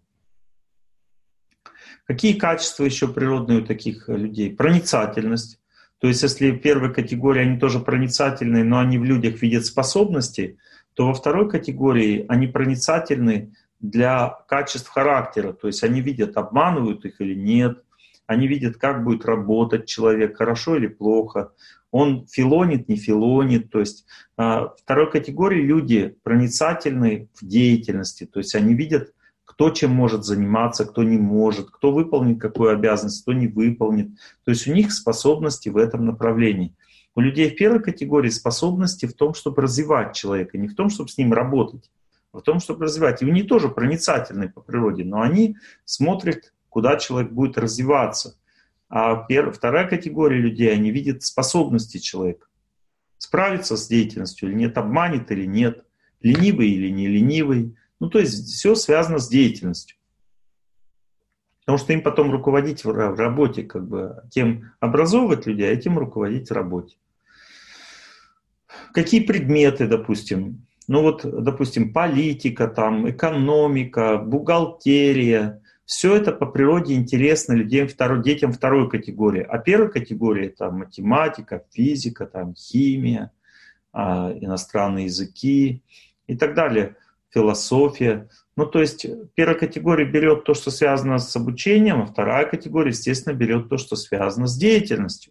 Какие качества еще природные у таких людей? Проницательность. То есть если в первой категории они тоже проницательные, но они в людях видят способности, то во второй категории они проницательны для качеств характера. То есть они видят, обманывают их или нет. Они видят, как будет работать человек, хорошо или плохо. Он филонит, не филонит. То есть во второй категории люди проницательны в деятельности. То есть они видят, кто чем может заниматься, кто не может, кто выполнит какую обязанность, кто не выполнит. То есть у них способности в этом направлении. У людей в первой категории способности в том, чтобы развивать человека, не в том, чтобы с ним работать, а в том, чтобы развивать. И они тоже проницательны по природе, но они смотрят, куда человек будет развиваться. А первая, вторая категория людей, они видят способности человека. справится с деятельностью или нет, обманет или нет, ленивый или не ленивый. Ну, то есть все связано с деятельностью. Потому что им потом руководить в работе, как бы, тем образовывать людей, а тем руководить в работе. Какие предметы, допустим? Ну вот, допустим, политика, там, экономика, бухгалтерия. Все это по природе интересно людям второй, детям второй категории. А первой категории это математика, физика, там, химия, а, иностранные языки и так далее, философия. Ну, то есть первая категория берет то, что связано с обучением, а вторая категория, естественно, берет то, что связано с деятельностью.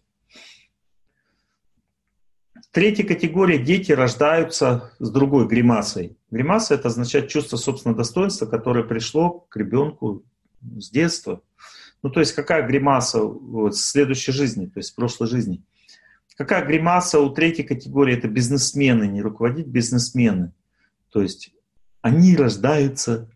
Третья категория — дети рождаются с другой гримасой. Гримаса — это означает чувство собственного достоинства, которое пришло к ребенку с детства. Ну, то есть какая гримаса вот, с следующей жизни, то есть с прошлой жизни. Какая гримаса у третьей категории — это бизнесмены, не руководить бизнесмены. То есть они рождаются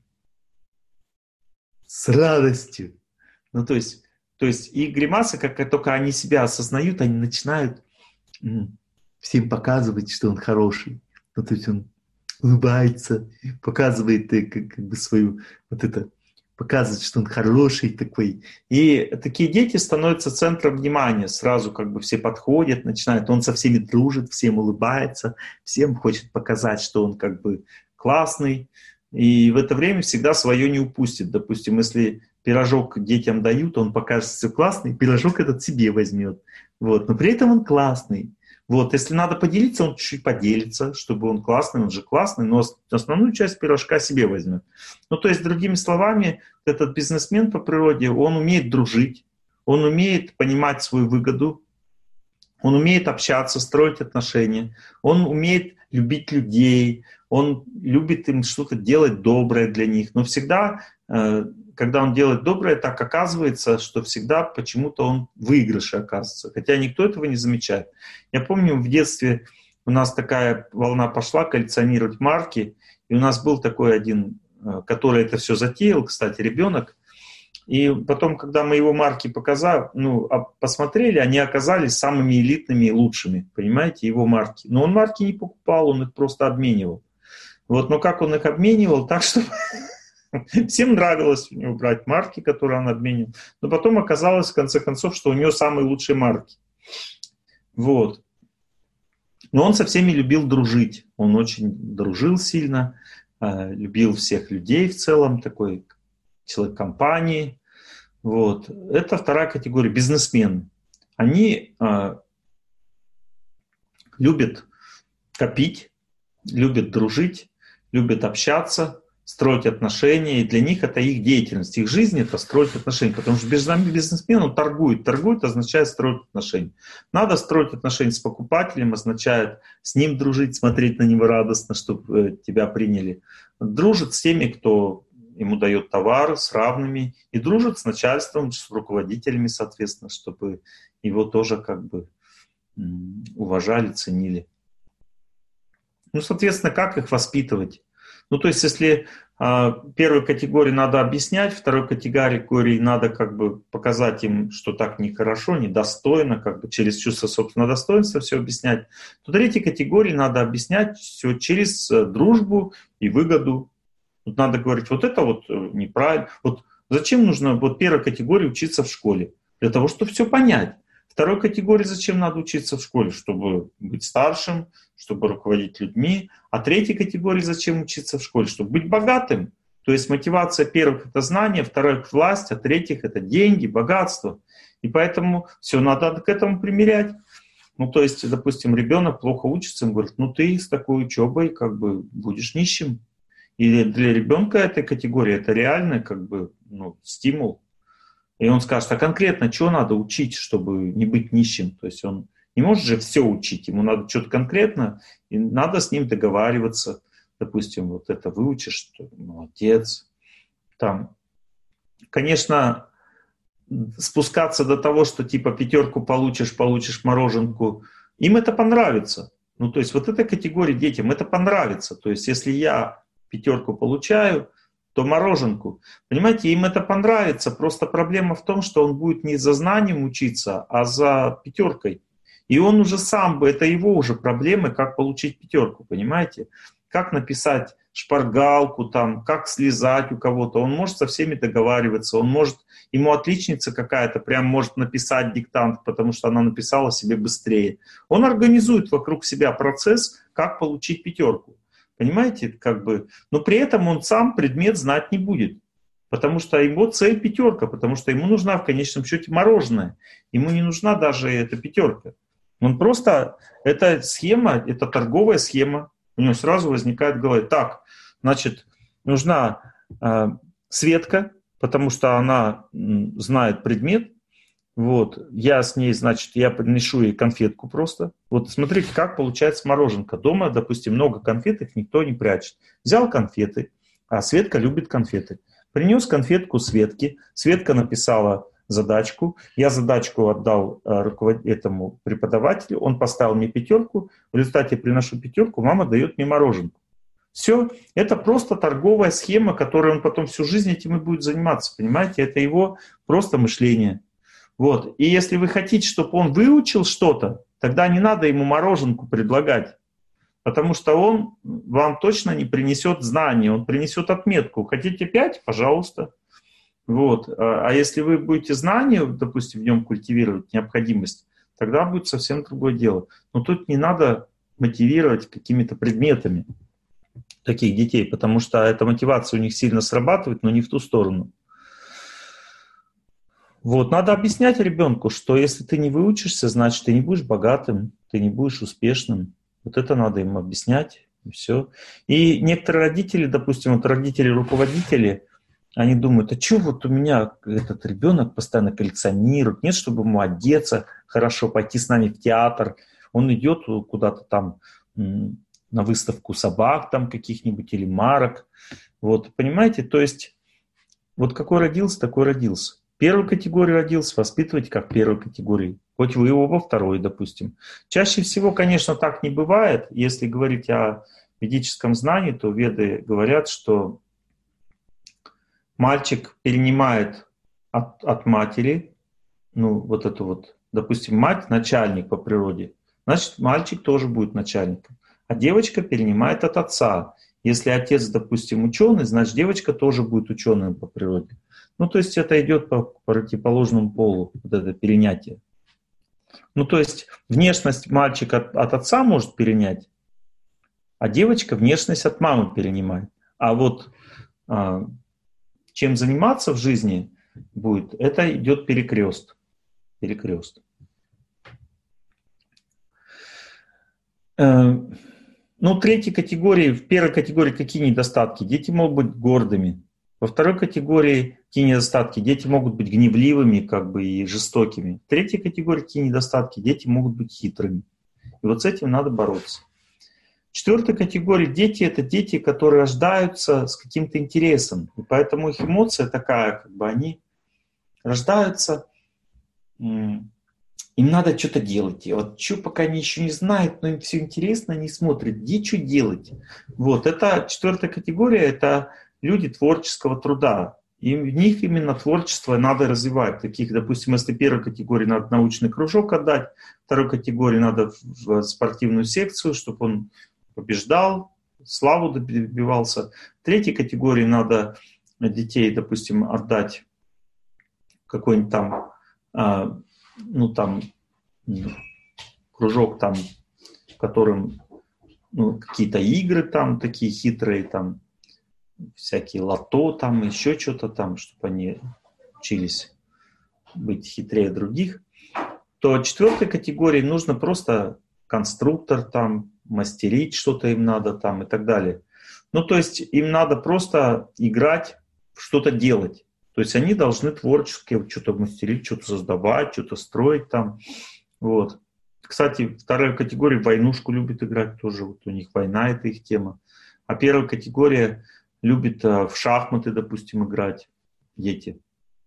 с радостью. Ну, то есть, то есть и гримаса, как только они себя осознают, они начинают всем показывать, что он хороший. Ну, то есть он улыбается, показывает как, как бы свою, вот это, показывает, что он хороший такой. И такие дети становятся центром внимания. Сразу как бы все подходят, начинают, он со всеми дружит, всем улыбается, всем хочет показать, что он как бы классный. И в это время всегда свое не упустит. Допустим, если пирожок детям дают, он покажет, что классный, пирожок этот себе возьмет. Вот. Но при этом он классный. Вот, если надо поделиться, он чуть-чуть поделится, чтобы он классный, он же классный, но основную часть пирожка себе возьмет. Ну, то есть, другими словами, этот бизнесмен по природе, он умеет дружить, он умеет понимать свою выгоду, он умеет общаться, строить отношения, он умеет любить людей, он любит им что-то делать доброе для них, но всегда, когда он делает доброе, так оказывается, что всегда почему-то он в выигрыше оказывается, хотя никто этого не замечает. Я помню, в детстве у нас такая волна пошла коллекционировать марки, и у нас был такой один, который это все затеял, кстати, ребенок, и потом, когда мы его марки показали, ну, посмотрели, они оказались самыми элитными и лучшими, понимаете, его марки. Но он марки не покупал, он их просто обменивал. Вот, но как он их обменивал, так что всем нравилось у него брать марки, которые он обменивал. Но потом оказалось, в конце концов, что у него самые лучшие марки. Вот. Но он со всеми любил дружить. Он очень дружил сильно, любил всех людей в целом, такой человек компании. Вот. Это вторая категория, бизнесмены. Они э, любят копить, любят дружить, любят общаться, строить отношения. И для них это их деятельность, их жизнь — это строить отношения. Потому что бизнесмен, он торгует. Торгует означает строить отношения. Надо строить отношения с покупателем, означает с ним дружить, смотреть на него радостно, чтобы тебя приняли. Дружит с теми, кто ему дает товар, с равными, и дружит с начальством, с руководителями, соответственно, чтобы его тоже как бы уважали, ценили. Ну, соответственно, как их воспитывать? Ну, то есть, если э, первой категории надо объяснять, второй категории надо как бы показать им, что так нехорошо, недостойно, как бы через чувство собственного достоинства все объяснять, то третьей категории надо объяснять все через э, дружбу и выгоду. Тут надо говорить, вот это вот неправильно. Вот зачем нужно вот первой категории учиться в школе? Для того, чтобы все понять. Второй категории зачем надо учиться в школе? Чтобы быть старшим, чтобы руководить людьми. А третьей категории зачем учиться в школе? Чтобы быть богатым. То есть мотивация первых — это знание, вторых — власть, а третьих — это деньги, богатство. И поэтому все надо к этому примерять. Ну, то есть, допустим, ребенок плохо учится, он говорит, ну ты с такой учебой как бы будешь нищим. И для ребенка этой категории это реальный как бы, ну, стимул. И он скажет, а конкретно что надо учить, чтобы не быть нищим? То есть он не может же все учить, ему надо что-то конкретно, и надо с ним договариваться. Допустим, вот это выучишь, что молодец. Там, конечно, спускаться до того, что типа пятерку получишь, получишь мороженку, им это понравится. Ну, то есть вот этой категории детям это понравится. То есть если я пятерку получаю, то мороженку. Понимаете, им это понравится. Просто проблема в том, что он будет не за знанием учиться, а за пятеркой. И он уже сам, это его уже проблемы, как получить пятерку, понимаете? Как написать шпаргалку, там, как слезать у кого-то. Он может со всеми договариваться, он может, ему отличница какая-то прям может написать диктант, потому что она написала себе быстрее. Он организует вокруг себя процесс, как получить пятерку. Понимаете, как бы, но при этом он сам предмет знать не будет. Потому что его цель пятерка, потому что ему нужна в конечном счете мороженое. Ему не нужна даже эта пятерка. Он просто, эта схема, это торговая схема. У него сразу возникает в голове, так, значит, нужна э, Светка, потому что она м, знает предмет. Вот, я с ней, значит, я подношу ей конфетку просто. Вот смотрите, как получается мороженка. Дома, допустим, много конфет, их никто не прячет. Взял конфеты, а Светка любит конфеты. Принес конфетку Светке, Светка написала задачку, я задачку отдал э, руковод... этому преподавателю, он поставил мне пятерку, в результате я приношу пятерку, мама дает мне мороженку. Все, это просто торговая схема, которой он потом всю жизнь этим и будет заниматься, понимаете, это его просто мышление. Вот. И если вы хотите, чтобы он выучил что-то, тогда не надо ему мороженку предлагать. Потому что он вам точно не принесет знания, он принесет отметку. Хотите пять? Пожалуйста. Вот. А если вы будете знания, допустим, в нем культивировать, необходимость, тогда будет совсем другое дело. Но тут не надо мотивировать какими-то предметами таких детей, потому что эта мотивация у них сильно срабатывает, но не в ту сторону. Вот. Надо объяснять ребенку, что если ты не выучишься, значит, ты не будешь богатым, ты не будешь успешным. Вот это надо им объяснять, и все. И некоторые родители, допустим, вот родители-руководители, они думают, а что вот у меня этот ребенок постоянно коллекционирует, нет, чтобы ему одеться хорошо, пойти с нами в театр, он идет куда-то там на выставку собак там каких-нибудь или марок. Вот, понимаете, то есть вот какой родился, такой родился. Первой категории родился, воспитывайте как первой категории. Хоть вы его во второй, допустим. Чаще всего, конечно, так не бывает. Если говорить о ведическом знании, то веды говорят, что мальчик перенимает от, от матери, ну, вот эту вот, допустим, мать начальник по природе, значит, мальчик тоже будет начальником. А девочка перенимает от отца. Если отец, допустим, ученый, значит, девочка тоже будет ученым по природе. Ну, то есть это идет по противоположному полу, вот это перенятие. Ну, то есть внешность мальчик от, от отца может перенять, а девочка внешность от мамы перенимает. А вот а, чем заниматься в жизни будет, это идет перекрест. Перекрест. Э, ну, третьей категории, в первой категории какие недостатки? Дети могут быть гордыми. Во второй категории какие недостатки? Дети могут быть гневливыми как бы, и жестокими. В третьей категории какие недостатки? Дети могут быть хитрыми. И вот с этим надо бороться. В четвертой категории дети – это дети, которые рождаются с каким-то интересом. И поэтому их эмоция такая, как бы они рождаются, им надо что-то делать. И вот что пока они еще не знают, но им все интересно, они смотрят, где что делать. Вот, это четвертая категория – это люди творческого труда. И в них именно творчество надо развивать. Таких, допустим, если первой категории надо научный кружок отдать, второй категории надо в спортивную секцию, чтобы он побеждал, славу добивался. В третьей категории надо детей, допустим, отдать какой-нибудь там, а, ну там, кружок там, в котором ну, какие-то игры там такие хитрые, там, всякие лото, там, еще что-то там, чтобы они учились быть хитрее других, то четвертой категории нужно просто конструктор, там, мастерить что-то им надо там и так далее. Ну, то есть им надо просто играть, что-то делать. То есть они должны творчески что-то мастерить, что-то создавать, что-то строить там. Вот. Кстати, вторая категория войнушку любит играть тоже. Вот у них война — это их тема. А первая категория любит в шахматы, допустим, играть дети.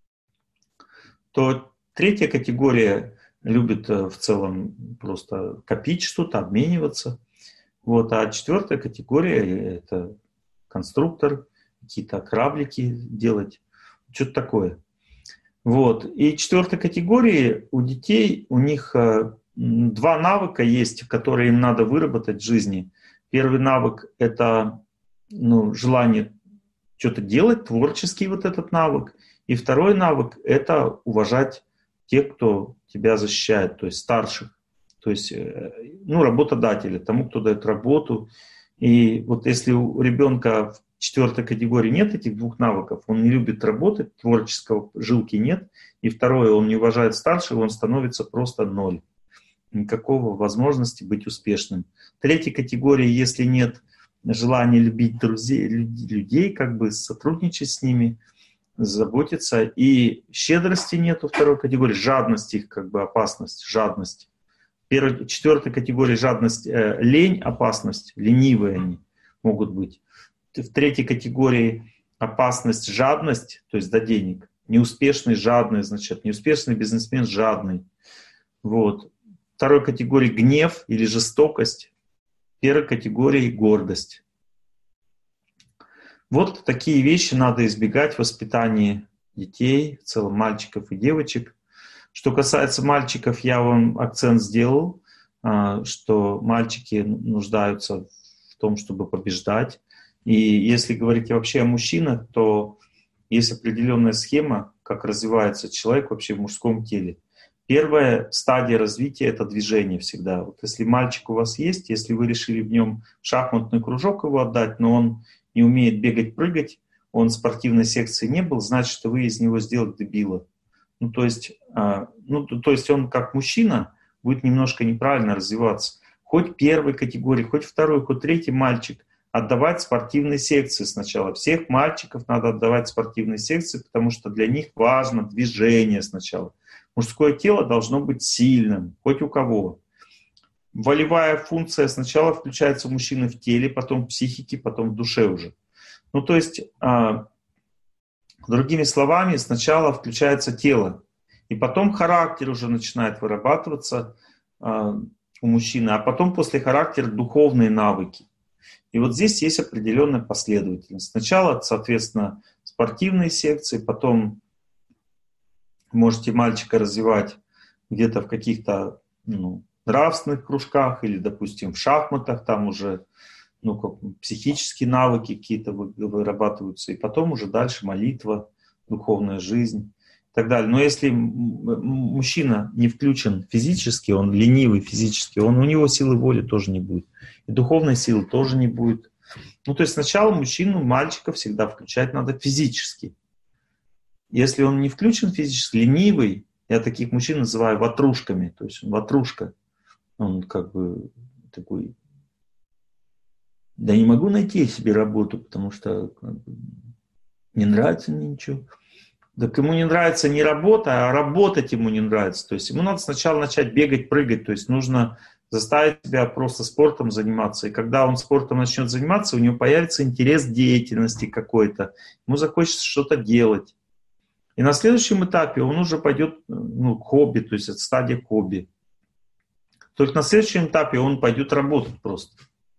То третья категория любит в целом просто копить что-то, обмениваться. Вот. А четвертая категория — это конструктор, какие-то кораблики делать, что-то такое. Вот. И четвертой категории у детей, у них два навыка есть, которые им надо выработать в жизни. Первый навык — это ну, желание что-то делать, творческий вот этот навык. И второй навык — это уважать тех, кто тебя защищает, то есть старших, то есть ну, работодателя, тому, кто дает работу. И вот если у ребенка в четвертой категории нет этих двух навыков, он не любит работать, творческого жилки нет, и второе, он не уважает старших, он становится просто ноль. Никакого возможности быть успешным. Третьей категории, если нет желания любить друзей, людей, как бы сотрудничать с ними, заботиться, и щедрости нет у второй категории, жадность их, как бы опасность, жадность. Первой, четвертой категории жадность, э, лень, опасность, ленивые они могут быть. В третьей категории опасность, жадность, то есть до денег. Неуспешный, жадный, значит, неуспешный бизнесмен, жадный. Вот. Второй категории гнев или жестокость. Первой категории гордость. Вот такие вещи надо избегать в воспитании детей, в целом мальчиков и девочек. Что касается мальчиков, я вам акцент сделал, что мальчики нуждаются в том, чтобы побеждать. И если говорить вообще о мужчинах, то есть определенная схема, как развивается человек вообще в мужском теле. Первая стадия развития — это движение всегда. Вот если мальчик у вас есть, если вы решили в нем шахматный кружок его отдать, но он не умеет бегать, прыгать, он в спортивной секции не был, значит, что вы из него сделали дебила. Ну, то есть, ну, то есть он как мужчина будет немножко неправильно развиваться. Хоть первой категории, хоть второй, хоть третий мальчик отдавать спортивные секции сначала. Всех мальчиков надо отдавать спортивные секции, потому что для них важно движение сначала. Мужское тело должно быть сильным, хоть у кого. Волевая функция сначала включается у мужчины в теле, потом в психике, потом в душе уже. Ну, то есть, а, другими словами, сначала включается тело, и потом характер уже начинает вырабатываться а, у мужчины, а потом после характера духовные навыки. И вот здесь есть определенная последовательность. Сначала, соответственно, спортивные секции, потом можете мальчика развивать где-то в каких-то ну, нравственных кружках или, допустим, в шахматах, там уже ну, как, психические навыки какие-то вырабатываются, и потом уже дальше молитва, духовная жизнь и так далее. Но если мужчина не включен физически, он ленивый физически, он, у него силы воли тоже не будет, и духовной силы тоже не будет. Ну, то есть сначала мужчину, мальчика всегда включать надо физически. Если он не включен физически, ленивый, я таких мужчин называю ватрушками, то есть он ватрушка, он как бы такой, да не могу найти себе работу, потому что как бы, не нравится мне ничего. Так ему не нравится не работа, а работать ему не нравится. То есть ему надо сначала начать бегать, прыгать, то есть нужно заставить себя просто спортом заниматься. И когда он спортом начнет заниматься, у него появится интерес к деятельности какой-то, ему захочется что-то делать. И на следующем этапе он уже пойдет ну, к хобби, то есть это стадия хобби. Только на следующем этапе он пойдет работать просто.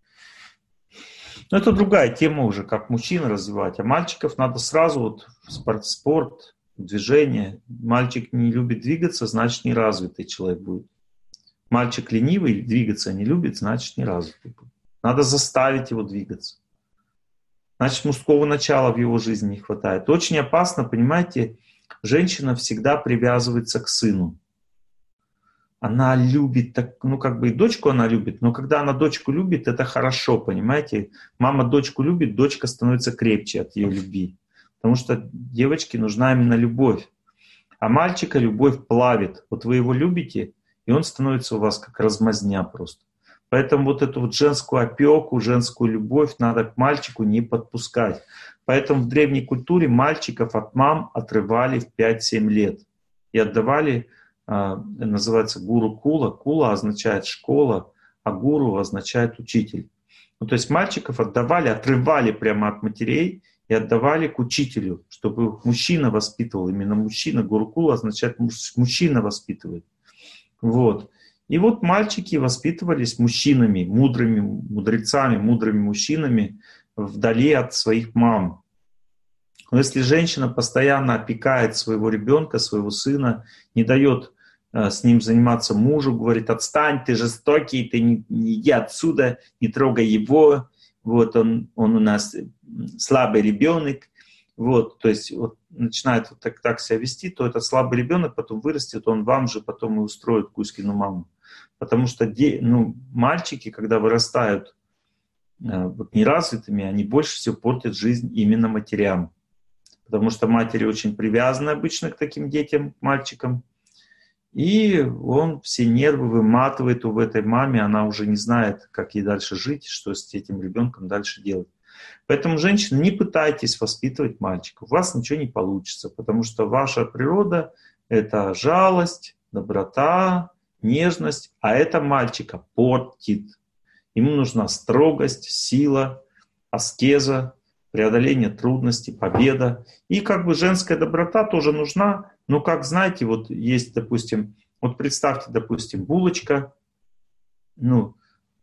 Но это другая тема уже, как мужчин развивать. А мальчиков надо сразу вот спорт, спорт, движение. Мальчик не любит двигаться, значит неразвитый человек будет. Мальчик ленивый, двигаться не любит, значит неразвитый будет. Надо заставить его двигаться. Значит, мужского начала в его жизни не хватает. Очень опасно, понимаете, женщина всегда привязывается к сыну. Она любит, так, ну как бы и дочку она любит, но когда она дочку любит, это хорошо, понимаете. Мама дочку любит, дочка становится крепче от ее любви. Потому что девочке нужна именно любовь. А мальчика любовь плавит. Вот вы его любите, и он становится у вас как размазня просто. Поэтому вот эту вот женскую опеку, женскую любовь надо к мальчику не подпускать. Поэтому в древней культуре мальчиков от мам отрывали в пять-семь лет. И отдавали, называется гуру-кула. Кула означает школа, а гуру означает учитель. Ну, то есть мальчиков отдавали, отрывали прямо от матерей и отдавали к учителю, чтобы мужчина воспитывал. Именно мужчина, гуру-кула означает мужчина воспитывает. Вот. И вот мальчики воспитывались мужчинами, мудрыми мудрецами, мудрыми мужчинами вдали от своих мам. Но если женщина постоянно опекает своего ребенка, своего сына, не дает с ним заниматься мужу, говорит: отстань, ты жестокий, ты не, не иди отсюда, не трогай его, вот он, он у нас слабый ребенок, вот, то есть вот, начинает вот так, так себя вести, то этот слабый ребенок потом вырастет, он вам же потом и устроит Кузькину маму. Потому что де, ну, мальчики, когда вырастают э, вот, неразвитыми, они больше всего портят жизнь именно матерям. Потому что матери очень привязаны обычно к таким детям, мальчикам. И он все нервы выматывает в этой маме, она уже не знает, как ей дальше жить, что с этим ребенком дальше делать. Поэтому, женщины, не пытайтесь воспитывать мальчика, у вас ничего не получится, потому что ваша природа — это жалость, доброта, нежность, а это мальчика портит. Ему нужна строгость, сила, аскеза, преодоление трудностей, победа. И как бы женская доброта тоже нужна. Но как знаете, вот есть, допустим, вот представьте, допустим, булочка, ну,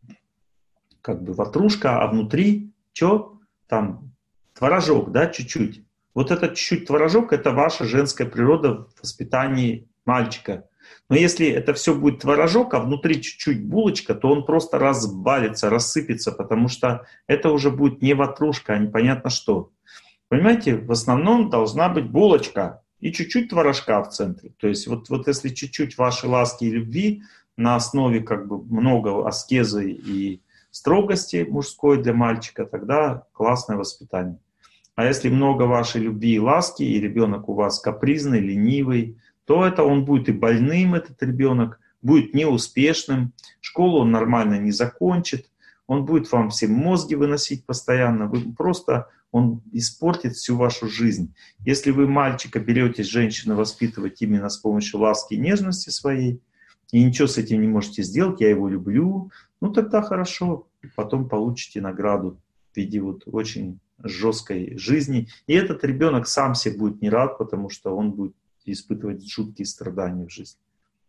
как бы ватрушка, а внутри что? Там творожок, да, чуть-чуть. Вот этот чуть-чуть творожок — это ваша женская природа в воспитании мальчика. Но если это все будет творожок, а внутри чуть-чуть булочка, то он просто разбалится, рассыпется, потому что это уже будет не ватрушка, а непонятно что. Понимаете, в основном должна быть булочка и чуть-чуть творожка в центре. То есть вот, вот если чуть-чуть вашей ласки и любви на основе как бы много аскезы и строгости мужской для мальчика, тогда классное воспитание. А если много вашей любви и ласки, и ребенок у вас капризный, ленивый, то это он будет и больным, этот ребенок, будет неуспешным, школу он нормально не закончит, он будет вам все мозги выносить постоянно, вы просто, он испортит всю вашу жизнь. Если вы мальчика берете, женщину воспитывать именно с помощью ласки и нежности своей, и ничего с этим не можете сделать, я его люблю, ну тогда хорошо, потом получите награду в виде вот очень жесткой жизни. И этот ребенок сам себе будет не рад, потому что он будет испытывать жуткие страдания в жизни.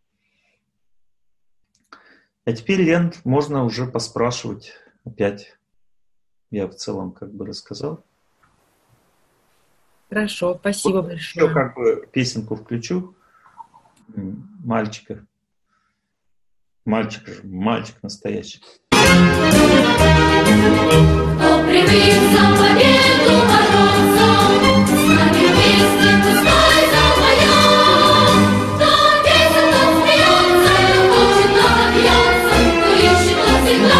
А теперь, Лен, можно уже поспрашивать опять. Я в целом как бы рассказал. Хорошо, спасибо вот большое. Еще как бы песенку включу. Мальчика. Мальчик же, мальчик настоящий. Кто привык за победу бороться, с нами вместе пускай запоем. Кто песен, кто смеется, кто хочет надобьется, кто ищет, тот всегда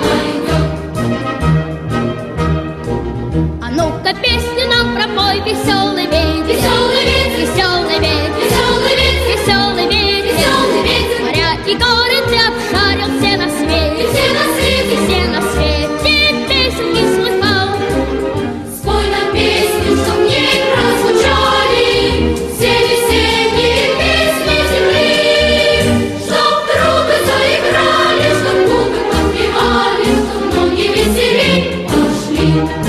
найдет. А ну-ка песню нам пропой, веселый ветер, веселый ветер, веселый ветер, веселый ветер, веселый ветер, веселый ветер, моря и горы ты обшарил все на свете, все на свете, все на свете песенки слыхал. Спой нам песню, чтоб не прозвучали все весенние песни земли, чтоб трубы заиграли, чтоб губы подпевали, чтоб ноги веселей пошли.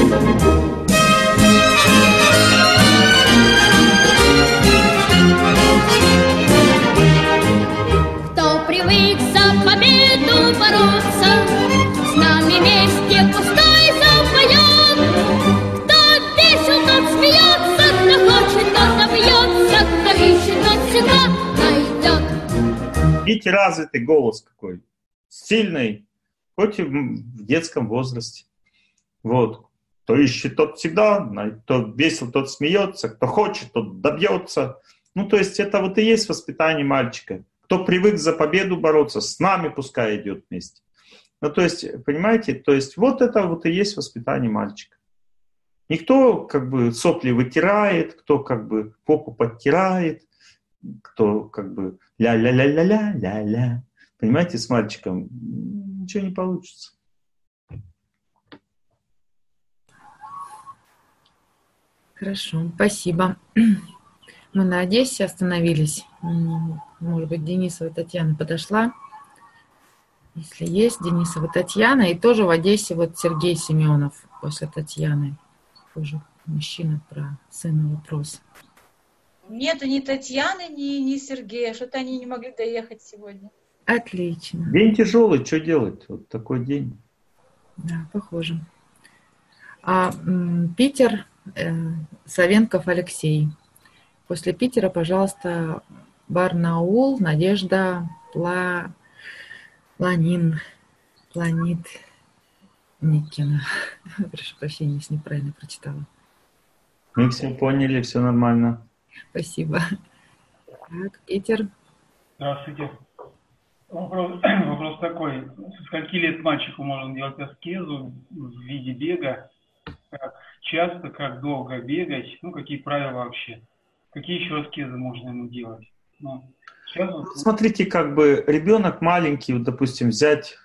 Кто привык за победу бороться, с нами вместе пустой запоет. Кто весел, тот смеется, кто хочет, тот добьется, кто ищет, тот всегда найдет. Видите, развитый голос какой. Сильный, хоть и в детском возрасте. Вот. Кто ищет, тот всегда, кто весел, тот смеется, кто хочет, тот добьется. Ну, то есть это вот и есть воспитание мальчика. Кто привык за победу бороться, с нами пускай идет вместе. Ну, то есть, понимаете, то есть вот это вот и есть воспитание мальчика. Никто как бы сопли вытирает, кто как бы попу подтирает, кто как бы ля-ля-ля-ля-ля-ля-ля. Понимаете, с мальчиком ничего не получится. Хорошо, спасибо. Мы на Одессе остановились. Может быть, Денисова Татьяна подошла. Если есть, Денисова Татьяна. И тоже в Одессе вот Сергей Семенов после Татьяны. Тоже мужчина про сына вопрос. Нету ни Татьяны, ни, ни Сергея. Что-то они не могли доехать сегодня. Отлично. День тяжелый, что делать? Вот такой день. Да, похоже. А м, Питер, э, Савенков Алексей. После Питера, пожалуйста, Барнаул, Надежда Пла... Планин, Планит Никина. Прошу прощения, если неправильно прочитала. Мы все поняли, все нормально. Спасибо. Так, Питер. Здравствуйте. Вопрос, вопрос такой. Со скольки лет мальчику можно делать аскезу в виде бега? Как часто, как долго бегать? Ну, какие правила вообще? Какие еще аскезы можно ему делать? Ну, сейчас вот... Смотрите, как бы ребенок маленький, вот, допустим, взять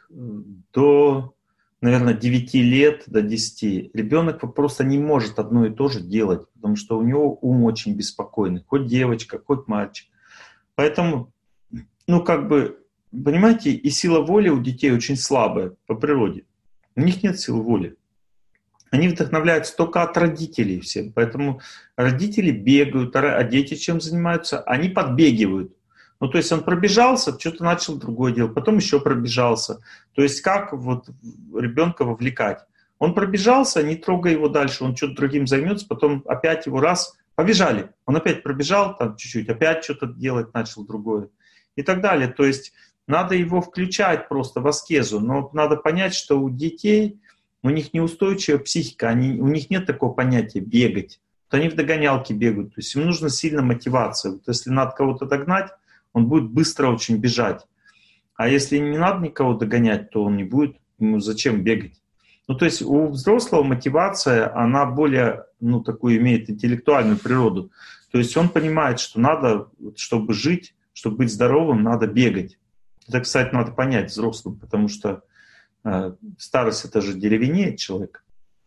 до, наверное, девяти лет, до десяти. Ребенок просто не может одно и то же делать, потому что у него ум очень беспокойный. Хоть девочка, хоть мальчик. Поэтому, ну, как бы, понимаете, и сила воли у детей очень слабая по природе. У них нет силы воли. Они вдохновляются только от родителей всем. Поэтому родители бегают, а дети чем занимаются? Они подбегивают. Ну, то есть он пробежался, что-то начал другое делать, потом еще пробежался. То есть как вот ребенка вовлекать? Он пробежался, не трогай его дальше, он что-то другим займется, потом опять его раз, побежали. Он опять пробежал, там чуть-чуть, опять что-то делать начал другое. И так далее. То есть надо его включать просто в аскезу, но надо понять, что у детей, у них неустойчивая психика, они, у них нет такого понятия бегать. Вот они в догонялке бегают, то есть им нужна сильная мотивация. Вот если надо кого-то догнать, он будет быстро очень бежать. А если не надо никого догонять, то он не будет, ему зачем бегать? Ну, то есть у взрослого мотивация, она более, ну, такую имеет интеллектуальную природу. То есть он понимает, что надо, чтобы жить, чтобы быть здоровым, надо бегать. Это, кстати, надо понять взрослым, потому что э, старость — это же деревенеет человек.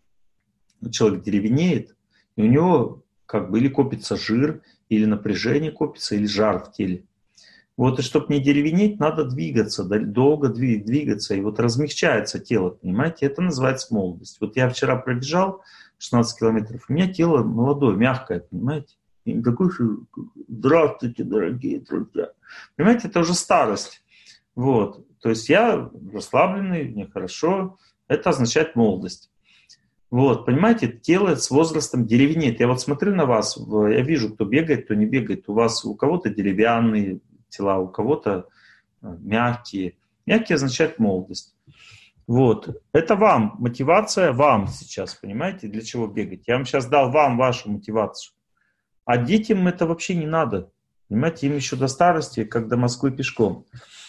Человек деревенеет, и у него как бы или копится жир, или напряжение копится, или жар в теле. Вот, и чтобы не деревенеть, надо двигаться, долго двигаться, и вот размягчается тело, понимаете, это называется молодость. Вот я вчера пробежал шестнадцать километров, у меня тело молодое, мягкое, понимаете. И такой же, здравствуйте, дорогие друзья. Понимаете, это уже старость. Вот, то есть я расслабленный, мне хорошо, это означает молодость. Вот, понимаете, тело с возрастом деревенеет. Я вот смотрю на вас, я вижу, кто бегает, кто не бегает. У вас у кого-то деревянные тела, у кого-то мягкие. Мягкие означает молодость. Вот. Это вам, мотивация вам сейчас, понимаете, для чего бегать. Я вам сейчас дал вам вашу мотивацию. А детям это вообще не надо. Понимаете, им еще до старости, как до Москвы пешком.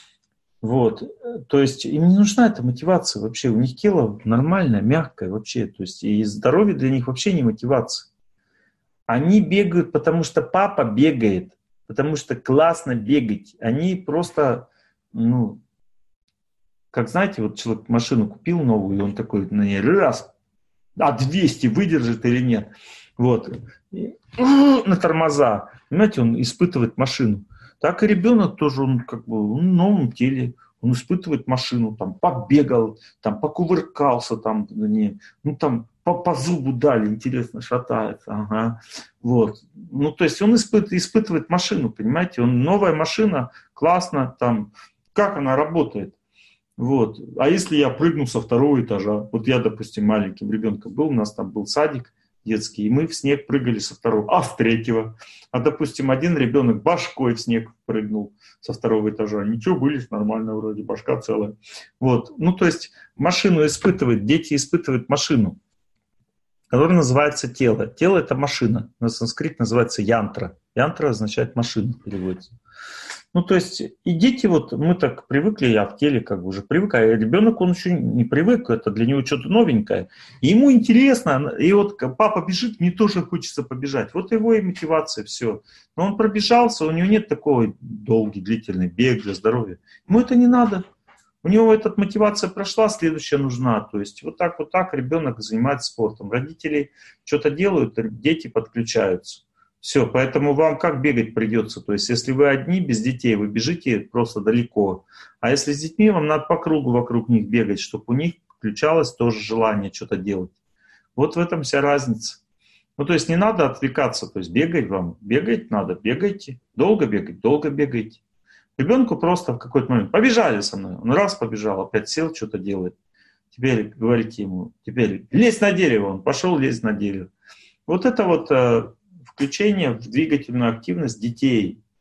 Вот. То есть им не нужна эта мотивация вообще. У них тело нормальное, мягкое вообще. То есть и здоровье для них вообще не мотивация. Они бегают, потому что папа бегает. Потому что классно бегать. Они просто, ну, как знаете, вот человек машину купил новую, и он такой на ней раз, а двести выдержит или нет. Вот. И, на тормоза. Понимаете, он испытывает машину. Так и ребенок тоже, он как бы в новом теле, он испытывает машину, там, побегал, там, покувыркался, там, не, ну, там, по, по зубу дали, интересно, шатается, ага, вот. Ну, то есть он испыт, испытывает машину, понимаете, он, новая машина, классно, там, как она работает, вот. А если я прыгну со второго этажа, вот я, допустим, маленьким ребенком был, у нас там был садик детский, и мы в снег прыгали со второго, а с третьего. А, допустим, один ребенок башкой в снег прыгнул со второго этажа. Ничего, были нормально вроде, башка целая. Вот. Ну, то есть машину испытывают, дети испытывают машину, которая называется тело. Тело — это машина. На санскрите называется янтра. Янтра означает машина, переводится. Ну, то есть, и дети, вот мы так привыкли, я в теле как бы уже привык, а ребенок, он еще не привык, это для него что-то новенькое. И ему интересно, и вот папа бежит, мне тоже хочется побежать. Вот его и мотивация, все. Но он пробежался, у него нет такой долгий, длительный бег для здоровья. Ему это не надо. У него эта мотивация прошла, следующая нужна. То есть вот так вот так ребенок занимается спортом. Родители что-то делают, дети подключаются. Все, поэтому вам как бегать придется? То есть если вы одни, без детей, вы бежите просто далеко. А если с детьми, вам надо по кругу вокруг них бегать, чтобы у них включалось тоже желание что-то делать. Вот в этом вся разница. Ну, то есть не надо отвлекаться, то есть бегать вам, бегать надо, бегайте. Долго бегать, долго бегайте. Ребенку просто в какой-то момент побежали со мной. Он раз побежал, опять сел, что-то делает. Теперь говорите ему, теперь лезь на дерево. Он пошел лезть на дерево. Вот это вот... включение в двигательную активность детей.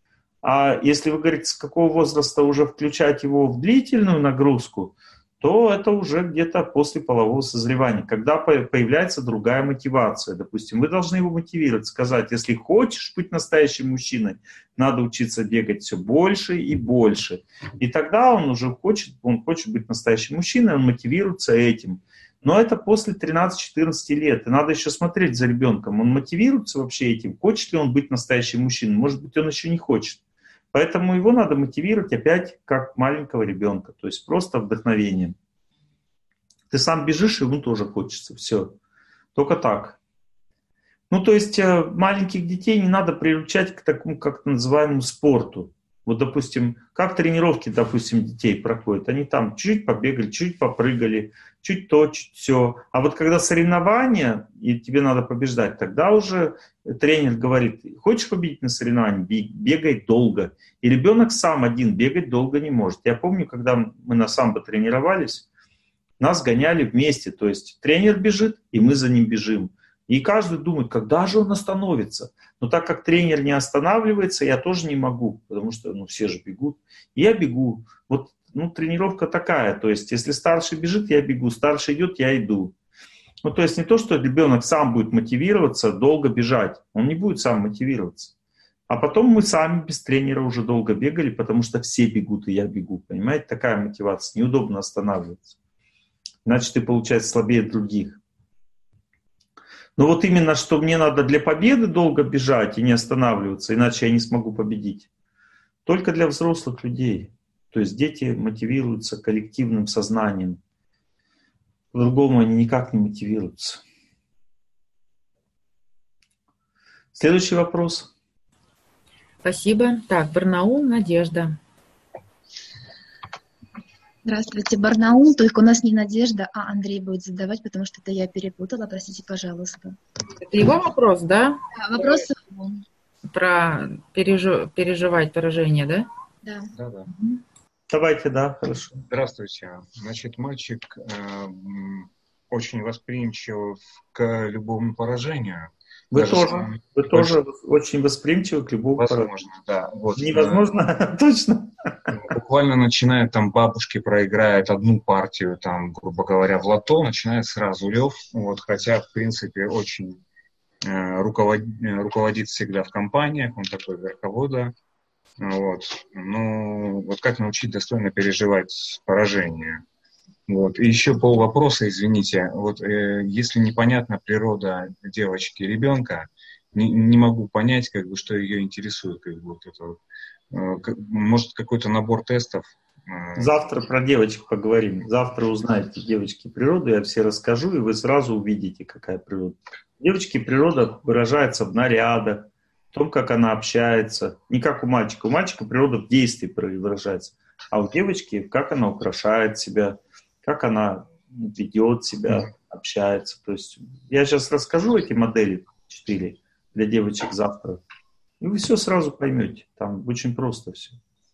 А если вы говорите, с какого возраста уже включать его в длительную нагрузку, то это уже где-то после полового созревания, когда появляется другая мотивация. Допустим, вы должны его мотивировать, сказать, если хочешь быть настоящим мужчиной, надо учиться бегать все больше и больше. И тогда он уже хочет, он хочет быть настоящим мужчиной, он мотивируется этим. Но это после тринадцати-четырнадцати лет. И надо еще смотреть за ребенком. Он мотивируется вообще этим? Хочет ли он быть настоящим мужчиной? Может быть, он еще не хочет. Поэтому его надо мотивировать опять как маленького ребенка. То есть просто вдохновением. Ты сам бежишь, и ему тоже хочется. Все. Только так. Ну, то есть маленьких детей не надо приучать к такому, как называемому, спорту. Вот, допустим, как тренировки, допустим, детей проходят. Они там чуть побегали, чуть попрыгали, чуть то, чуть все. А вот когда соревнования, и тебе надо побеждать, тогда уже тренер говорит, хочешь победить на соревновании, бегай долго. И ребенок сам один бегать долго не может. Я помню, когда мы на самбо тренировались, нас гоняли вместе. То есть тренер бежит, и мы за ним бежим. И каждый думает, когда же он остановится. Но так как тренер не останавливается, я тоже не могу, потому что ну, все же бегут. И я бегу. Вот ну, тренировка такая. То есть если старший бежит, я бегу. Старший идет, я иду. Ну, то есть не то, что ребенок сам будет мотивироваться долго бежать. Он не будет сам мотивироваться. А потом мы сами без тренера уже долго бегали, потому что все бегут, и я бегу. Понимаете, такая мотивация. Неудобно останавливаться. Иначе ты, получается, слабее других. Но вот именно, что мне надо для победы долго бежать и не останавливаться, иначе я не смогу победить. Только для взрослых людей. То есть дети мотивируются коллективным сознанием. По-другому они никак не мотивируются. Следующий вопрос. Спасибо. Так, Барнаул, Надежда. Здравствуйте, Барнаул. Только у нас не Надежда, а Андрей будет задавать, потому что это я перепутала. Простите, пожалуйста. Это его вопрос, да? Да, вопрос его. Про пережи... переживать поражение, да? Да. Да, да. Давайте, да, хорошо. Здравствуйте. Значит, мальчик э, очень восприимчив к любому поражению. Вы Даже тоже, самый... вы тоже очень восприимчивы к любому Возможно, поражению. да. Вот, Невозможно, точно. Буквально начинает там бабушки проиграет одну партию, там, грубо говоря, в лото, начинает сразу лев. Вот, хотя, в принципе, очень э, руковод... руководит всегда в компаниях, он такой верховода. Вот. Ну, вот как научить достойно переживать поражение? Вот. И еще пол вопроса, извините. Вот, э, если непонятна природа девочки, ребенка, не, не могу понять, как бы, что ее интересует. Как бы, вот это, э, как, может, какой-то набор тестов. Э... Завтра про девочек поговорим. Завтра узнаете девочки природу, я все расскажу, и вы сразу увидите, какая природа. Девочки природа выражается в нарядах, в том, как она общается. Не как у мальчика. У мальчика природа в действии выражается. А у девочки, как она украшает себя, как она ведет себя, общается. То есть я сейчас расскажу эти модели четыре для девочек завтра. И вы все сразу поймете. Там очень просто все.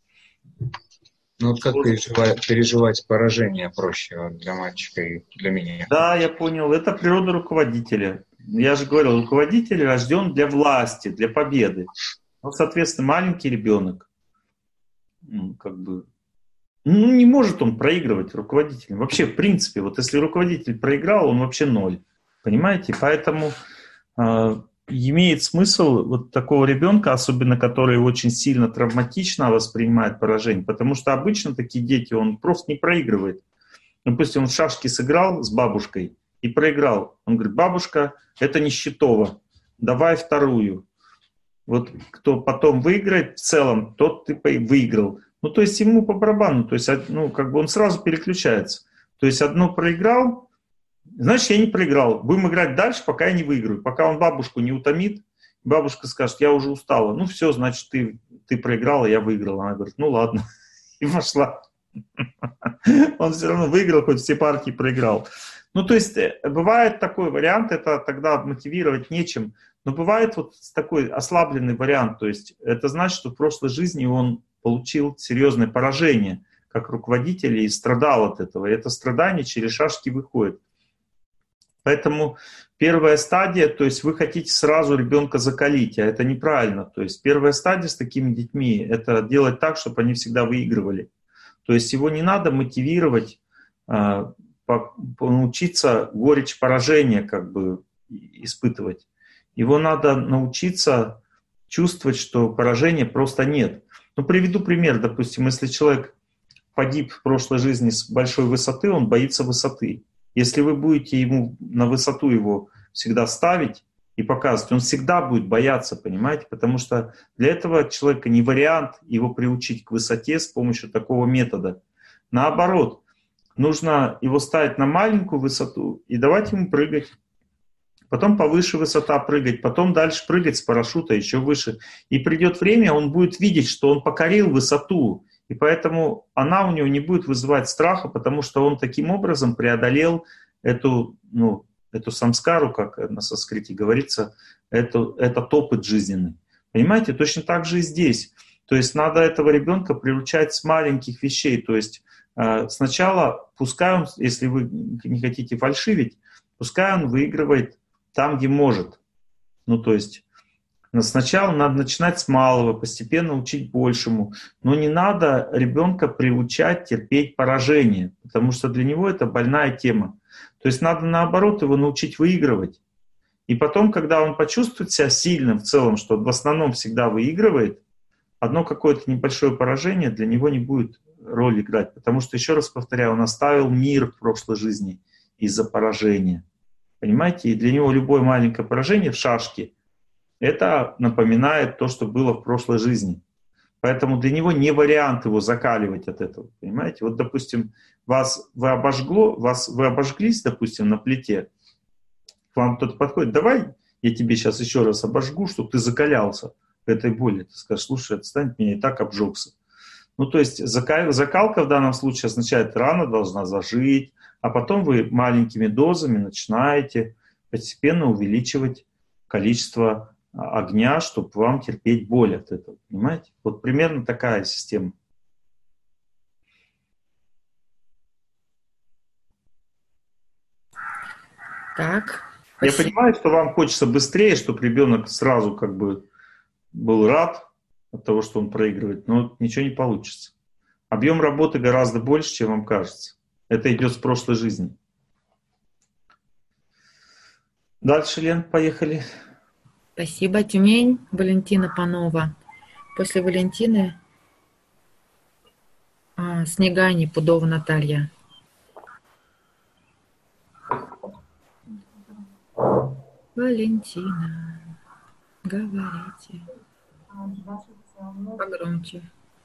Ну вот как переживать, переживать поражение проще для мальчика и для меня? Да, я понял. Это природа руководителя. Я же говорил, руководитель рожден для власти, для победы. Ну, соответственно, маленький ребенок, ну, как бы, ну, не может он проигрывать руководителем. Вообще, в принципе, вот если руководитель проиграл, он вообще ноль. Понимаете? Поэтому э, имеет смысл вот такого ребенка, особенно который очень сильно травматично воспринимает поражение, потому что обычно такие дети, он просто не проигрывает. Допустим, он в шашки сыграл с бабушкой и проиграл. Он говорит, бабушка, это нищетово, давай вторую. Вот кто потом выиграет в целом, тот ты выиграл. Ну, то есть ему по барабану, то есть, ну, как бы он сразу переключается. То есть одно проиграл, значит, я не проиграл. Будем играть дальше, пока я не выиграю. Пока он бабушку не утомит, бабушка скажет, я уже устала. Ну, все, значит, ты, ты проиграла, я выиграла. Она говорит, ну, ладно. И пошла. Он все равно выиграл, хоть все партии проиграл. Ну, то есть, бывает такой вариант, это тогда мотивировать нечем. Но бывает вот такой ослабленный вариант. То есть, это значит, что в прошлой жизни он получил серьезное поражение как руководитель и страдал от этого. И это страдание через шашки выходит. Поэтому первая стадия, то есть вы хотите сразу ребенка закалить, а это неправильно. То есть первая стадия с такими детьми – это делать так, чтобы они всегда выигрывали. То есть его не надо мотивировать, научиться горечь поражения как бы испытывать. Его надо научиться чувствовать, что поражения просто нет. Ну, приведу пример. Допустим, если человек погиб в прошлой жизни с большой высоты, он боится высоты. Если вы будете ему на высоту его всегда ставить и показывать, он всегда будет бояться, понимаете? Потому что для этого человека не вариант его приучить к высоте с помощью такого метода. Наоборот, нужно его ставить на маленькую высоту и давать ему прыгать. Потом повыше высота прыгать, потом дальше прыгать с парашюта еще выше. И придет время, он будет видеть, что он покорил высоту. И поэтому она у него не будет вызывать страха, потому что он таким образом преодолел эту, ну, эту самскару, как на санскрите говорится, эту, этот опыт жизненный. Понимаете, точно так же и здесь. То есть надо этого ребенка приучать с маленьких вещей. То есть э, сначала, пускай он, если вы не хотите фальшивить, пускай он выигрывает там, где может. Ну, то есть сначала надо начинать с малого, постепенно учить большему. Но не надо ребенка приучать терпеть поражение, потому что для него это больная тема. То есть надо, наоборот, его научить выигрывать. И потом, когда он почувствует себя сильным в целом, что он в основном всегда выигрывает, одно какое-то небольшое поражение для него не будет роли играть. Потому что, еще раз повторяю, он оставил мир в прошлой жизни из-за поражения. Понимаете? И для него любое маленькое поражение в шашке это напоминает то, что было в прошлой жизни. Поэтому для него не вариант его закаливать от этого. Понимаете? Вот, допустим, вас, вы, обожгло, вас, вы обожглись, допустим, на плите. К вам кто-то подходит, давай я тебе сейчас еще раз обожгу, чтобы ты закалялся в этой боли. Ты скажешь, слушай, отстань от меня, и так обжегся. Ну, то есть закалка в данном случае означает, рана должна зажить, а потом вы маленькими дозами начинаете постепенно увеличивать количество огня, чтобы вам терпеть боль от этого. Понимаете? Вот примерно такая система. Так. Я понимаю, что вам хочется быстрее, чтобы ребенок сразу как бы был рад от того, что он проигрывает, но ничего не получится. Объем работы гораздо больше, чем вам кажется. Это идет с прошлой жизни. Дальше, Лен, поехали. Спасибо. Тюмень, Валентина Панова. После Валентины а, Снегани, Пудова Наталья. Валентина, говорите. Погромче.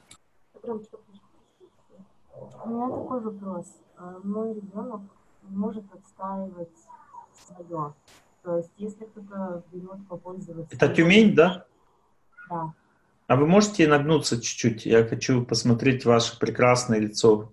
У меня такой вопрос. Мой ребенок может отстаивать свое. То есть, если кто-то берет попользоваться... Это Тюмень, да? Да. А вы можете нагнуться чуть-чуть? Я хочу посмотреть ваше прекрасное лицо.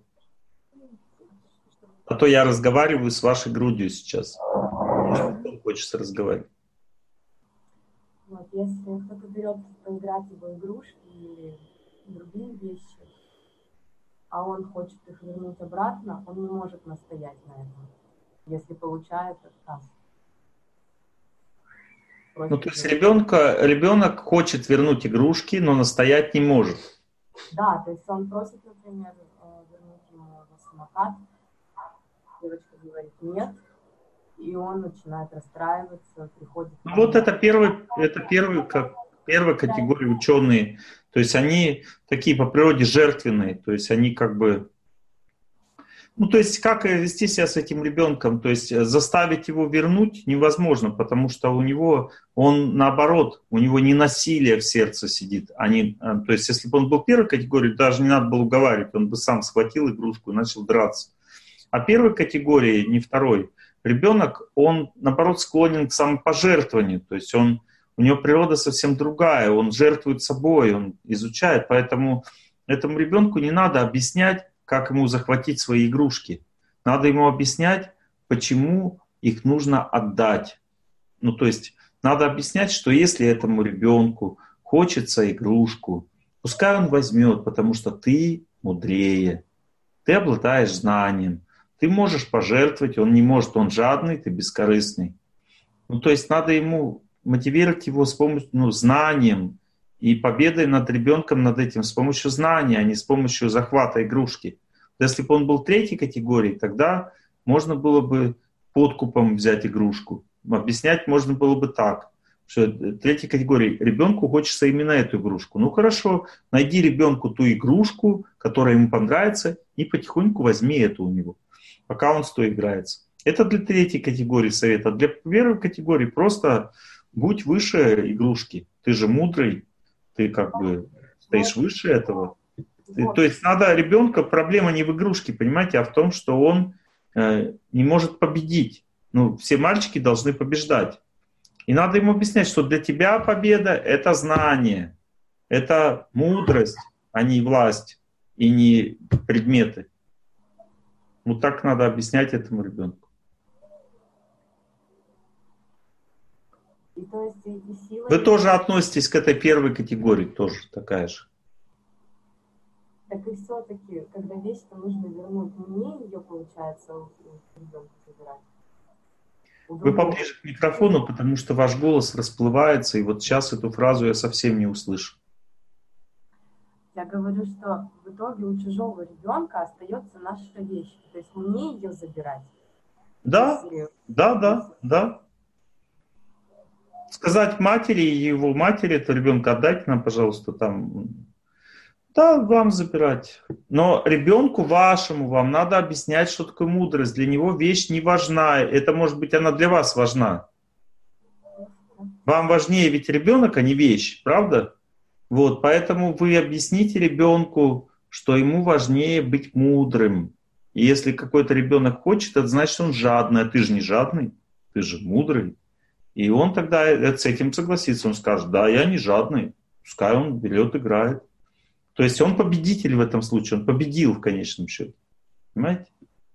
А то я разговариваю с вашей грудью сейчас. Хочется разговаривать. Вот, если кто-то берет поиграть его игрушки или другие вещи, а он хочет их вернуть обратно, он не может настоять на этом, если получает отказ. Ну, то есть ребенка, ребенок хочет вернуть игрушки, но настоять не может. Да, то есть он просит, например, вернуть ему самокат, девочка говорит нет, и он начинает расстраиваться, приходит... Ну, вот это первый, это первый, как, первая категория ученые. То есть они такие по природе жертвенные, то есть они как бы... Ну, то есть как вести себя с этим ребенком? То есть заставить его вернуть невозможно, потому что у него, он наоборот, у него не насилие в сердце сидит. Они, то есть если бы он был первой категории, даже не надо было уговаривать, он бы сам схватил игрушку и начал драться. А первой категории, не второй, ребенок, он наоборот склонен к самопожертвованию, то есть он, у него природа совсем другая, он жертвует собой, он изучает, поэтому этому ребенку не надо объяснять, как ему захватить свои игрушки. Надо ему объяснять, почему их нужно отдать. Ну, то есть надо объяснять, что если этому ребенку хочется игрушку, пускай он возьмет, потому что ты мудрее, ты обладаешь знанием. Ты можешь пожертвовать, он не может, он жадный, ты бескорыстный. Ну, то есть надо ему мотивировать его с помощью, ну, знанием и победой над ребенком над этим с помощью знания, а не с помощью захвата игрушки. Если бы он был третьей категории, тогда можно было бы подкупом взять игрушку. Объяснять можно было бы так, что третьей категории ребенку хочется именно эту игрушку. Ну хорошо, найди ребенку ту игрушку, которая ему понравится, и потихоньку возьми эту у него, пока он с той играется. Это для третьей категории совета. Для первой категории просто будь выше игрушки. Ты же мудрый, ты как бы стоишь выше этого. Ты, то есть надо ребенка, проблема не в игрушке, понимаете, а в том, что он э, не может победить. Ну, все мальчики должны побеждать. И надо ему объяснять, что для тебя победа — это знание, это мудрость, а не власть и не предметы. Вот так надо объяснять этому ребенку. И то есть, и сила... Вы тоже относитесь к этой первой категории, тоже такая же. Так и все-таки, когда вещь-то нужно вернуть, мне ее, получается, у ребенка забирать. Вы поближе к микрофону, потому что ваш голос расплывается, и вот сейчас эту фразу я совсем не услышу. Я говорю, что в итоге у чужого ребенка остается наша вещь. То есть мне ее забирать. Да, Если... да, да, да. Сказать матери и его матери, это ребенка отдайте нам, пожалуйста, там. Да, вам забирать. Но ребенку вашему вам надо объяснять, что такое мудрость. Для него вещь не важна. Это, может быть, она для вас важна. Вам важнее ведь ребенок, а не вещь, правда? Вот, поэтому вы объясните ребенку, что ему важнее быть мудрым. И если какой-то ребенок хочет, это значит, он жадный. А ты же не жадный, ты же мудрый. И он тогда с этим согласится. Он скажет, да, я не жадный. Пускай он берет, играет. То есть он победитель в этом случае. Он победил в конечном счете. Понимаете?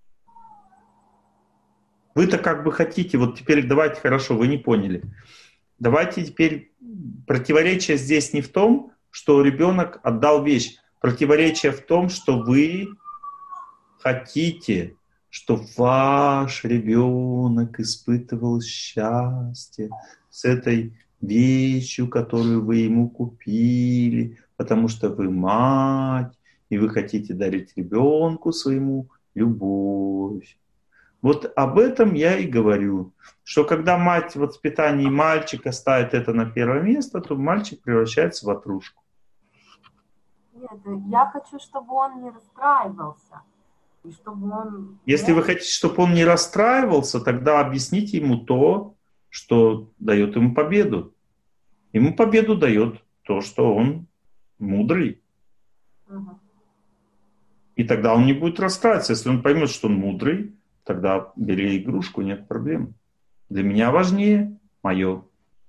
Вы-то как бы хотите. Вот теперь давайте, хорошо, вы не поняли. Давайте теперь... Противоречие здесь не в том, что ребенок отдал вещь. Противоречие в том, что вы хотите, чтобы ваш ребенок испытывал счастье с этой вещью, которую вы ему купили, потому что вы мать, и вы хотите дарить ребенку своему любовь. Вот об этом я и говорю, что когда мать в воспитании мальчика ставит это на первое место, то мальчик превращается в ватрушку. Нет, я хочу, чтобы он не расстраивался. И чтобы он... Если вы хотите, чтобы он не расстраивался, тогда объясните ему то, что дает ему победу. Ему победу дает то, что он мудрый. Угу. И тогда он не будет расстраиваться. Если он поймет, что он мудрый, тогда бери игрушку, нет проблем. Для меня важнее мое.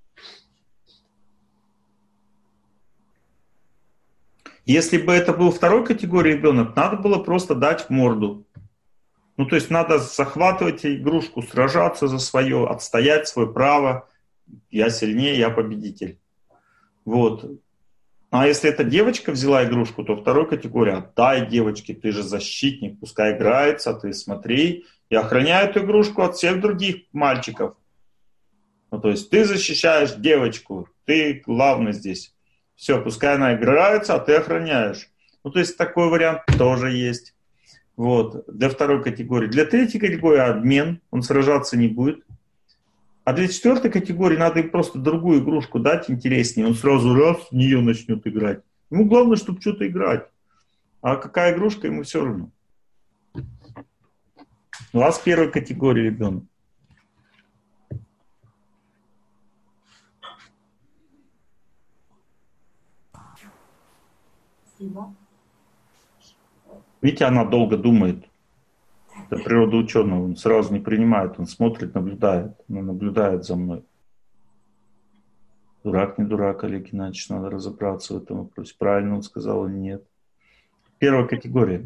Если бы это был второй категории ребенок, надо было просто дать в морду. Ну, то есть надо захватывать игрушку, сражаться за свое, отстоять свое право. Я сильнее, я победитель. Вот. А если эта девочка взяла игрушку, то второй категории: отдай девочке, ты же защитник, пускай играется, ты смотри. И охраняй эту игрушку от всех других мальчиков. Ну, то есть ты защищаешь девочку, ты главный здесь. Все, пускай она играется, а ты охраняешь. Ну, то есть такой вариант тоже есть. Вот, для второй категории. Для третьей категории обмен, он сражаться не будет. А для четвертой категории надо им просто другую игрушку дать интереснее. Он сразу раз в нее начнет играть. Ему главное, чтобы что-то играть. А какая игрушка, ему все равно. У вас первой категории ребенок. Спасибо. Видите, она долго думает. Это природа ученого. Он сразу не принимает. Он смотрит, наблюдает. Она наблюдает за мной. Дурак, не дурак, Олег Геннадьевич. Надо разобраться в этом вопросе. Правильно он сказал или нет. Первая категория.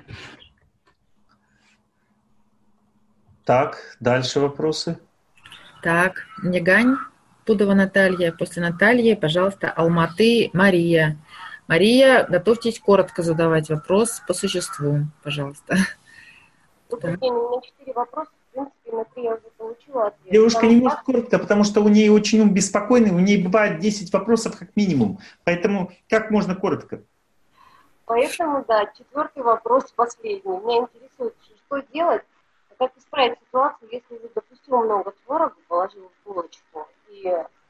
Так, дальше вопросы. Так, Нягань, Пудова Наталья. После Натальи, пожалуйста, Алматы Мария. Мария, готовьтесь коротко задавать вопрос по существу, пожалуйста. Добрый день, у меня четыре вопроса. В принципе, на три я уже получила ответ. Девушка Там не может коротко, потому что у нее очень ум беспокойный, у нее бывает десять вопросов как минимум. Поэтому как можно коротко? Поэтому, да, четвертый вопрос, последний. Меня интересует, что делать, как исправить ситуацию, если вы, допустим, много творога положил в булочку, и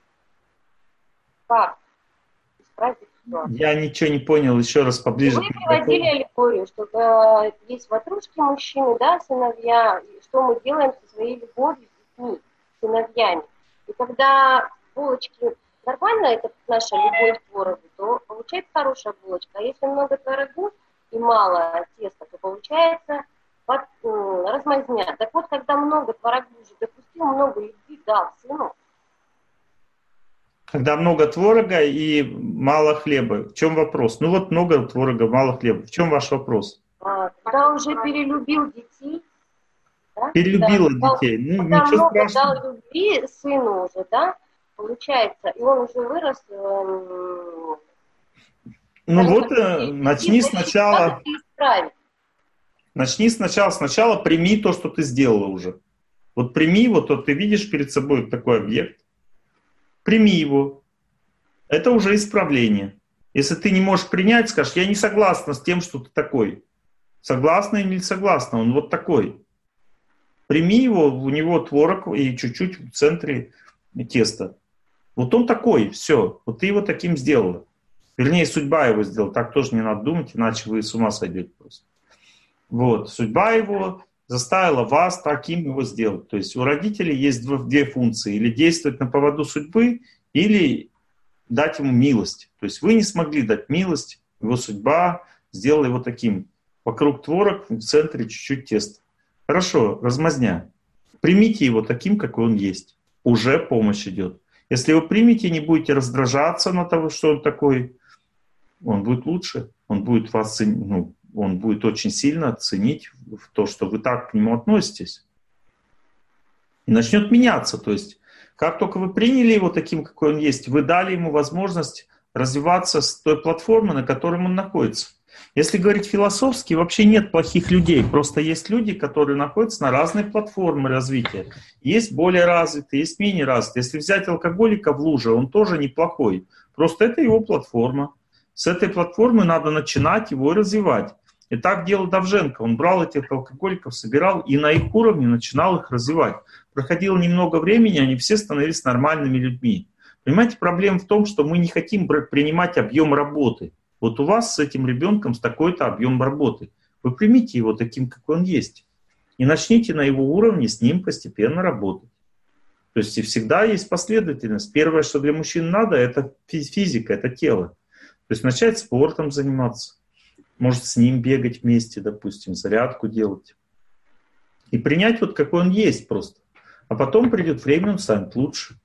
как исправить эту ситуацию? Я ничего не понял, еще раз поближе. Вы приводили аллегорию, что э, есть ватрушки мужчины, да, сыновья, и что мы делаем со своей любовью с детьми, сыновьями. И когда булочки нормально, это наша любовь к творогу, то получается хорошая булочка. А если много творогу и мало теста, то получается под, м, размазня. Так вот, когда много творогу уже допустил, много любви дал сыну. Когда много творога и мало хлеба. В чем вопрос? Ну вот много творога, мало хлеба. В чем ваш вопрос? А, когда уже перелюбил детей, да? Перелюбила когда, детей. Ну, когда ничего много страшного. дал любви сыну уже, да, получается, и он уже вырос. Э, ну вот, э, начни сначала... Начни сначала, сначала прими то, что ты сделала уже. Вот прими его, то ты видишь перед собой такой объект. Прими его. Это уже исправление. Если ты не можешь принять, скажешь, я не согласна с тем, что ты такой. Согласна или не согласна, он вот такой. Прими его, у него творог и чуть-чуть в центре теста. Вот он такой, все. Вот ты его таким сделала. Вернее, судьба его сделала. Так тоже не надо думать, иначе вы с ума сойдете просто. Вот. Судьба его заставила вас таким его сделать. То есть у родителей есть две функции. Или действовать на поводу судьбы, или дать ему милость. То есть вы не смогли дать милость, его судьба сделала его таким. Вокруг творог, в центре чуть-чуть теста. Хорошо, размазня. Примите его таким, какой он есть. Уже помощь идет. Если вы примете, не будете раздражаться на того, что он такой, он будет лучше. Он будет вас, ну, он будет очень сильно ценить в то, что вы так к нему относитесь. И начнет меняться. То есть, как только вы приняли его таким, какой он есть, вы дали ему возможность развиваться с той платформы, на которой он находится. Если говорить философски, вообще нет плохих людей. Просто есть люди, которые находятся на разной платформе развития. Есть более развитые, есть менее развитые. Если взять алкоголика в луже, он тоже неплохой. Просто это его платформа. С этой платформы надо начинать его развивать. И так делал Довженко. Он брал этих алкоголиков, собирал и на их уровне начинал их развивать. Проходило немного времени, они все становились нормальными людьми. Понимаете, проблема в том, что мы не хотим принимать объем работы. Вот у вас с этим ребенком с такой-то объем работы. Вы примите его таким, какой он есть. И начните на его уровне с ним постепенно работать. То есть и всегда есть последовательность. Первое, что для мужчин надо, это физика, это тело. То есть начать спортом заниматься. Может с ним бегать вместе, допустим, зарядку делать. И принять вот какой он есть просто. А потом придет время, он станет лучше.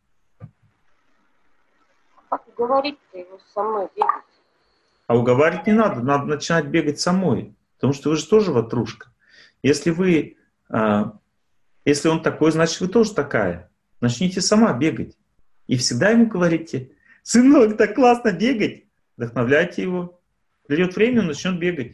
Как уговорить-то его со мной бегать? А уговаривать не надо, надо начинать бегать самой. Потому что вы же тоже ватрушка. Если вы, а, если он такой, значит вы тоже такая. Начните сама бегать. И всегда ему говорите, сынок, так классно бегать. Вдохновляйте его. Придет время, он начнет бегать.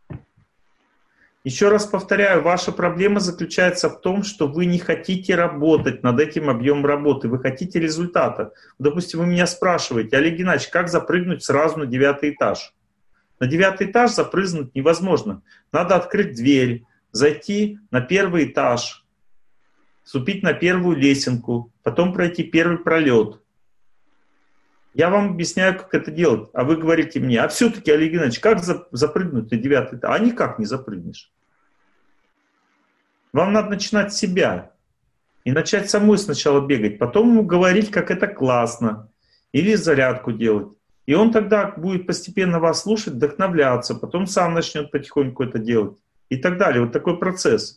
Еще раз повторяю, ваша проблема заключается в том, что вы не хотите работать над этим объемом работы, вы хотите результата. Допустим, вы меня спрашиваете, Олег Геннадьевич, как запрыгнуть сразу на девятый этаж? На девятый этаж запрыгнуть невозможно. Надо открыть дверь, зайти на первый этаж, вступить на первую лесенку, потом пройти первый пролет. Я вам объясняю, как это делать, а вы говорите мне, а все-таки, Олег Геннадьевич, как запрыгнуть на девятый этаж? А никак не запрыгнешь. Вам надо начинать с себя и начать самой сначала бегать, потом ему говорить, как это классно, или зарядку делать. И он тогда будет постепенно вас слушать, вдохновляться, потом сам начнет потихоньку это делать и так далее. Вот такой процесс.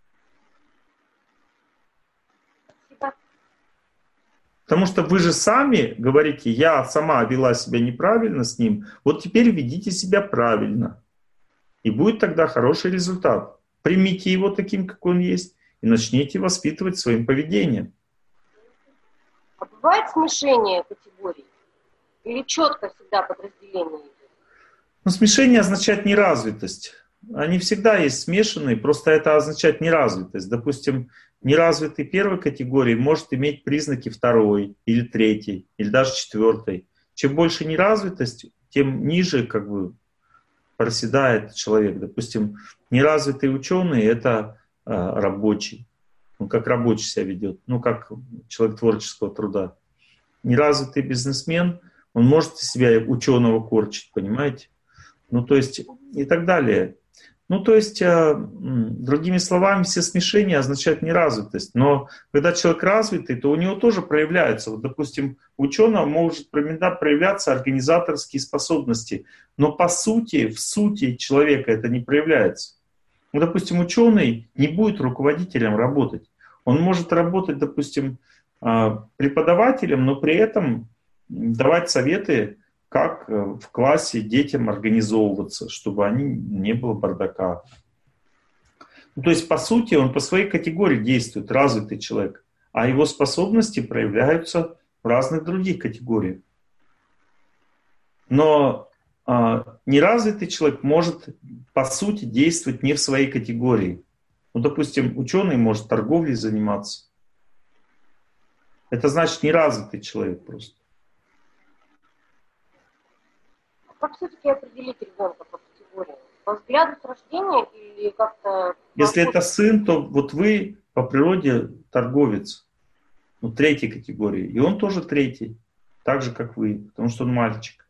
Потому что вы же сами говорите, я сама вела себя неправильно с ним, вот теперь ведите себя правильно. И будет тогда хороший результат. Примите его таким, какой он есть, и начните воспитывать своим поведением. А бывает смешение категорий? Или четко всегда подразделение идет? Ну, смешение означает неразвитость. они всегда есть смешанные, просто это означает неразвитость. Допустим, неразвитый первой категории может иметь признаки второй или третьей, или даже четвертой. Чем больше неразвитость, тем ниже как бы проседает человек. Допустим, неразвитый ученый — это а, рабочий. Он как рабочий себя ведет, ну как человек творческого труда. Неразвитый бизнесмен, он может из себя ученого корчить, понимаете? Ну то есть и так далее. Ну, то есть, другими словами, все смешения означают неразвитость. Но когда человек развитый, то у него тоже проявляются. Вот, допустим, у ученого может проявляться организаторские способности. Но по сути, в сути человека это не проявляется. Ну, допустим, ученый не будет руководителем работать. Он может работать, допустим, преподавателем, но при этом давать советы, как в классе детям организовываться, чтобы они не было бардака. Ну, то есть, по сути, он по своей категории действует, развитый человек, а его способности проявляются в разных других категориях. Но а, неразвитый человек может, по сути, действовать не в своей категории. Ну, допустим, ученый может торговлей заниматься. Это значит неразвитый человек просто. Как все-таки определить ребенка по категории? По взгляду с рождения или как-то... Если это сын, то вот вы по природе торговец, ну, третьей категории. И он тоже третий, так же, как вы, потому что он мальчик.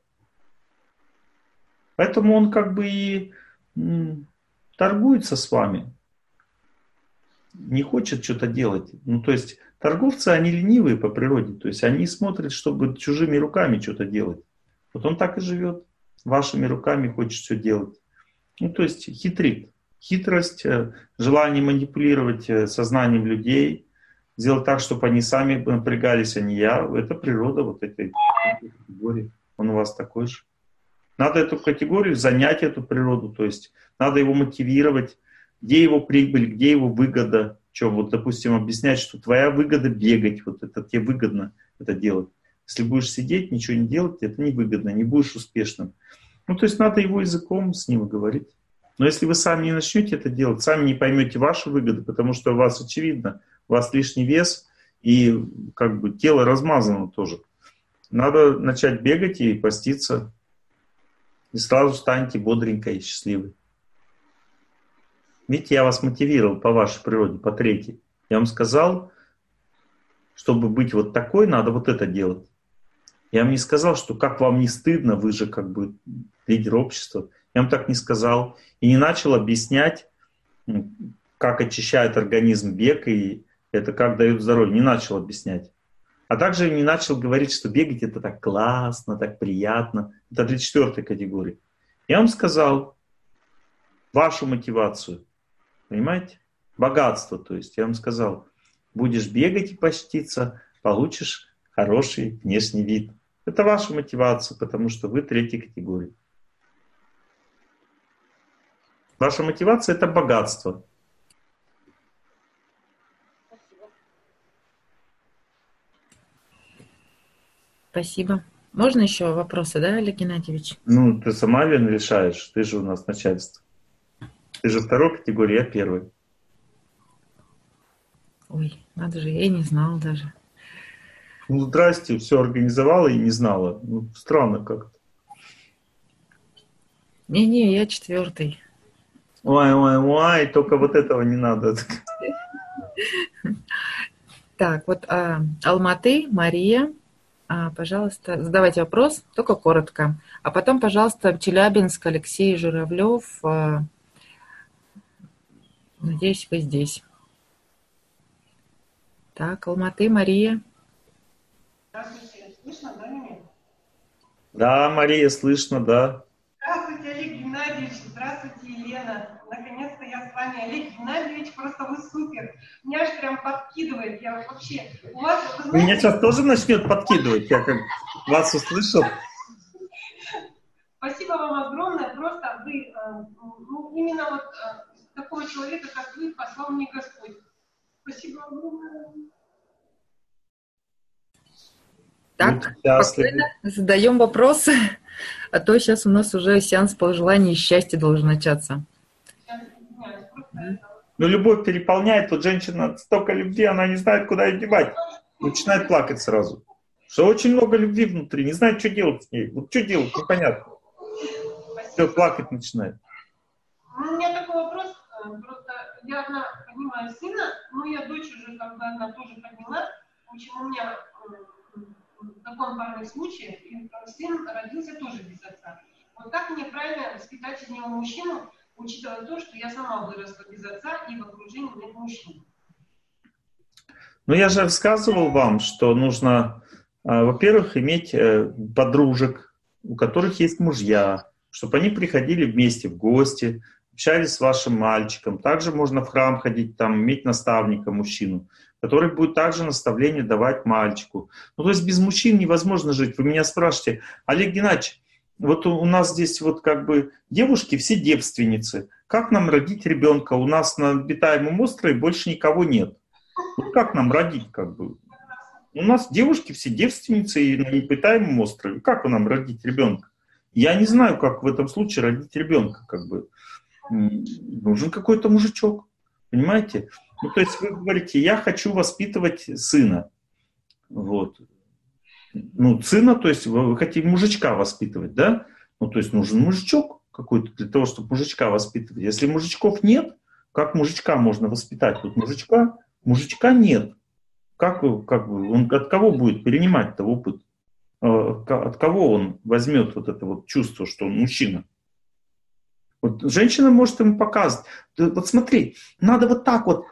Поэтому он как бы и м, торгуется с вами. Не хочет что-то делать. Ну, то есть торговцы, они ленивые по природе. То есть они смотрят, чтобы чужими руками что-то делать. Вот он так и живет. Вашими руками хочет все делать. Ну, то есть хитрит. Хитрость, желание манипулировать сознанием людей, сделать так, чтобы они сами напрягались, а не я. Это природа вот этой категории. Он у вас такой же. Надо эту категорию занять, эту природу. То есть надо его мотивировать. Где его прибыль, где его выгода. Что, вот, допустим, объяснять, что твоя выгода бегать. Вот это тебе выгодно это делать. Если будешь сидеть, ничего не делать, это невыгодно, не будешь успешным. Ну, то есть надо его языком с ним говорить. Но если вы сами не начнете это делать, сами не поймете ваши выгоды, потому что у вас очевидно, у вас лишний вес и как бы тело размазано тоже. Надо начать бегать и поститься. И сразу станьте бодренькой и счастливой. Видите, я вас мотивировал по вашей природе, по третьей. Я вам сказал, чтобы быть вот такой, надо вот это делать. Я вам не сказал, что как вам не стыдно, вы же как бы лидер общества. Я вам так не сказал. И не начал объяснять, как очищает организм бег и это как дает здоровье. Не начал объяснять. А также не начал говорить, что бегать это так классно, так приятно. Это для четвертой категории. Я вам сказал вашу мотивацию. Понимаете? Богатство. То есть я вам сказал, будешь бегать и поститься, получишь хороший внешний вид. Это ваша мотивация, потому что вы третьей категории. Ваша мотивация — это богатство. Спасибо. Можно еще вопросы, да, Олег Геннадьевич? Ну, ты сама, Лена, решаешь. Ты же у нас начальство. Ты же второй категории, я первый. Ой, надо же, я и не знала даже. Ну, здрасте, все организовала и не знала. Ну, странно как-то. Не-не, я четвертый. Ой, ой, ой, только вот этого не надо. Так, вот а, Алматы, Мария, а, пожалуйста, задавайте вопрос, только коротко. А потом, пожалуйста, Челябинск, Алексей Журавлев. А, надеюсь, вы здесь. Так, Алматы, Мария. Здравствуйте, слышно, да, меня? Да, Мария, слышно, да. Здравствуйте, Олег Геннадьевич, здравствуйте, Елена. Наконец-то я с вами. Олег Геннадьевич, просто вы супер. Меня аж прям подкидывает. Я вообще... У вас, вы знаете... Меня сейчас тоже начнет подкидывать, я как вас услышал. Спасибо вам огромное. Просто вы, ну, именно вот такого человека, как вы, послал мне Господь. Спасибо огромное. Так, спокойно задаем вопросы, а то сейчас у нас уже сеанс пожеланий и счастья должен начаться. Но любовь переполняет, вот женщина столько любви, она не знает, куда ее девать. Начинает плакать сразу. Что очень много любви внутри, не знает, что делать с ней. Вот что делать, непонятно. Все, плакать начинает. У меня такой вопрос, просто я одна понимаю сына, но я дочь уже, когда она тоже подняла, в общем, у меня такой парный случай, и сын родился тоже без отца. Вот как мне правильно воспитать из него мужчину, учитывая то, что я сама выросла без отца и в окружении нет мужчин? Ну, я же рассказывал вам, что нужно, во-первых, иметь подружек, у которых есть мужья, чтобы они приходили вместе в гости, общались с вашим мальчиком. Также можно в храм ходить, там, иметь наставника, мужчину, который будет также наставление давать мальчику. Ну, то есть без мужчин невозможно жить. Вы меня спрашиваете, Олег Геннадьевич, вот у нас здесь вот как бы девушки все девственницы. Как нам родить ребенка? У нас на обитаемом острове больше никого нет. Вот как нам родить, как бы? У нас девушки все девственницы и на обитаемом острове. Как нам родить ребенка? Я не знаю, как в этом случае родить ребенка, как бы. Нужен какой-то мужичок, понимаете? Ну, то есть вы говорите, я хочу воспитывать сына. Вот. Ну, сына, то есть вы хотите мужичка воспитывать, да? Ну, то есть нужен мужичок какой-то для того, чтобы мужичка воспитывать. Если мужичков нет, как мужичка можно воспитать? Вот мужичка, мужичка нет. Как, как бы, он от кого будет перенимать этот опыт? От кого он возьмет вот это вот чувство, что он мужчина? Вот женщина может ему показывать. Вот смотри, надо вот так вот,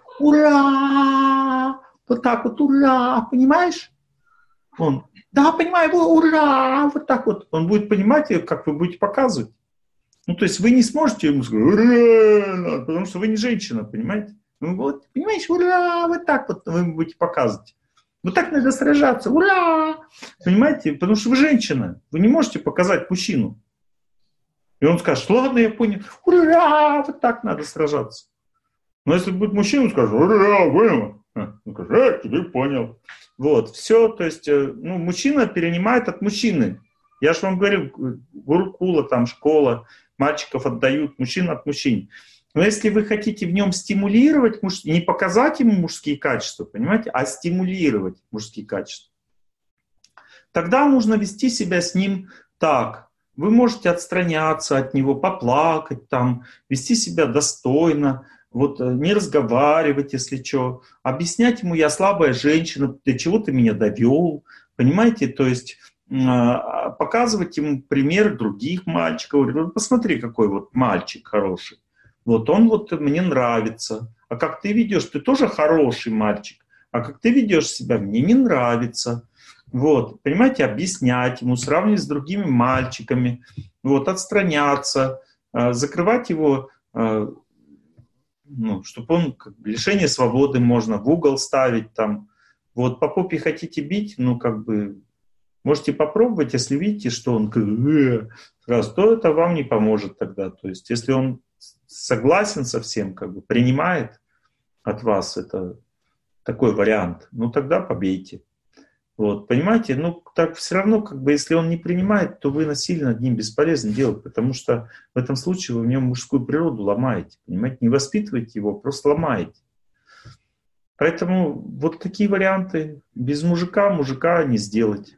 ура! Вот так вот, ура! Понимаешь? Он, да, понимаю, ура! Вот так вот. Он будет понимать, как вы будете показывать. Ну, то есть вы не сможете ему сказать, ура! Потому что вы не женщина, понимаете? Ну, вот, понимаешь, ура! Вот так вот вы будете показывать. Вот так надо сражаться, ура! Понимаете? Потому что вы женщина. Вы не можете показать мужчину. И он скажет, ладно, я понял, ура, вот так надо сражаться. Но если будет мужчина, он скажет, ура, понял. Он скажет, э, ты понял. Вот, все, то есть, ну, мужчина перенимает от мужчины. Я же вам говорил, гурукула, там, школа, мальчиков отдают, мужчин от мужчин. Но если вы хотите в нем стимулировать, муж... не показать ему мужские качества, понимаете, а стимулировать мужские качества, тогда нужно вести себя с ним так. Вы можете отстраняться от него, поплакать, там, вести себя достойно, вот, не разговаривать, если что, объяснять ему, я слабая женщина, для чего ты меня довел, понимаете, то есть показывать ему пример других мальчиков, говорить, посмотри, какой вот мальчик хороший, вот он вот мне нравится, а как ты ведешь, ты тоже хороший мальчик, а как ты ведешь себя, мне не нравится. Вот, понимаете, объяснять ему, сравнивать с другими мальчиками, вот, отстраняться, э, закрывать его, э, ну, чтобы он, как бы, лишение свободы можно в угол ставить там. Вот, по попе хотите бить, ну, как бы, можете попробовать, если видите, что он э, сразу, то это вам не поможет тогда. То есть, если он согласен со всем, как бы, принимает от вас это такой вариант, ну, тогда побейте. Вот, понимаете, ну, так все равно, как бы, если он не принимает, то вы насильно над ним бесполезно делать, потому что в этом случае вы в нем мужскую природу ломаете, понимаете, не воспитываете его, просто ломаете. Поэтому вот такие варианты, без мужика мужика не сделать.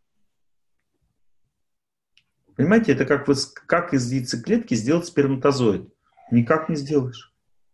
Понимаете, это как, вот, как из яйцеклетки сделать сперматозоид. Никак не сделаешь.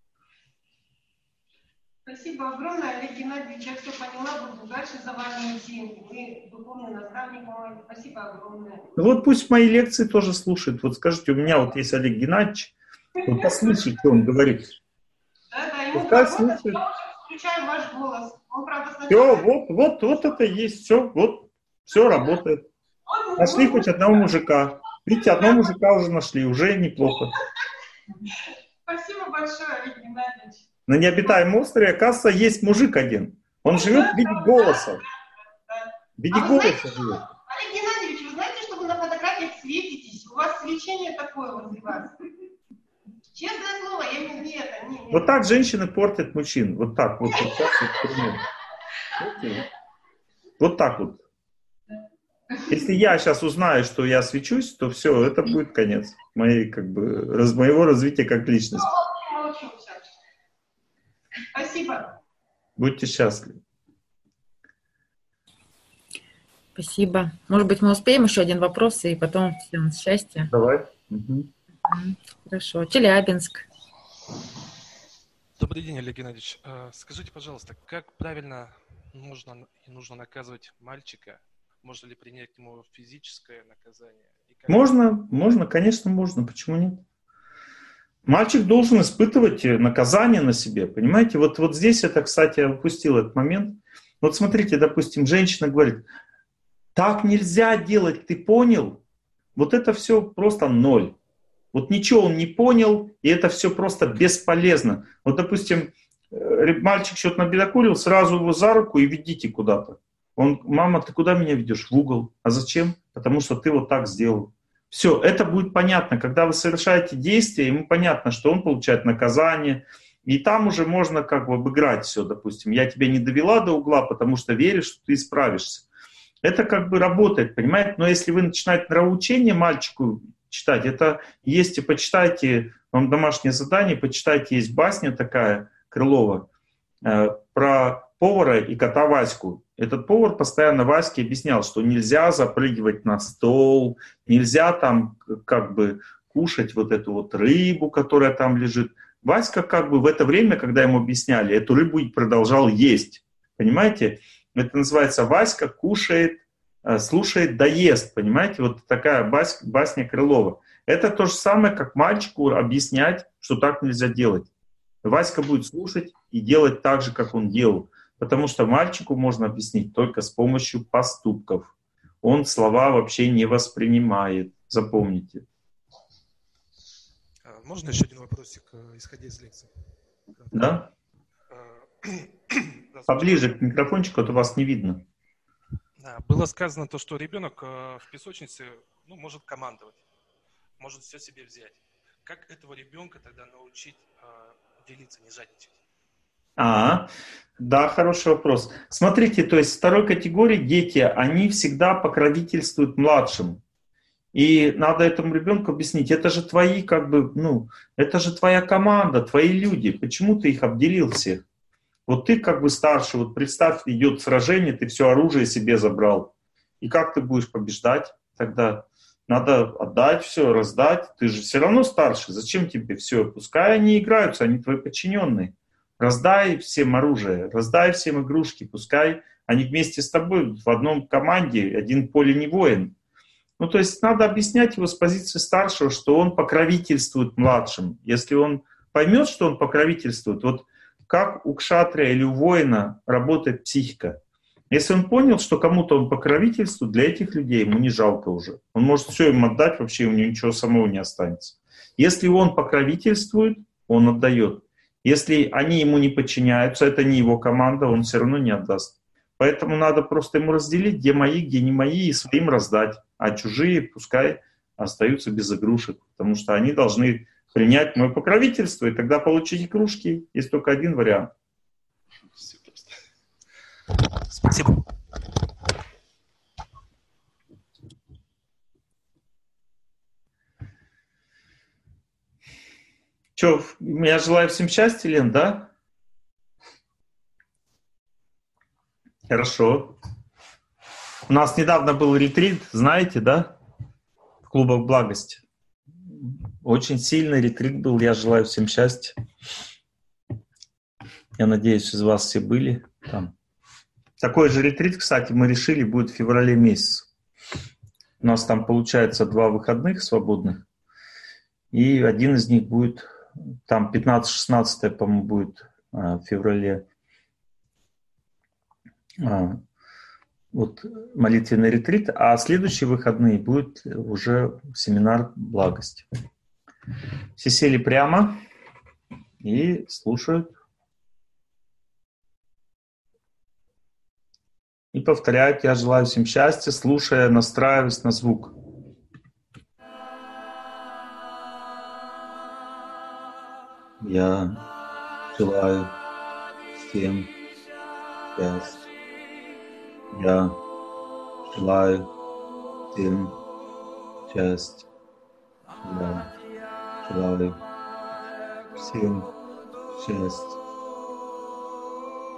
Спасибо огромное, Олег Геннадьевич, я все поняла, буду дальше за вами идти. Вы духовный наставник мой. Спасибо огромное. Вот пусть мои лекции тоже слушают. Вот скажите, у меня вот есть Олег Геннадьевич, вот послушайте, что он говорит. Да, да, ему Пускай работать, слушает. я уже включаю ваш голос. Он, правда, сначала... Все, вот, вот, вот это есть, все, вот, все работает. Нашли хоть одного мужика. Видите, одного мужика уже нашли, уже неплохо. Спасибо большое, Олег Геннадьевич. На необитаемом острове, оказывается, есть мужик один. Он живет в виде голоса. В виде А вы голоса знаете, что, живет. Олег Геннадьевич, вы знаете, что вы на фотографиях светитесь? У вас свечение такое возле вас. Честное слово, я не, не это, не, не. Вот так женщины портят мужчин. Вот так вот. Вот, так вот, примерно. Вот так вот. Если я сейчас узнаю, что я свечусь, то все, это будет конец моей, как бы, раз, моего развития как личности. Ну, молчу сейчас. Спасибо. Будьте счастливы. Спасибо. Может быть, мы успеем еще один вопрос, и потом всем счастья. Давай. Угу. Хорошо. Челябинск. Добрый день, Олег Геннадьевич. Скажите, пожалуйста, как правильно нужно и нужно наказывать мальчика? Можно ли принять к нему физическое наказание? Как... Можно, можно, конечно, можно. Почему нет? Мальчик должен испытывать наказание на себе, понимаете? Вот, вот здесь это, кстати, я упустил этот момент. Вот смотрите, допустим, женщина говорит, так нельзя делать, ты понял? Вот это все просто ноль. Вот ничего он не понял, и это все просто бесполезно. Вот, допустим, мальчик что-то набедокурил, сразу его за руку и ведите куда-то. Он, мама, ты куда меня ведешь? В угол. А зачем? Потому что ты вот так сделал. Все, это будет понятно. Когда вы совершаете действие, ему понятно, что он получает наказание. И там уже можно как бы обыграть все, допустим. Я тебя не довела до угла, потому что верю, что ты исправишься. Это как бы работает, понимаете? Но если вы начинаете нравоучение мальчику читать, это есть, и почитайте, вам домашнее задание, почитайте, есть басня такая, Крылова, э, про повара и кота Ваську. Этот повар постоянно Ваське объяснял, что нельзя запрыгивать на стол, нельзя там как бы кушать вот эту вот рыбу, которая там лежит. Васька как бы в это время, когда ему объясняли, эту рыбу и продолжал есть. Понимаете? Это называется Васька кушает, слушает, доест. Понимаете? Вот такая басня, басня Крылова. Это то же самое, как мальчику объяснять, что так нельзя делать. Васька будет слушать и делать так же, как он делал. Потому что мальчику можно объяснить только с помощью поступков. Он слова вообще не воспринимает. Запомните. Можно еще один вопросик, исходя из лекции? Да? Поближе к микрофончику, а то вас не видно. Было сказано то, что ребенок в песочнице ну, может командовать, может все себе взять. Как этого ребенка тогда научить делиться, не жадничать? А, да, хороший вопрос. Смотрите, то есть второй категории дети, они всегда покровительствуют младшим. И надо этому ребенку объяснить, это же твои, как бы, ну, это же твоя команда, твои люди. Почему ты их обделил всех? Вот ты как бы старший, вот представь, идет сражение, ты все оружие себе забрал. И как ты будешь побеждать тогда? Надо отдать все, раздать. Ты же все равно старший. Зачем тебе все? Пускай они играются, они твои подчиненные. Раздай всем оружие, раздай всем игрушки. Пускай они вместе с тобой в одном команде, один поле не воин. Ну, то есть надо объяснять его с позиции старшего, что он покровительствует младшим. Если он поймет, что он покровительствует, вот как у кшатрия или у воина работает психика. Если он понял, что кому-то он покровительствует, для этих людей ему не жалко уже. Он может все им отдать, вообще у него ничего самого не останется. Если он покровительствует, он отдает. Если они ему не подчиняются, это не его команда, он все равно не отдаст. Поэтому надо просто ему разделить, где мои, где не мои, и своим раздать. А чужие пускай остаются без игрушек, потому что они должны принять мое покровительство, и тогда получить игрушки. Есть только один вариант. Спасибо. Че, я желаю всем счастья, Лен, да? Хорошо. У нас недавно был ретрит, знаете, да? В клубах благости. Очень сильный ретрит был. Я желаю всем счастья. Я надеюсь, из вас все были там. Такой же ретрит, кстати, мы решили, будет в феврале месяце. У нас там получается два выходных свободных. И один из них будет, там пятнадцатое-шестнадцатое, по-моему, будет в феврале. Вот молитвенный ретрит, а следующие выходные будет уже семинар благости. Все сели прямо и слушают. И повторяют: я желаю всем счастья, слушая, настраиваясь на звук. Я желаю всем счастья. Я желаю всем счастья. Я желаю всем счастья.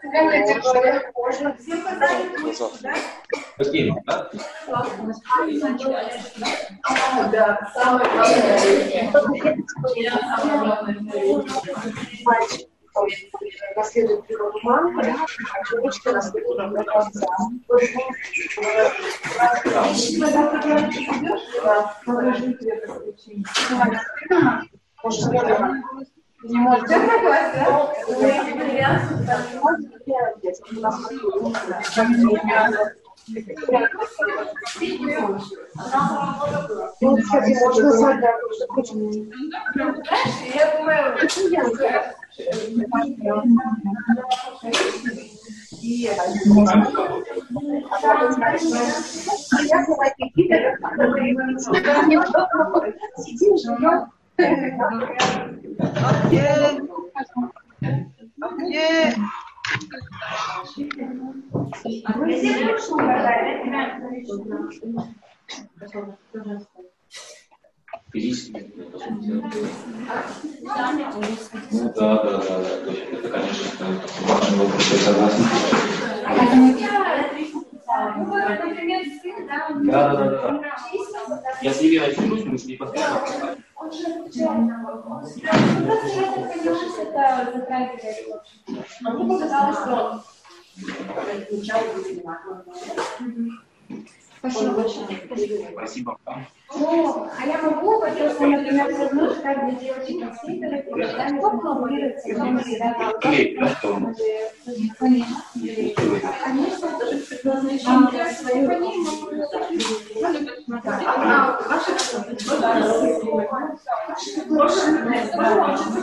Всем подали почку, да? Какие, да? Да, самое главное. Наследует природу мамы, девочка наследует отца. Не может согласен, можно задать. Я думаю, Физически. Ну да, да, да, да. То есть это, конечно, важный вопрос, я согласен. Да, да, да, да. Я с ними начнусь, мы с ней постоянно. Спасибо большое. Спасибо. Ну, а я могу, потому что, например, все равно каждый девочек консилера, и сами формулируются, конечно, тоже предназначение свое.